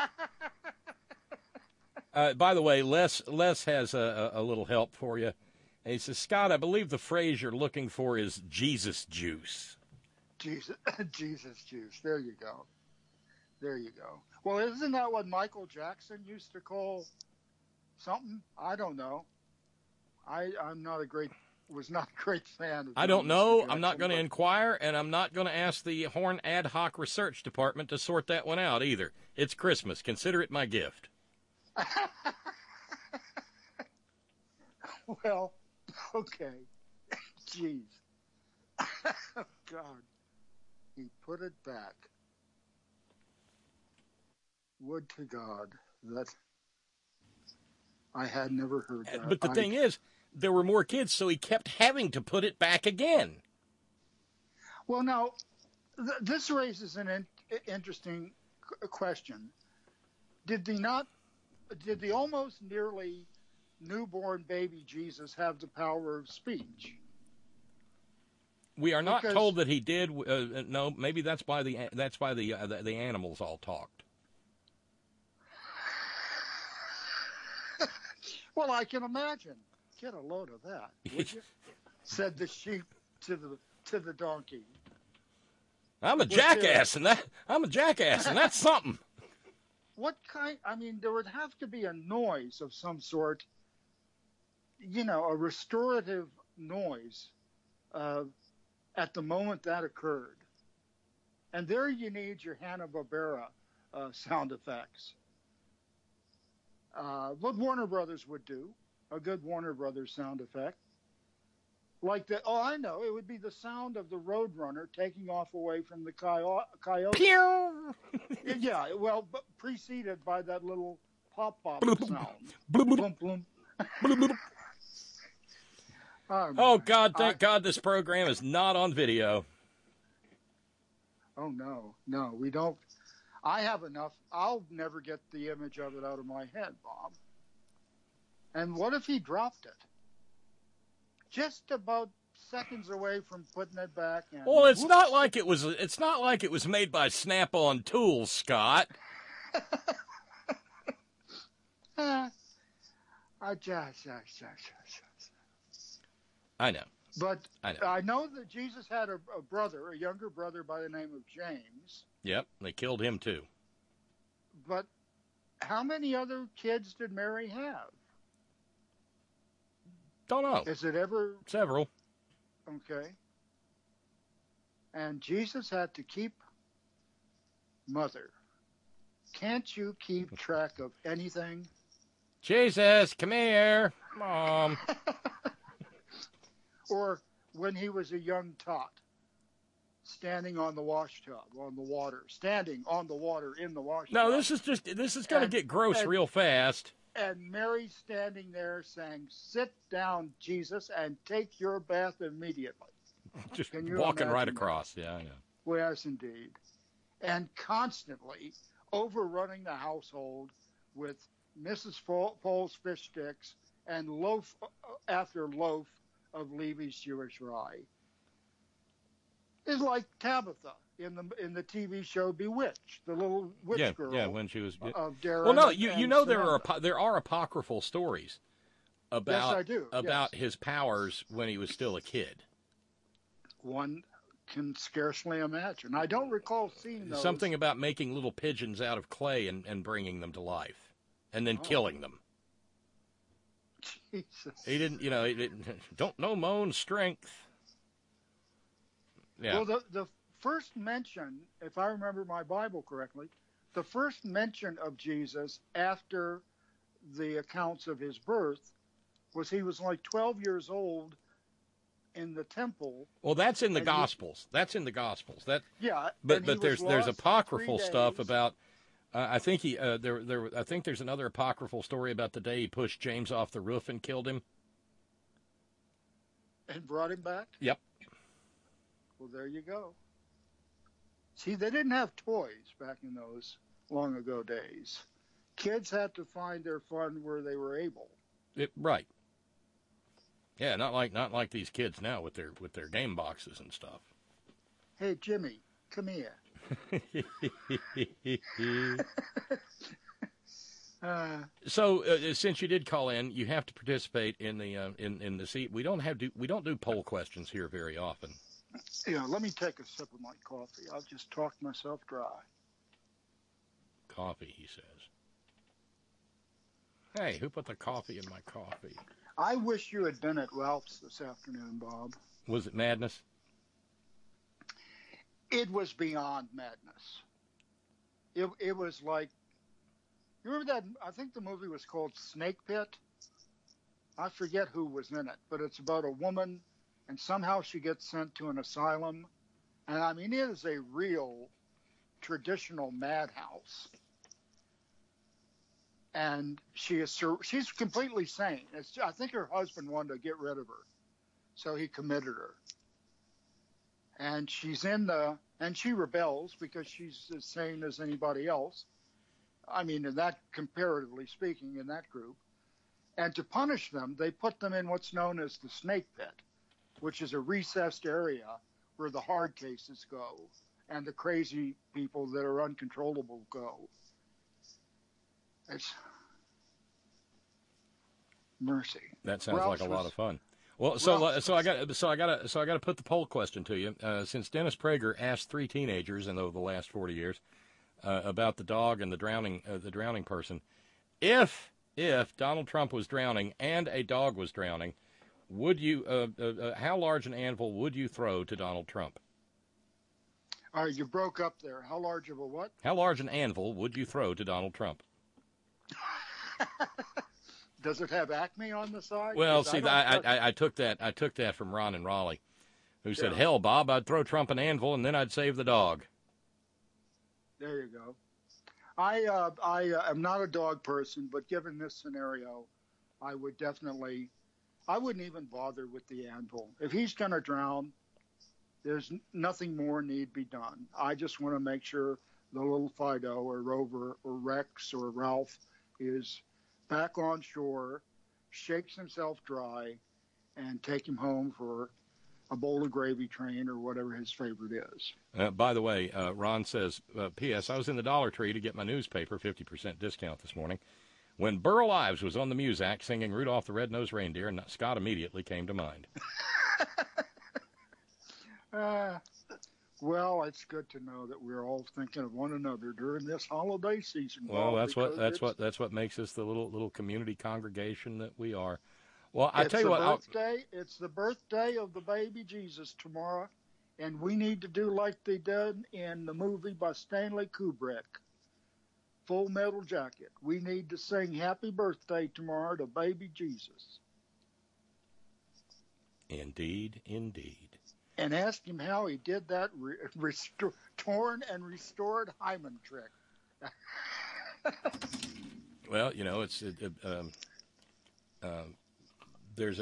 By the way, Les has a little help for you. And he says, Scott, I believe the phrase you're looking for is Jesus juice. Jesus juice. There you go. There you go. Well, isn't that what Michael Jackson used to call something? I don't know. I'm not a great fan of. I don't know. I'm not going to inquire, and I'm not going to ask the Horn Ad Hoc Research Department to sort that one out either. It's Christmas. Consider it my gift. Well, okay. Jeez. God. He put it back. Would to God that I had never heard that. But the thing is, there were more kids, so he kept having to put it back again. Well, now, this raises an interesting question. Did the almost nearly newborn baby Jesus have the power of speech? We are not told that he did. No, maybe that's why the animals all talked. Well, I can imagine. Get a load of that, would you? Said the sheep to the donkey. I'm a jackass, and that's something. What kind? I mean, there would have to be a noise of some sort. A restorative noise at the moment that occurred. And there you need your Hanna-Barbera sound effects. What Warner Brothers would do, a good Warner Brothers sound effect. Like that, I know, it would be the sound of the Roadrunner taking off away from the coyote. Pew! Yeah, well, preceded by that little pop-pop sound. Bloom, bloom. Oh, God, thank God this program is not on video. Oh, no, we don't. I have enough. I'll never get the image of it out of my head, Bob. And what if he dropped it? Just about seconds away from putting it back. And well, it's not like it was made by Snap-on tools, Scott. I know. But I know that Jesus had a younger brother by the name of James. Yep, they killed him too. But how many other kids did Mary have? Don't know. Is it ever? Several. Okay. And Jesus had to keep mother. Can't you keep track of anything? Jesus, come here, Mom. Or when he was a young tot, standing on the wash tub, on the water, standing on the water in the wash tub. No, this is going to get gross real fast. And Mary standing there saying, "Sit down, Jesus, and take your bath immediately." Just walking right across. Yeah, I know. Well, yes, indeed. And constantly overrunning the household with Mrs. Pole's fish sticks and loaf after loaf of Levy's Jewish rye. It's like Tabitha in the TV show Bewitched, the little witch girl. Yeah, when she was. Of Darren. Well, no, you know there are apocryphal stories about yes, I do. about his powers when he was still a kid. One can scarcely imagine. I don't recall seeing those. Something about making little pigeons out of clay and bringing them to life, and then killing them. Jesus. He didn't, don't know my own strength. Yeah. Well, the first mention, if I remember my Bible correctly, the first mention of Jesus after the accounts of his birth was he was like 12 years old in the temple. Well, that's in the Gospels. That's in the Gospels. Yeah. But there's apocryphal stuff about. I think I think there's another apocryphal story about the day he pushed James off the roof and killed him. And brought him back? Yep. Well, there you go. See, they didn't have toys back in those long ago days. Kids had to find their fun where they were able. Right. Yeah, not like these kids now with their game boxes and stuff. Hey, Jimmy, come here. So, since you did call in, you have to participate in the in the seat. We don't do poll questions here very often. Yeah, let me take a sip of my coffee. I'll just talk myself dry. Coffee, he says. Hey, who put the coffee in my coffee? I wish you had been at Ralph's this afternoon, Bob. Was it madness? It was beyond madness. It was like, you remember that? I think the movie was called Snake Pit. I forget who was in it, but it's about a woman, and somehow she gets sent to an asylum. And I mean, it is a real traditional madhouse. And she's completely sane. I think her husband wanted to get rid of her, so he committed her. And and she rebels because she's as sane as anybody else. I mean, in that, comparatively speaking, in that group. And to punish them, they put them in what's known as the Snake Pit, which is a recessed area where the hard cases go and the crazy people that are uncontrollable go. It's mercy. That sounds like a lot of fun. Well, so I got to put the poll question to you. Since Dennis Prager asked 3 teenagers in the last 40 years about the dog and the drowning person, if Donald Trump was drowning and a dog was drowning, would you how large an anvil would you throw to Donald Trump? All right, you broke up there. How large of a what? How large an anvil would you throw to Donald Trump? Does it have Acme on the side? Well, see, I took that from Ron in Raleigh, who said, "Hell, Bob, I'd throw Trump an anvil and then I'd save the dog." There you go. I am not a dog person, but given this scenario, I wouldn't even bother with the anvil. If he's going to drown, there's nothing more need be done. I just want to make sure the little Fido or Rover or Rex or Ralph is back on shore, shakes himself dry, and take him home for a bowl of gravy train or whatever his favorite is. By the way, Ron says, P.S. I was in the Dollar Tree to get my newspaper, 50% discount this morning, when Burl Ives was on the Muzak singing Rudolph the Red-Nosed Reindeer, and Scott immediately came to mind. Well, it's good to know that we're all thinking of one another during this holiday season. Well, that's what makes us the little community congregation that we are. Well, I tell you what, it's the birthday of the baby Jesus tomorrow, and we need to do like they did in the movie by Stanley Kubrick, Full Metal Jacket. We need to sing Happy Birthday tomorrow to baby Jesus. Indeed, indeed. And ask him how he did that torn and restored hymen trick. Well, you know, there's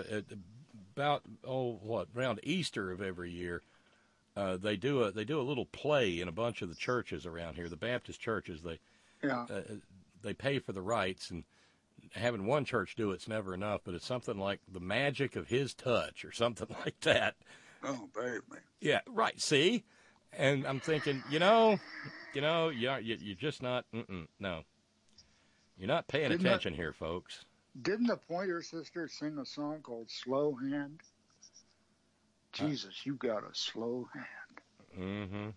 around Easter of every year, they do a little play in a bunch of the churches around here, the Baptist churches. They pay for the rights, and having one church do it's never enough, but it's something like The Magic of His Touch or something like that. Oh, baby. Yeah, right. See, and I'm thinking, you're just not. No, you're not paying attention here, folks. Didn't the Pointer Sisters sing a song called "Slow Hand"? Jesus, you got a slow hand.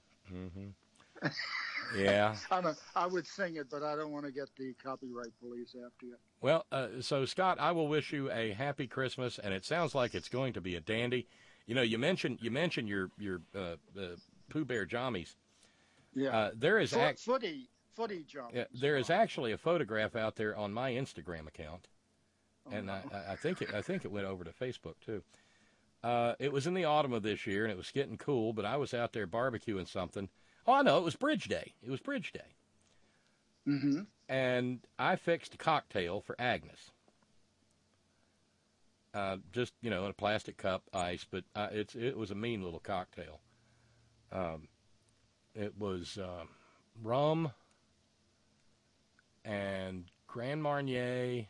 Yeah. I would sing it, but I don't want to get the copyright police after you. Well, so Scott, I will wish you a happy Christmas, and it sounds like it's going to be a dandy. You know, you mentioned your Pooh Bear jammies. Yeah. There is footy jammies. Yeah, there is actually a photograph out there on my Instagram account, and I think it went over to Facebook too. It was in the autumn of this year, and it was getting cool. But I was out there barbecuing something. Oh, I know, it was Bridge Day. Mm-hmm. And I fixed a cocktail for Agnes. just, in a plastic cup, ice, but it was a mean little cocktail. It was rum and Grand Marnier,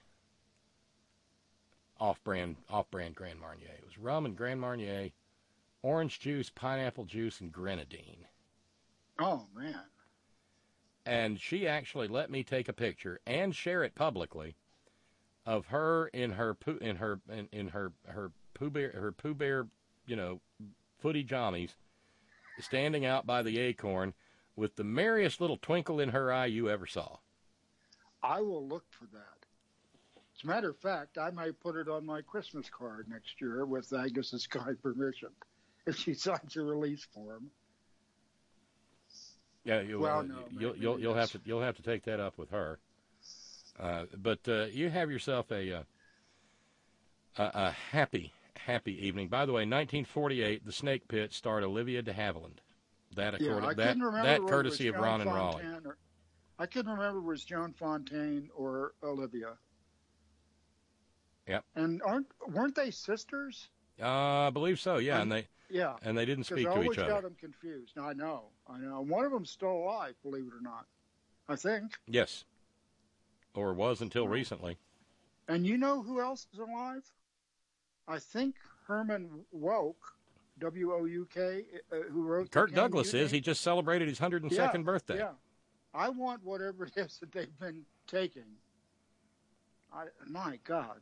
off-brand Grand Marnier. It was rum and Grand Marnier, orange juice, pineapple juice, and grenadine. Oh, man. And she actually let me take a picture and share it publicly of her in her Pooh Bear, footy jammies, standing out by the acorn with the merriest little twinkle in her eye you ever saw. I will look for that. As a matter of fact, I might put it on my Christmas card next year with Agnes's kind permission, if she signs a release form. Yeah, you'll have to take that up with her. But you have yourself a happy evening. By the way, 1948, The Snake Pit starred Olivia de Havilland. That courtesy of Ron and Raleigh. I couldn't remember if it was Joan Fontaine or Olivia. Yep. And weren't they sisters? I believe so. Yeah, and they didn't speak to each other. I always got them confused. I know. One of them's still alive, believe it or not. I think. Yes. Or was until recently. And you know who else is alive? I think Herman Wouk, W-O-U-K, who wrote Kirk Douglas is. He just celebrated his 102nd birthday. Yeah. I want whatever it is that they've been taking. My God.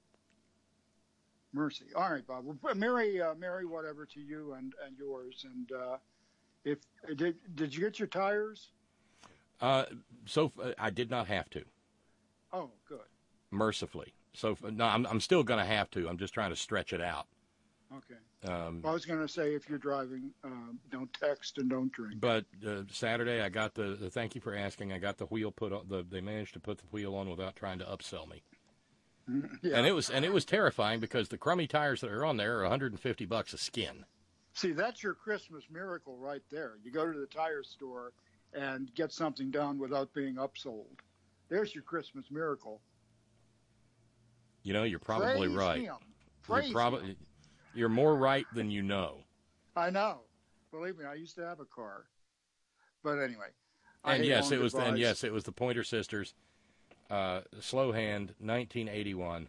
Mercy. All right, Bob. Well, Merry whatever to you and yours. And did you get your tires? So I did not have to. Oh, good. Mercifully. So no, I'm still going to have to. I'm just trying to stretch it out. Okay. Well, I was going to say, if you're driving, don't text and don't drink. But Saturday, I got the thank you for asking. I got the wheel put on. They managed to put the wheel on without trying to upsell me. Yeah. And it was terrifying because the crummy tires that are on there are $150 a skin. See, that's your Christmas miracle right there. You go to the tire store and get something done without being upsold. There's your Christmas miracle. You're probably Praise right. him. Praise him. You're more right than you know. I know. Believe me, I used to have a car. But anyway. And yes, it was the Pointer Sisters. Slow Hand, 1981.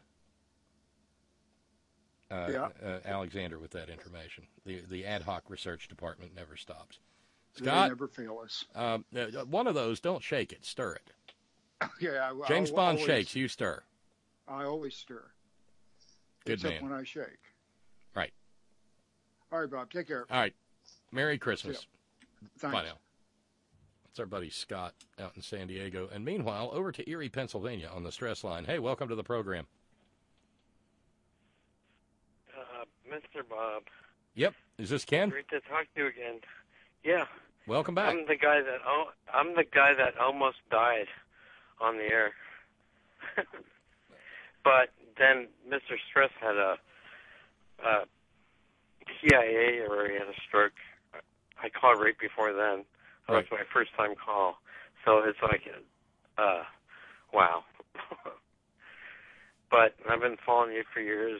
Alexander with that information. The ad hoc research department never stops. Scott, they never fail us. One of those, don't shake it, stir it. Yeah, James Bond shakes, you stir. I always stir. Good except man. when I shake. Right. All right, Bob. Take care. All right. Merry Christmas. Thanks. Bye now. That's our buddy Scott out in San Diego. And meanwhile, over to Erie, Pennsylvania on the stress line. Hey, welcome to the program. Mr. Bob. Yep. Is this Ken? Great to talk to you again. Yeah. Welcome back. I'm the guy that almost died on the air. But then Mr. Stress had a TIA, or he had a stroke. I called right before then. That was my first time call. So it's like, wow. But I've been following you for years.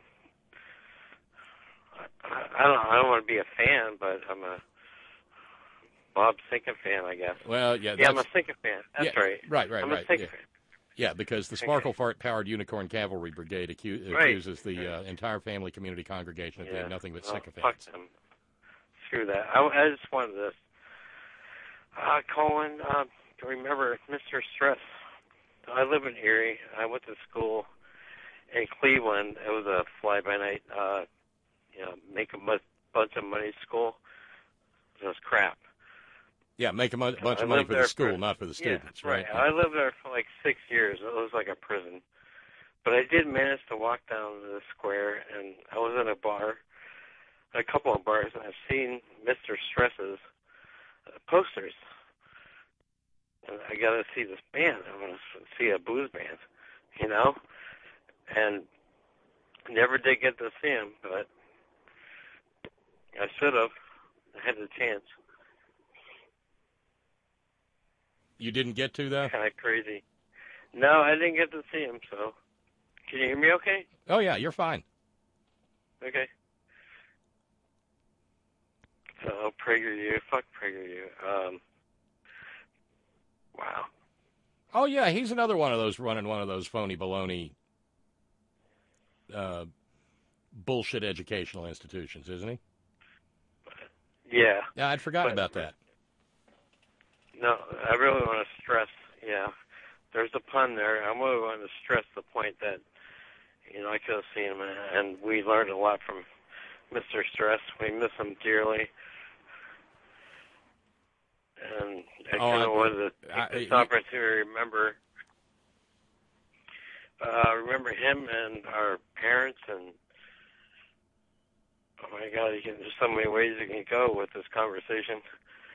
I don't want to be a fan, but I'm a Bob Sinkin fan, I guess. Well, yeah. Yeah, I'm a Sinkin fan. That's right. Right. I'm a Sinkin fan. Yeah, because the Sparkle Fart Powered Unicorn Cavalry Brigade accuses the entire family community congregation of being nothing but sycophants. Fuck them. Screw that. I just wanted to call in to remember Mr. Stress. I live in Erie. I went to school in Cleveland. It was a fly-by-night, make a bunch of money school. It was crap. Yeah, make a bunch of money for the school, not for the students, right? I lived there for like 6 years. It was like a prison. But I did manage to walk down to the square, and I was in a bar, a couple of bars, and I've seen Mr. Stress's posters. And I got to see this band. I want to see a blues band, And never did get to see him, but I should have. I had the chance. You didn't get to, though? Kind of crazy. No, I didn't get to see him, so. Can you hear me okay? Oh, yeah, you're fine. Okay. So, PragerU. Fuck PragerU. Wow. Oh, yeah, he's another one of those running one of those phony baloney bullshit educational institutions, isn't he? Yeah. Yeah, I'd forgotten about that. No, I really want to stress, there's a pun there. I really want to stress the point that, I could have seen him, and we learned a lot from Mr. Stress. We miss him dearly. And I kind of wanted to take this opportunity to remember him and our parents, and oh my God, there's so many ways you can go with this conversation.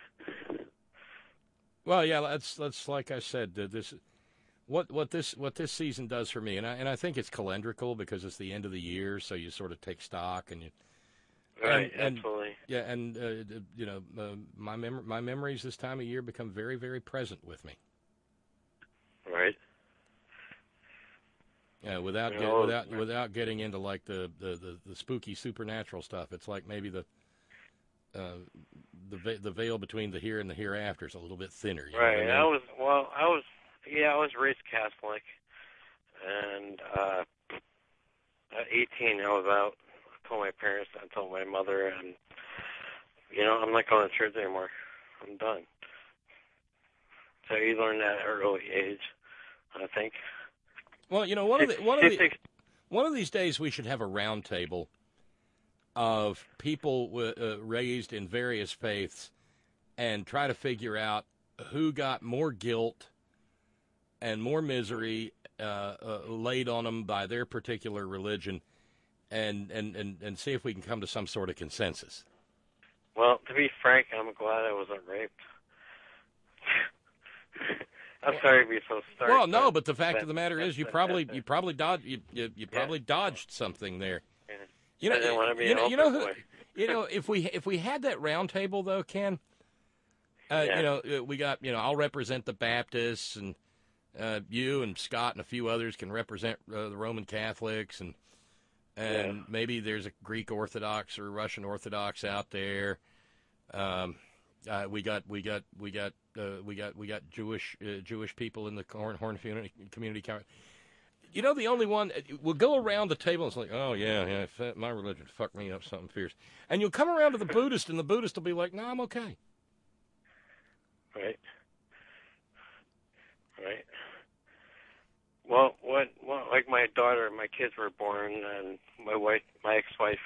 Well, yeah, let's like I said, this what this season does for me, and I think it's calendrical because it's the end of the year, so you sort of take stock and you. Right, absolutely. Yeah, and my memories this time of year become very, very present with me. Right. Yeah, without getting into like the spooky supernatural stuff, it's like maybe the veil between the here and the hereafter is a little bit thinner. You right. know what I mean? I was raised Catholic, and at 18 I was out. I told my parents, I told my mother, and I'm not going to church anymore. I'm done. So you learn that at an early age, I think. Well, one of these days we should have a round table of people raised in various faiths and try to figure out who got more guilt and more misery laid on them by their particular religion, and see if we can come to some sort of consensus. Well, to be frank, I'm glad I wasn't raped. I'm sorry to be so stark. Well, no, but the fact of the matter is, you probably dodged something there. I didn't want to be an open boy. If we had that round table though, Ken, we got I'll represent the Baptists, and you and Scott and a few others can represent the Roman Catholics, and maybe there's a Greek Orthodox or Russian Orthodox out there. We got Jewish people in the Horn community. The only one we'll go around the table and it's like, oh yeah, my religion fucked me up something fierce, and you'll come around to the Buddhist, and the Buddhist will be like, no, I'm okay. Right. Well, like my daughter, my kids were born, and my ex-wife.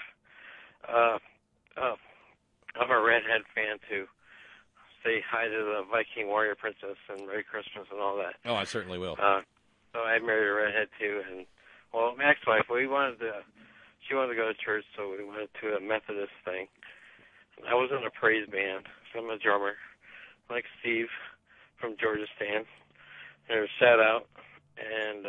I'm a Redhead fan too. Say hi to the Viking warrior princess and Merry Christmas and all that. Oh, I certainly will. So I married a redhead too, and my ex-wife, she wanted to go to church, so we went to a Methodist thing. I was in a praise band, so I'm a drummer, like Steve from Georgia Stan. They sat out, and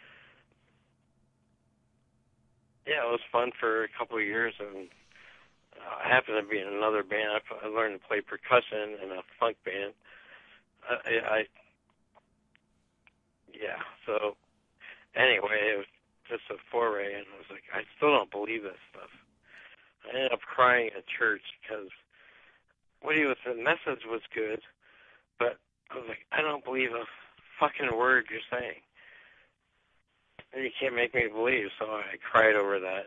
it was fun for a couple of years, and I happened to be in another band. I learned to play percussion in a funk band. So anyway, it was just a foray, and I was like, I still don't believe this stuff. I ended up crying at church because the message was good, but I was like, I don't believe a fucking word you're saying. And you can't make me believe, so I cried over that.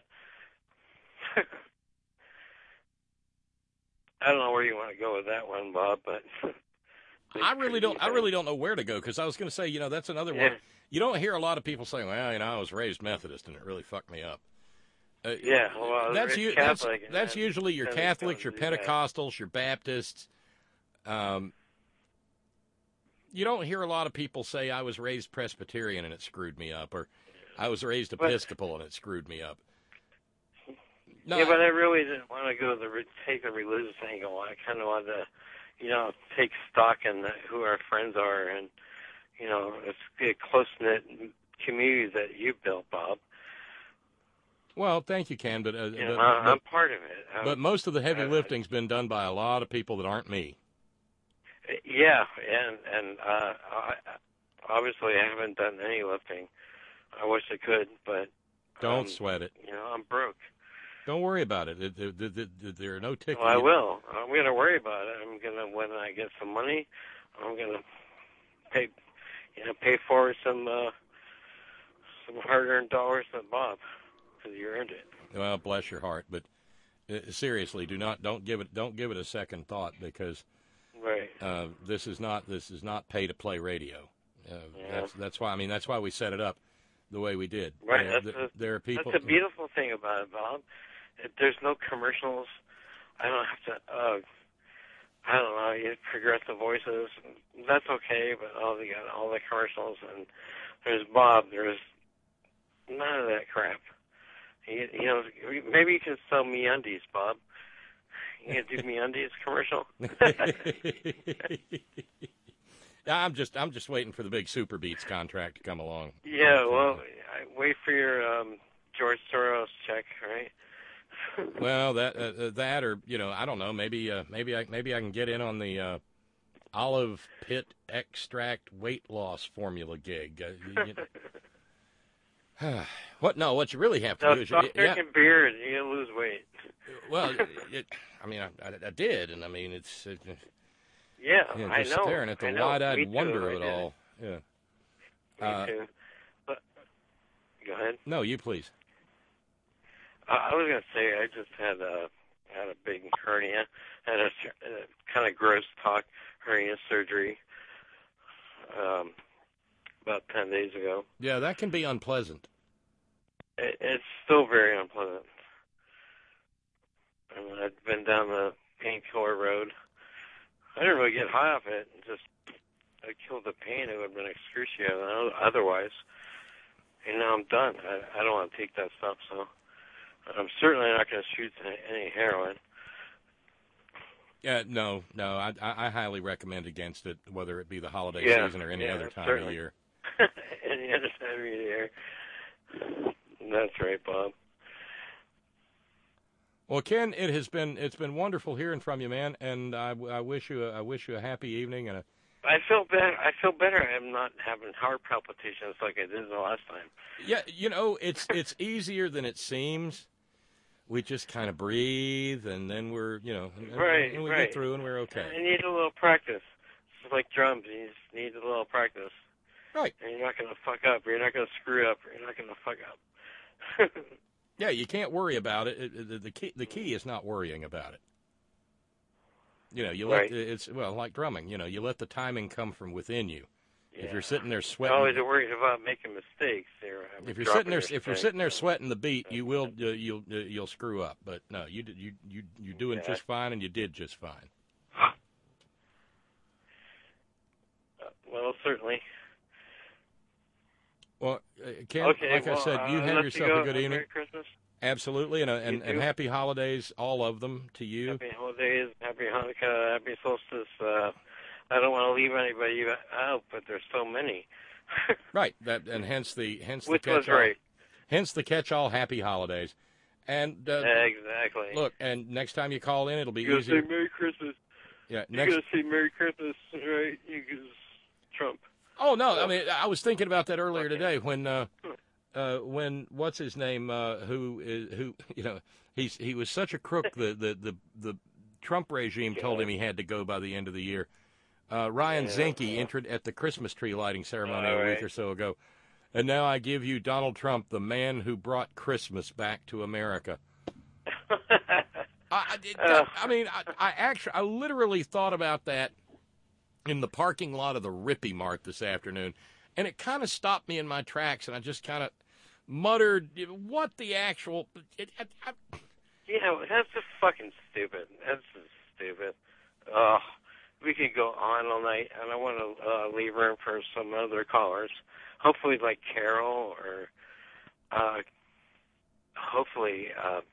I don't know where you want to go with that one, Bob, but I really don't know where to go, because I was going to say, that's another one. You don't hear a lot of people saying, well, I was raised Methodist and it really fucked me up. That's usually your Catholics, your Pentecostals, your Baptists. You don't hear a lot of people say, I was raised Presbyterian and it screwed me up, or I was raised Episcopal and it screwed me up. No, but I really didn't want to take the religious angle. I kind of wanted to, take stock in who our friends are, and it's a close-knit community that you built, Bob. Well, thank you, Ken, but I'm part of it. But most of the heavy lifting's been done by a lot of people that aren't me. Yeah, and obviously I haven't done any lifting. I wish I could, but Don't sweat it. You know, I'm broke. Don't worry about it. There are no tickets. Well, I will. I'm going to worry about it. I'm going to, when I get some money, I'm going to pay forward some hard-earned dollars to Bob, because you earned it. Well, bless your heart, but seriously, don't give it a second thought, because right. This is not pay-to-play radio. That's why we set it up the way we did. Right. There are people. That's the beautiful thing about it, Bob. There's no commercials. I don't have to. I don't know. You have progressive voices. That's okay, but you got all the commercials, and there's Bob. There's none of that crap. You know, maybe you can sell MeUndies, Bob. You can do MeUndies commercial. I'm just waiting for the big Super Beats contract to come along. Yeah, well, wait for your George Soros check, right? Well, that or I don't know. Maybe I can get in on the olive pit extract weight loss formula gig. What you really have to do is stop drinking beer and you're gonna lose weight. Well, I did, and it's. Yeah, I just know. Staring at the wide-eyed wonder of it all. Yeah. Me too. But go ahead. No, you please. I was gonna say I just had a big hernia, had a kind of gross talk hernia surgery about 10 days ago. Yeah, that can be unpleasant. It's still very unpleasant. I mean, I've been down the painkiller road. I didn't really get high off it. I killed the pain. It would have been excruciating otherwise. And now I'm done. I don't want to take that stuff, so I'm certainly not going to shoot any heroin. Yeah, no. I highly recommend against it, whether it be the holiday season or any other time certainly. of year. Any other time of year. That's right, Bob. Well, Ken, it's been wonderful hearing from you, man, and I wish you a happy evening and a. I feel better. I'm not having heart palpitations like I did the last time. Yeah, it's easier than it seems. We just kind of breathe, and then we're and we get through, and we're okay. I need a little practice. It's like drums. You just need a little practice. Right. And you're not going to fuck up. You're not going to screw up. You're not going to fuck up. Yeah, you can't worry about it. The key is not worrying about it. You let it's like drumming. You let the timing come from within you. Yeah. If you're sitting there sweating, always worried about making mistakes. If you're sitting there sweating the beat, you'll screw up. But no, you're doing just fine, and you did just fine. Well, certainly. Well, Ken, I said, you have yourself a good evening. Merry Christmas. Absolutely, and happy holidays, all of them, to you. Happy holidays, happy Hanukkah, happy solstice. I don't want to leave anybody out, but there's so many. Right, and hence the which catch-all. Was right. Hence the catch-all happy holidays. And exactly. Look, and next time you call in, it'll be easier. You're going to say Merry Christmas. Yeah, you're going to say Merry Christmas, right? You can Trump. Oh no! I mean, I was thinking about that earlier today when what's his name? Who he was such a crook. The Trump regime told him he had to go by the end of the year. Ryan Zinke entered at the Christmas tree lighting ceremony a week or so ago, and now I give you Donald Trump, the man who brought Christmas back to America. I literally thought about that in the parking lot of the Rippy Mart this afternoon, and it kind of stopped me in my tracks, and I just kind of muttered, what the actual... Yeah, that's just fucking stupid. That's just stupid. We could go on all night, and I want to leave room for some other callers. Hopefully like Carol, or hopefully...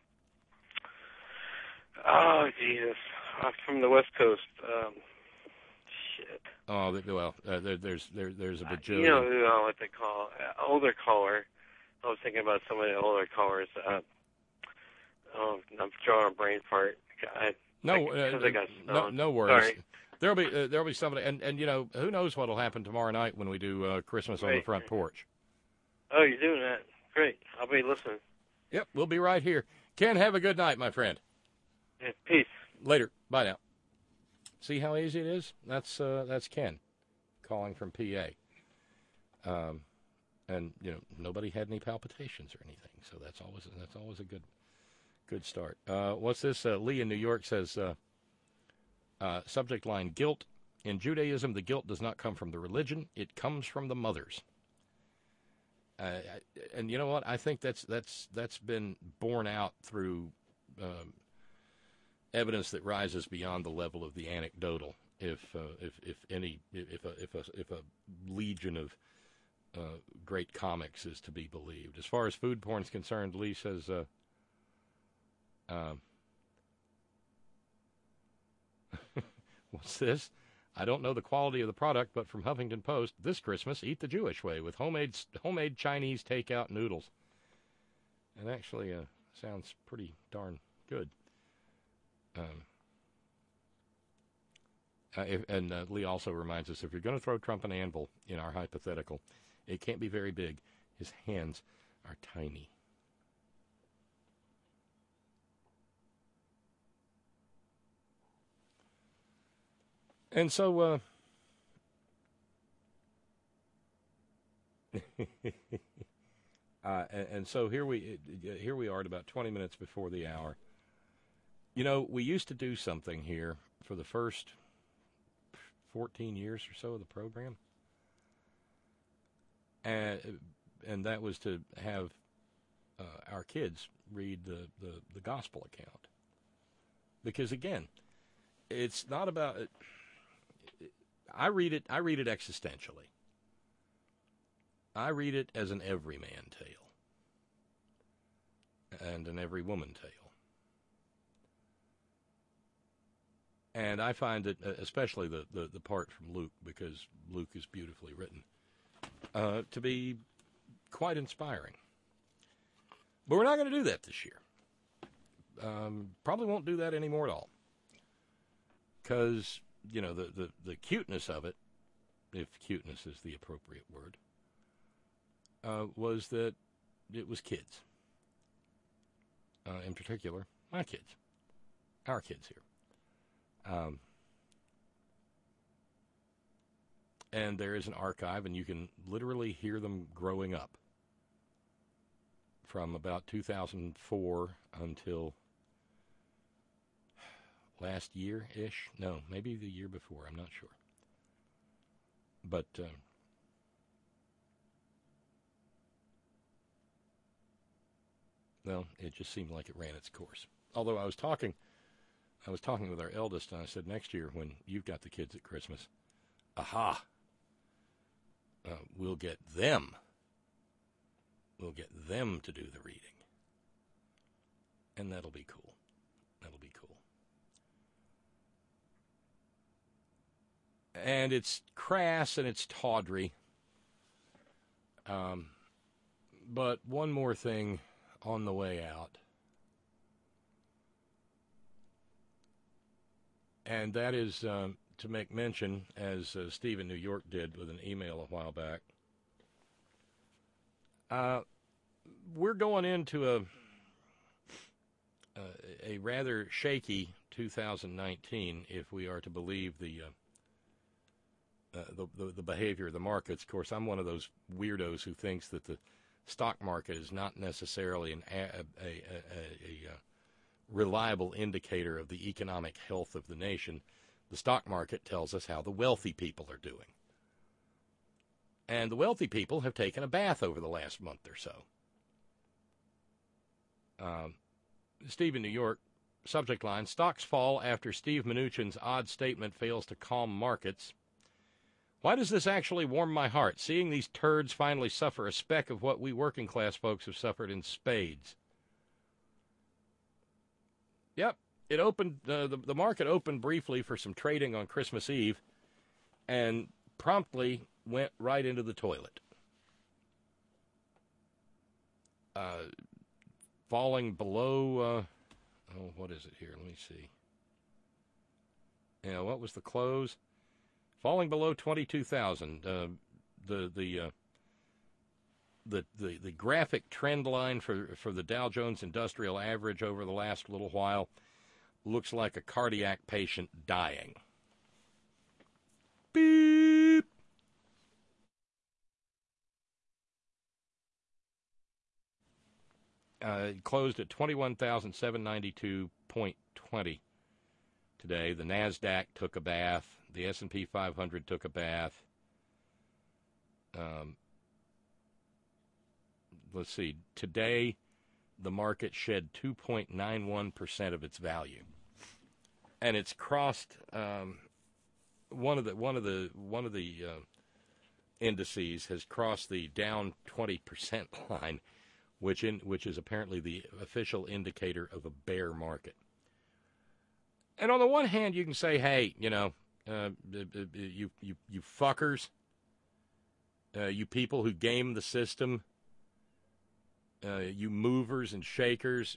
oh, Jesus. From the West Coast... Shit. Oh, well, there's a bajillion. You know what they call older caller. I was thinking about some of the older callers. I'm drawing a brain fart. No worries. Sorry. There'll be somebody, and who knows what'll happen tomorrow night when we do Christmas on the front porch. Oh, you're doing that? Great. I'll be listening. Yep, we'll be right here. Ken, have a good night, my friend. Yeah, peace. Later. Bye now. See how easy it is? That's Ken calling from PA. And nobody had any palpitations or anything, so that's always a good start. What's this? Lee in New York says, subject line, guilt. In Judaism, the guilt does not come from the religion; it comes from the mothers. And you know what? I think that's been borne out through evidence that rises beyond the level of the anecdotal. If a legion of great comics is to be believed. As far as food porn is concerned, Lee says, what's this? I don't know the quality of the product, but from Huffington Post, this Christmas, eat the Jewish way with homemade Chinese takeout noodles. And actually sounds pretty darn good. Lee also reminds us, if you're going to throw Trump an anvil in our hypothetical, it can't be very big. His hands are tiny. And so, so here we are at about 20 minutes before the hour. We used to do something here for the first 14 years or so of the program, and that was to have our kids read the gospel account, because again, it's not about. I read it existentially. I read it as an everyman tale and an every woman tale. And I find it, especially the part from Luke, because Luke is beautifully written, to be quite inspiring. But we're not going to do that this year. Probably won't do that anymore at all. Because, the cuteness of it, if cuteness is the appropriate word, was that it was kids. In particular, my kids. Our kids here. And there is an archive, and you can literally hear them growing up from about 2004 until last year-ish. No, maybe the year before. I'm not sure. But well, it just seemed like it ran its course. Although I was talking with our eldest, and I said, next year when you've got the kids at Christmas, we'll get them to do the reading. And that'll be cool. And it's crass and it's tawdry. But one more thing on the way out. And that is to make mention, as Steve in New York did with an email a while back. We're going into a rather shaky 2019, if we are to believe the behavior of the markets. Of course, I'm one of those weirdos who thinks that the stock market is not necessarily a reliable indicator of the economic health of the nation. The stock market tells us how the wealthy people are doing. And the wealthy people have taken a bath over the last month or so. Steve in New York, subject line, stocks fall after Steve Mnuchin's odd statement fails to calm markets. Why does this actually warm my heart, seeing these turds finally suffer a speck of what we working class folks have suffered in spades? Yep, it opened. The market opened briefly for some trading on Christmas Eve, and promptly went right into the toilet, falling below. What is it here? Let me see. What was the close? Falling below 22,000. The the graphic trend line for the Dow Jones Industrial Average over the last little while looks like a cardiac patient dying. Beep. It closed at 21,792.20 today. The NASDAQ took a bath. The S&P 500 took a bath. Let's see. Today, the market shed 2.91% of its value, and it's crossed one of the indices has crossed the down 20% line, which is apparently the official indicator of a bear market. And on the one hand, you can say, hey, you fuckers, you people who game the system, you movers and shakers,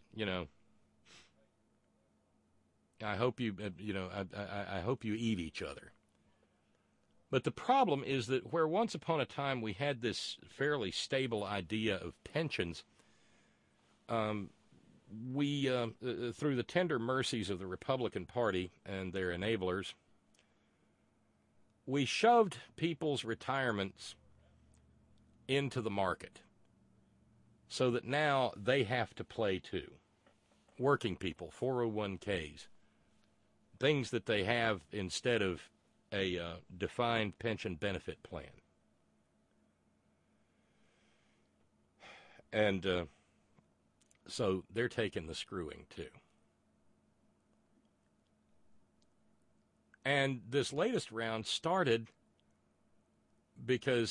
I hope you, I hope you eat each other. But the problem is that where once upon a time we had this fairly stable idea of pensions, we, through the tender mercies of the Republican Party and their enablers, we shoved people's retirements into the market so that now they have to play too. Working people, 401ks, things that they have instead of a defined pension benefit plan. And so they're taking the screwing too. And this latest round started because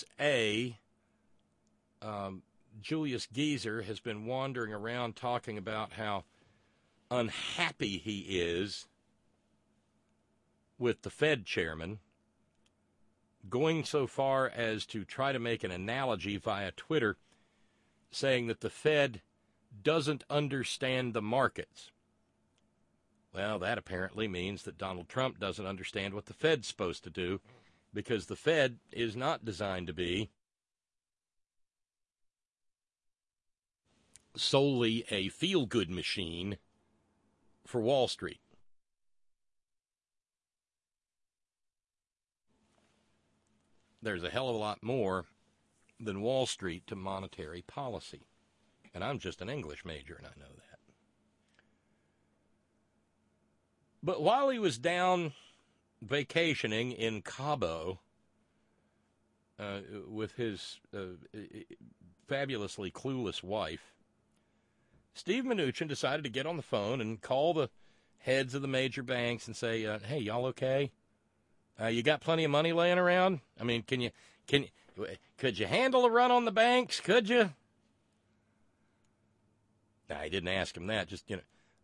Julius Geezer has been wandering around talking about how unhappy he is with the Fed chairman, going so far as to try to make an analogy via Twitter, saying that the Fed doesn't understand the markets. Well, that apparently means that Donald Trump doesn't understand what the Fed's supposed to do, because the Fed is not designed to be solely a feel-good machine for Wall Street. There's a hell of a lot more than Wall Street to monetary policy. And I'm just an English major, and I know that. But while he was down vacationing in Cabo with his fabulously clueless wife, Steve Mnuchin decided to get on the phone and call the heads of the major banks and say, hey, y'all okay? You got plenty of money laying around? I mean, could you handle a run on the banks? Could you? Nah, he didn't ask him that. Just, how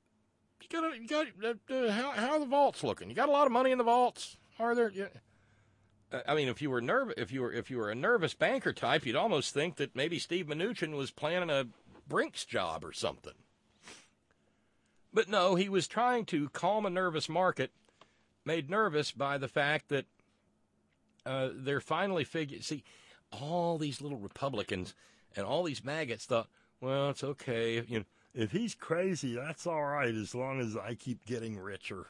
are the vaults looking? You got a lot of money in the vaults? Are there? I mean, if you were a nervous banker type, you'd almost think that maybe Steve Mnuchin was planning a Brinks job or something. But no, he was trying to calm a nervous market, made nervous by the fact that they're finally see, all these little Republicans and all these maggots thought, well, it's okay. If he's crazy, that's all right as long as I keep getting richer.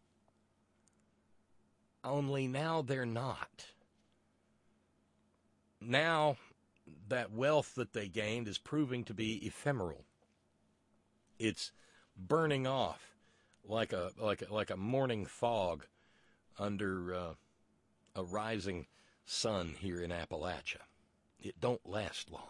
Only now they're not. Now that wealth that they gained is proving to be ephemeral. It's burning off like a morning fog under a rising sun here in Appalachia. It don't last long.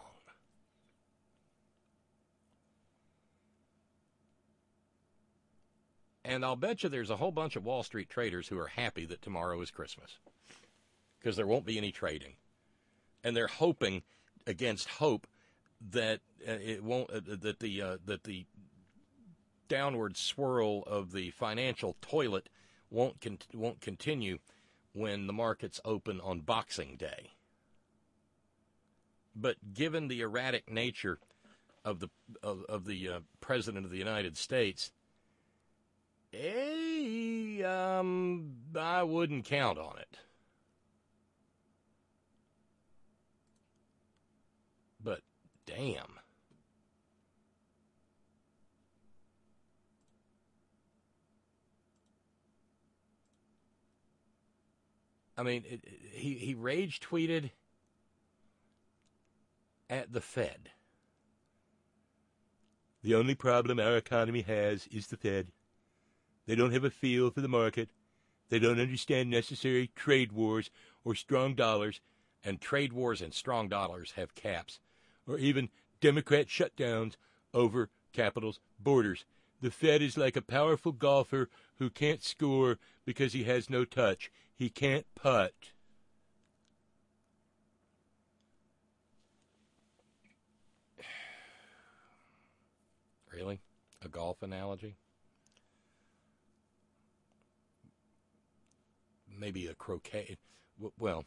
And I'll bet you there's a whole bunch of Wall Street traders who are happy that tomorrow is Christmas, because there won't be any trading, and they're hoping against hope that it won't that the downward swirl of the financial toilet won't continue when the markets open on Boxing Day. But given the erratic nature of the President of the United States, I wouldn't count on it. But damn. I mean, he rage tweeted at the Fed. The only problem our economy has is the Fed. They don't have a feel for the market. They don't understand necessary trade wars or strong dollars, and trade wars and strong dollars have caps, or even Democrat shutdowns over capital's borders. The Fed is like a powerful golfer who can't score because he has no touch. He can't putt. Really? A golf analogy? Maybe a croquet. Well,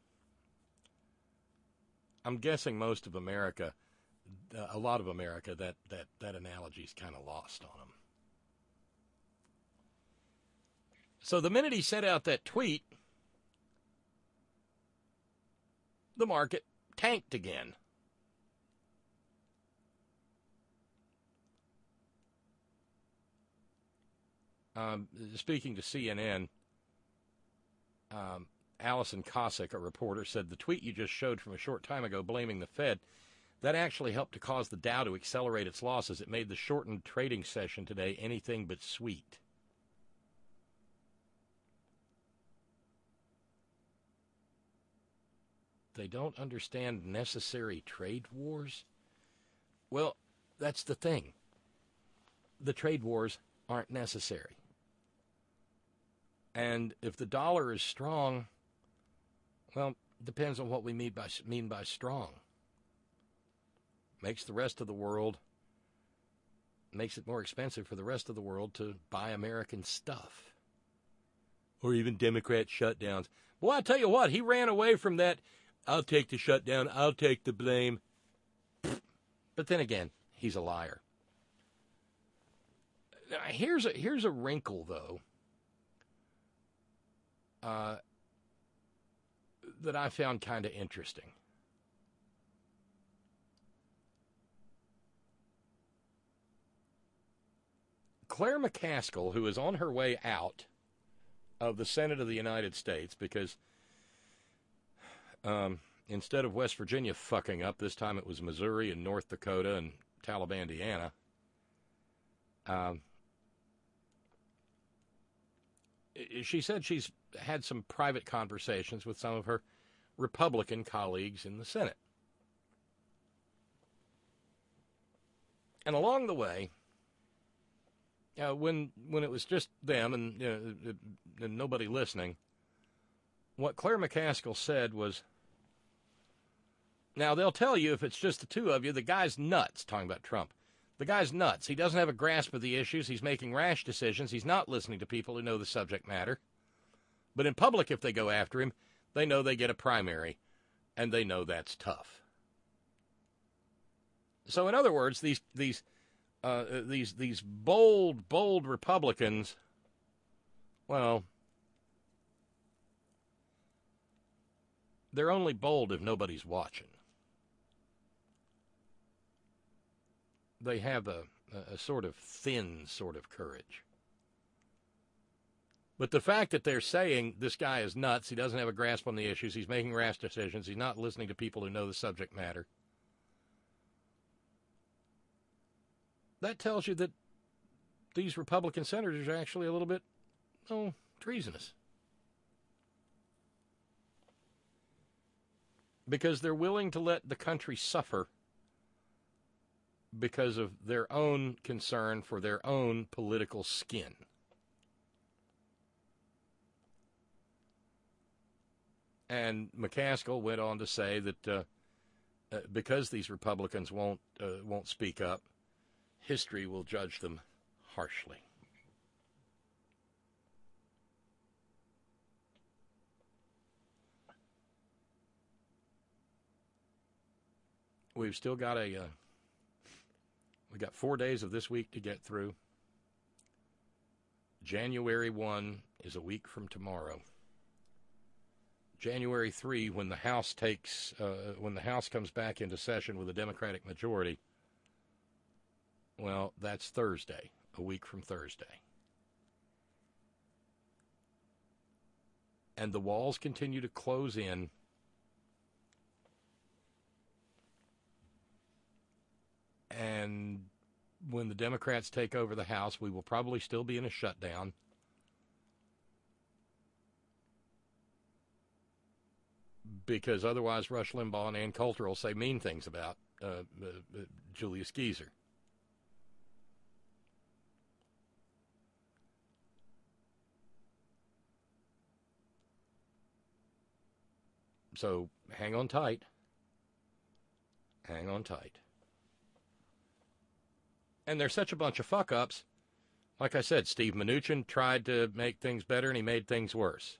I'm guessing most of America, a lot of America, that analogy's kind of lost on them. So the minute he sent out that tweet, the market tanked again. Speaking to CNN, Allison Cossack, a reporter, said the tweet you just showed from a short time ago blaming the Fed, that actually helped to cause the Dow to accelerate its losses. It made the shortened trading session today anything but sweet. They don't understand necessary trade wars? Well, that's the thing. The trade wars aren't necessary. And if the dollar is strong, well, depends on what we mean by strong. Makes the rest of the world, makes it more expensive for the rest of the world to buy American stuff. Or even Democrat shutdowns. Boy, I tell you what, he ran away from that. I'll take the shutdown. I'll take the blame. But then again, he's a liar. Now, here's a wrinkle, though, that I found kind of interesting. Claire McCaskill, who is on her way out of the Senate of the United States because instead of West Virginia fucking up, this time it was Missouri and North Dakota and Talibandiana. She said she's had some private conversations with some of her Republican colleagues in the Senate. And along the way, when it was just them and nobody listening, what Claire McCaskill said was, now they'll tell you if it's just the two of you, the guy's nuts, talking about Trump. The guy's nuts. He doesn't have a grasp of the issues. He's making rash decisions. He's not listening to people who know the subject matter. But in public, if they go after him, they know they get a primary, and they know that's tough. So in other words, these bold Republicans, well, they're only bold if nobody's watching. They have a sort of thin sort of courage. But the fact that they're saying this guy is nuts, he doesn't have a grasp on the issues, he's making rash decisions, he's not listening to people who know the subject matter, that tells you that these Republican senators are actually a little bit, treasonous. Because they're willing to let the country suffer because of their own concern for their own political skin. And McCaskill went on to say that because these Republicans won't speak up, history will judge them harshly. We've still got we got 4 days of this week to get through. January 1 is a week from tomorrow. January 3, when the House comes back into session with a Democratic majority, well, that's Thursday, a week from Thursday. And the walls continue to close in. And when the Democrats take over the House, we will probably still be in a shutdown. Because otherwise Rush Limbaugh and Ann Coulter will say mean things about Julius Geezer. So hang on tight. Hang on tight. And they're such a bunch of fuck-ups. Like I said, Steve Mnuchin tried to make things better, and he made things worse.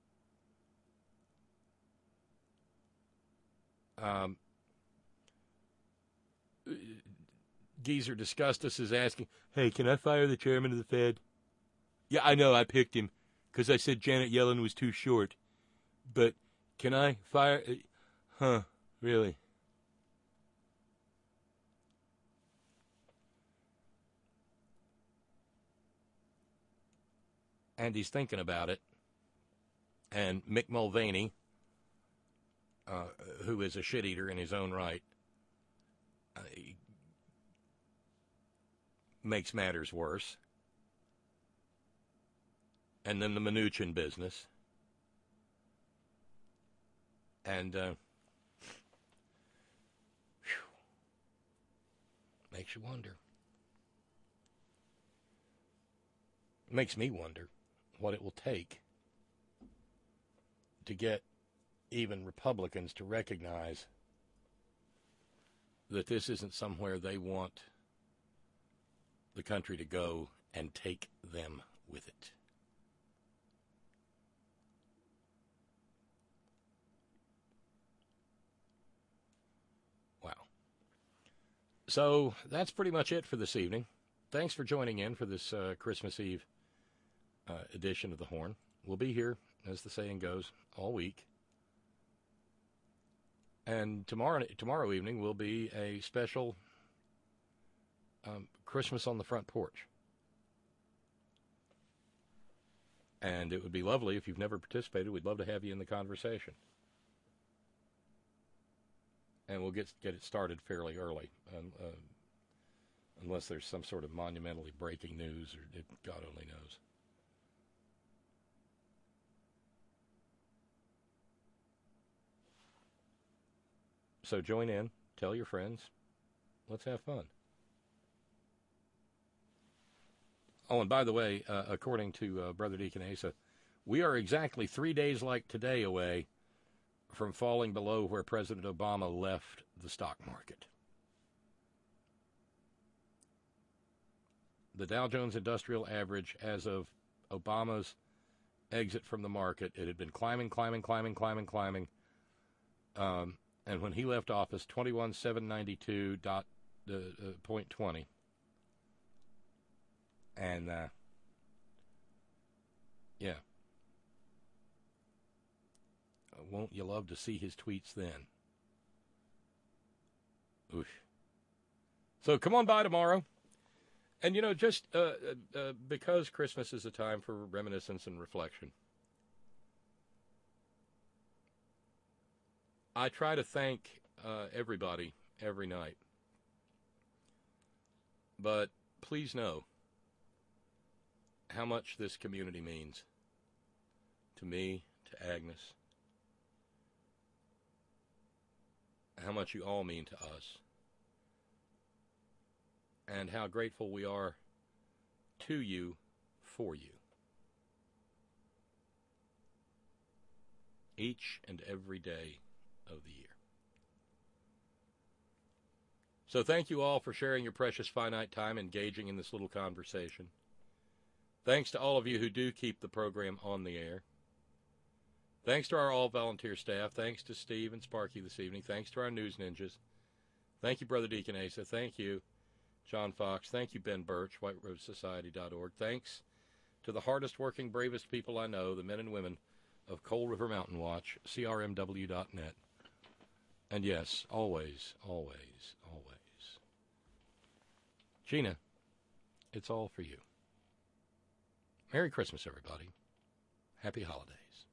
Geezer Disgustus is asking, hey, can I fire the chairman of the Fed? Yeah, I know, I picked him because I said Janet Yellen was too short. But can I fire? Huh, really? And he's thinking about it. And Mick Mulvaney, who is a shit-eater in his own right, makes matters worse. And then the Mnuchin business. And makes you wonder. Makes me wonder what it will take to get even Republicans to recognize that this isn't somewhere they want the country to go and take them with it. Wow. So that's pretty much it for this evening. Thanks for joining in for this Christmas Eve edition of The Horn. We'll be here, as the saying goes, all week. And tomorrow evening will be a special Christmas on the Front Porch. And it would be lovely if you've never participated. We'd love to have you in the conversation. And we'll get it started fairly early, unless there's some sort of monumentally breaking news, or God only knows. So join in, tell your friends, let's have fun. Oh, and by the way, according to Brother Deacon Asa, we are exactly 3 days like today away from falling below where President Obama left the stock market. The Dow Jones Industrial Average, as of Obama's exit from the market, it had been climbing. And when he left office, 21,792.20. And, yeah. Won't you love to see his tweets then? Oof. So come on by tomorrow. And, just because Christmas is a time for reminiscence and reflection, I try to thank everybody every night. But please know how much this community means to me, to Agnes, how much you all mean to us, and how grateful we are to you for you. Each and every day of the year. So thank you all for sharing your precious finite time engaging in this little conversation. Thanks to all of you who do keep the program on the air. Thanks to our all-volunteer staff. Thanks to Steve and Sparky this evening. Thanks to our news ninjas. Thank you, Brother Deacon Asa. Thank you, John Fox. Thank you, Ben Birch, WhiteRoseSociety.org. Thanks to the hardest working, bravest people I know, the men and women of Coal River Mountain Watch, crmw.net. And yes, always, always, always. Gina, it's all for you. Merry Christmas, everybody. Happy holidays.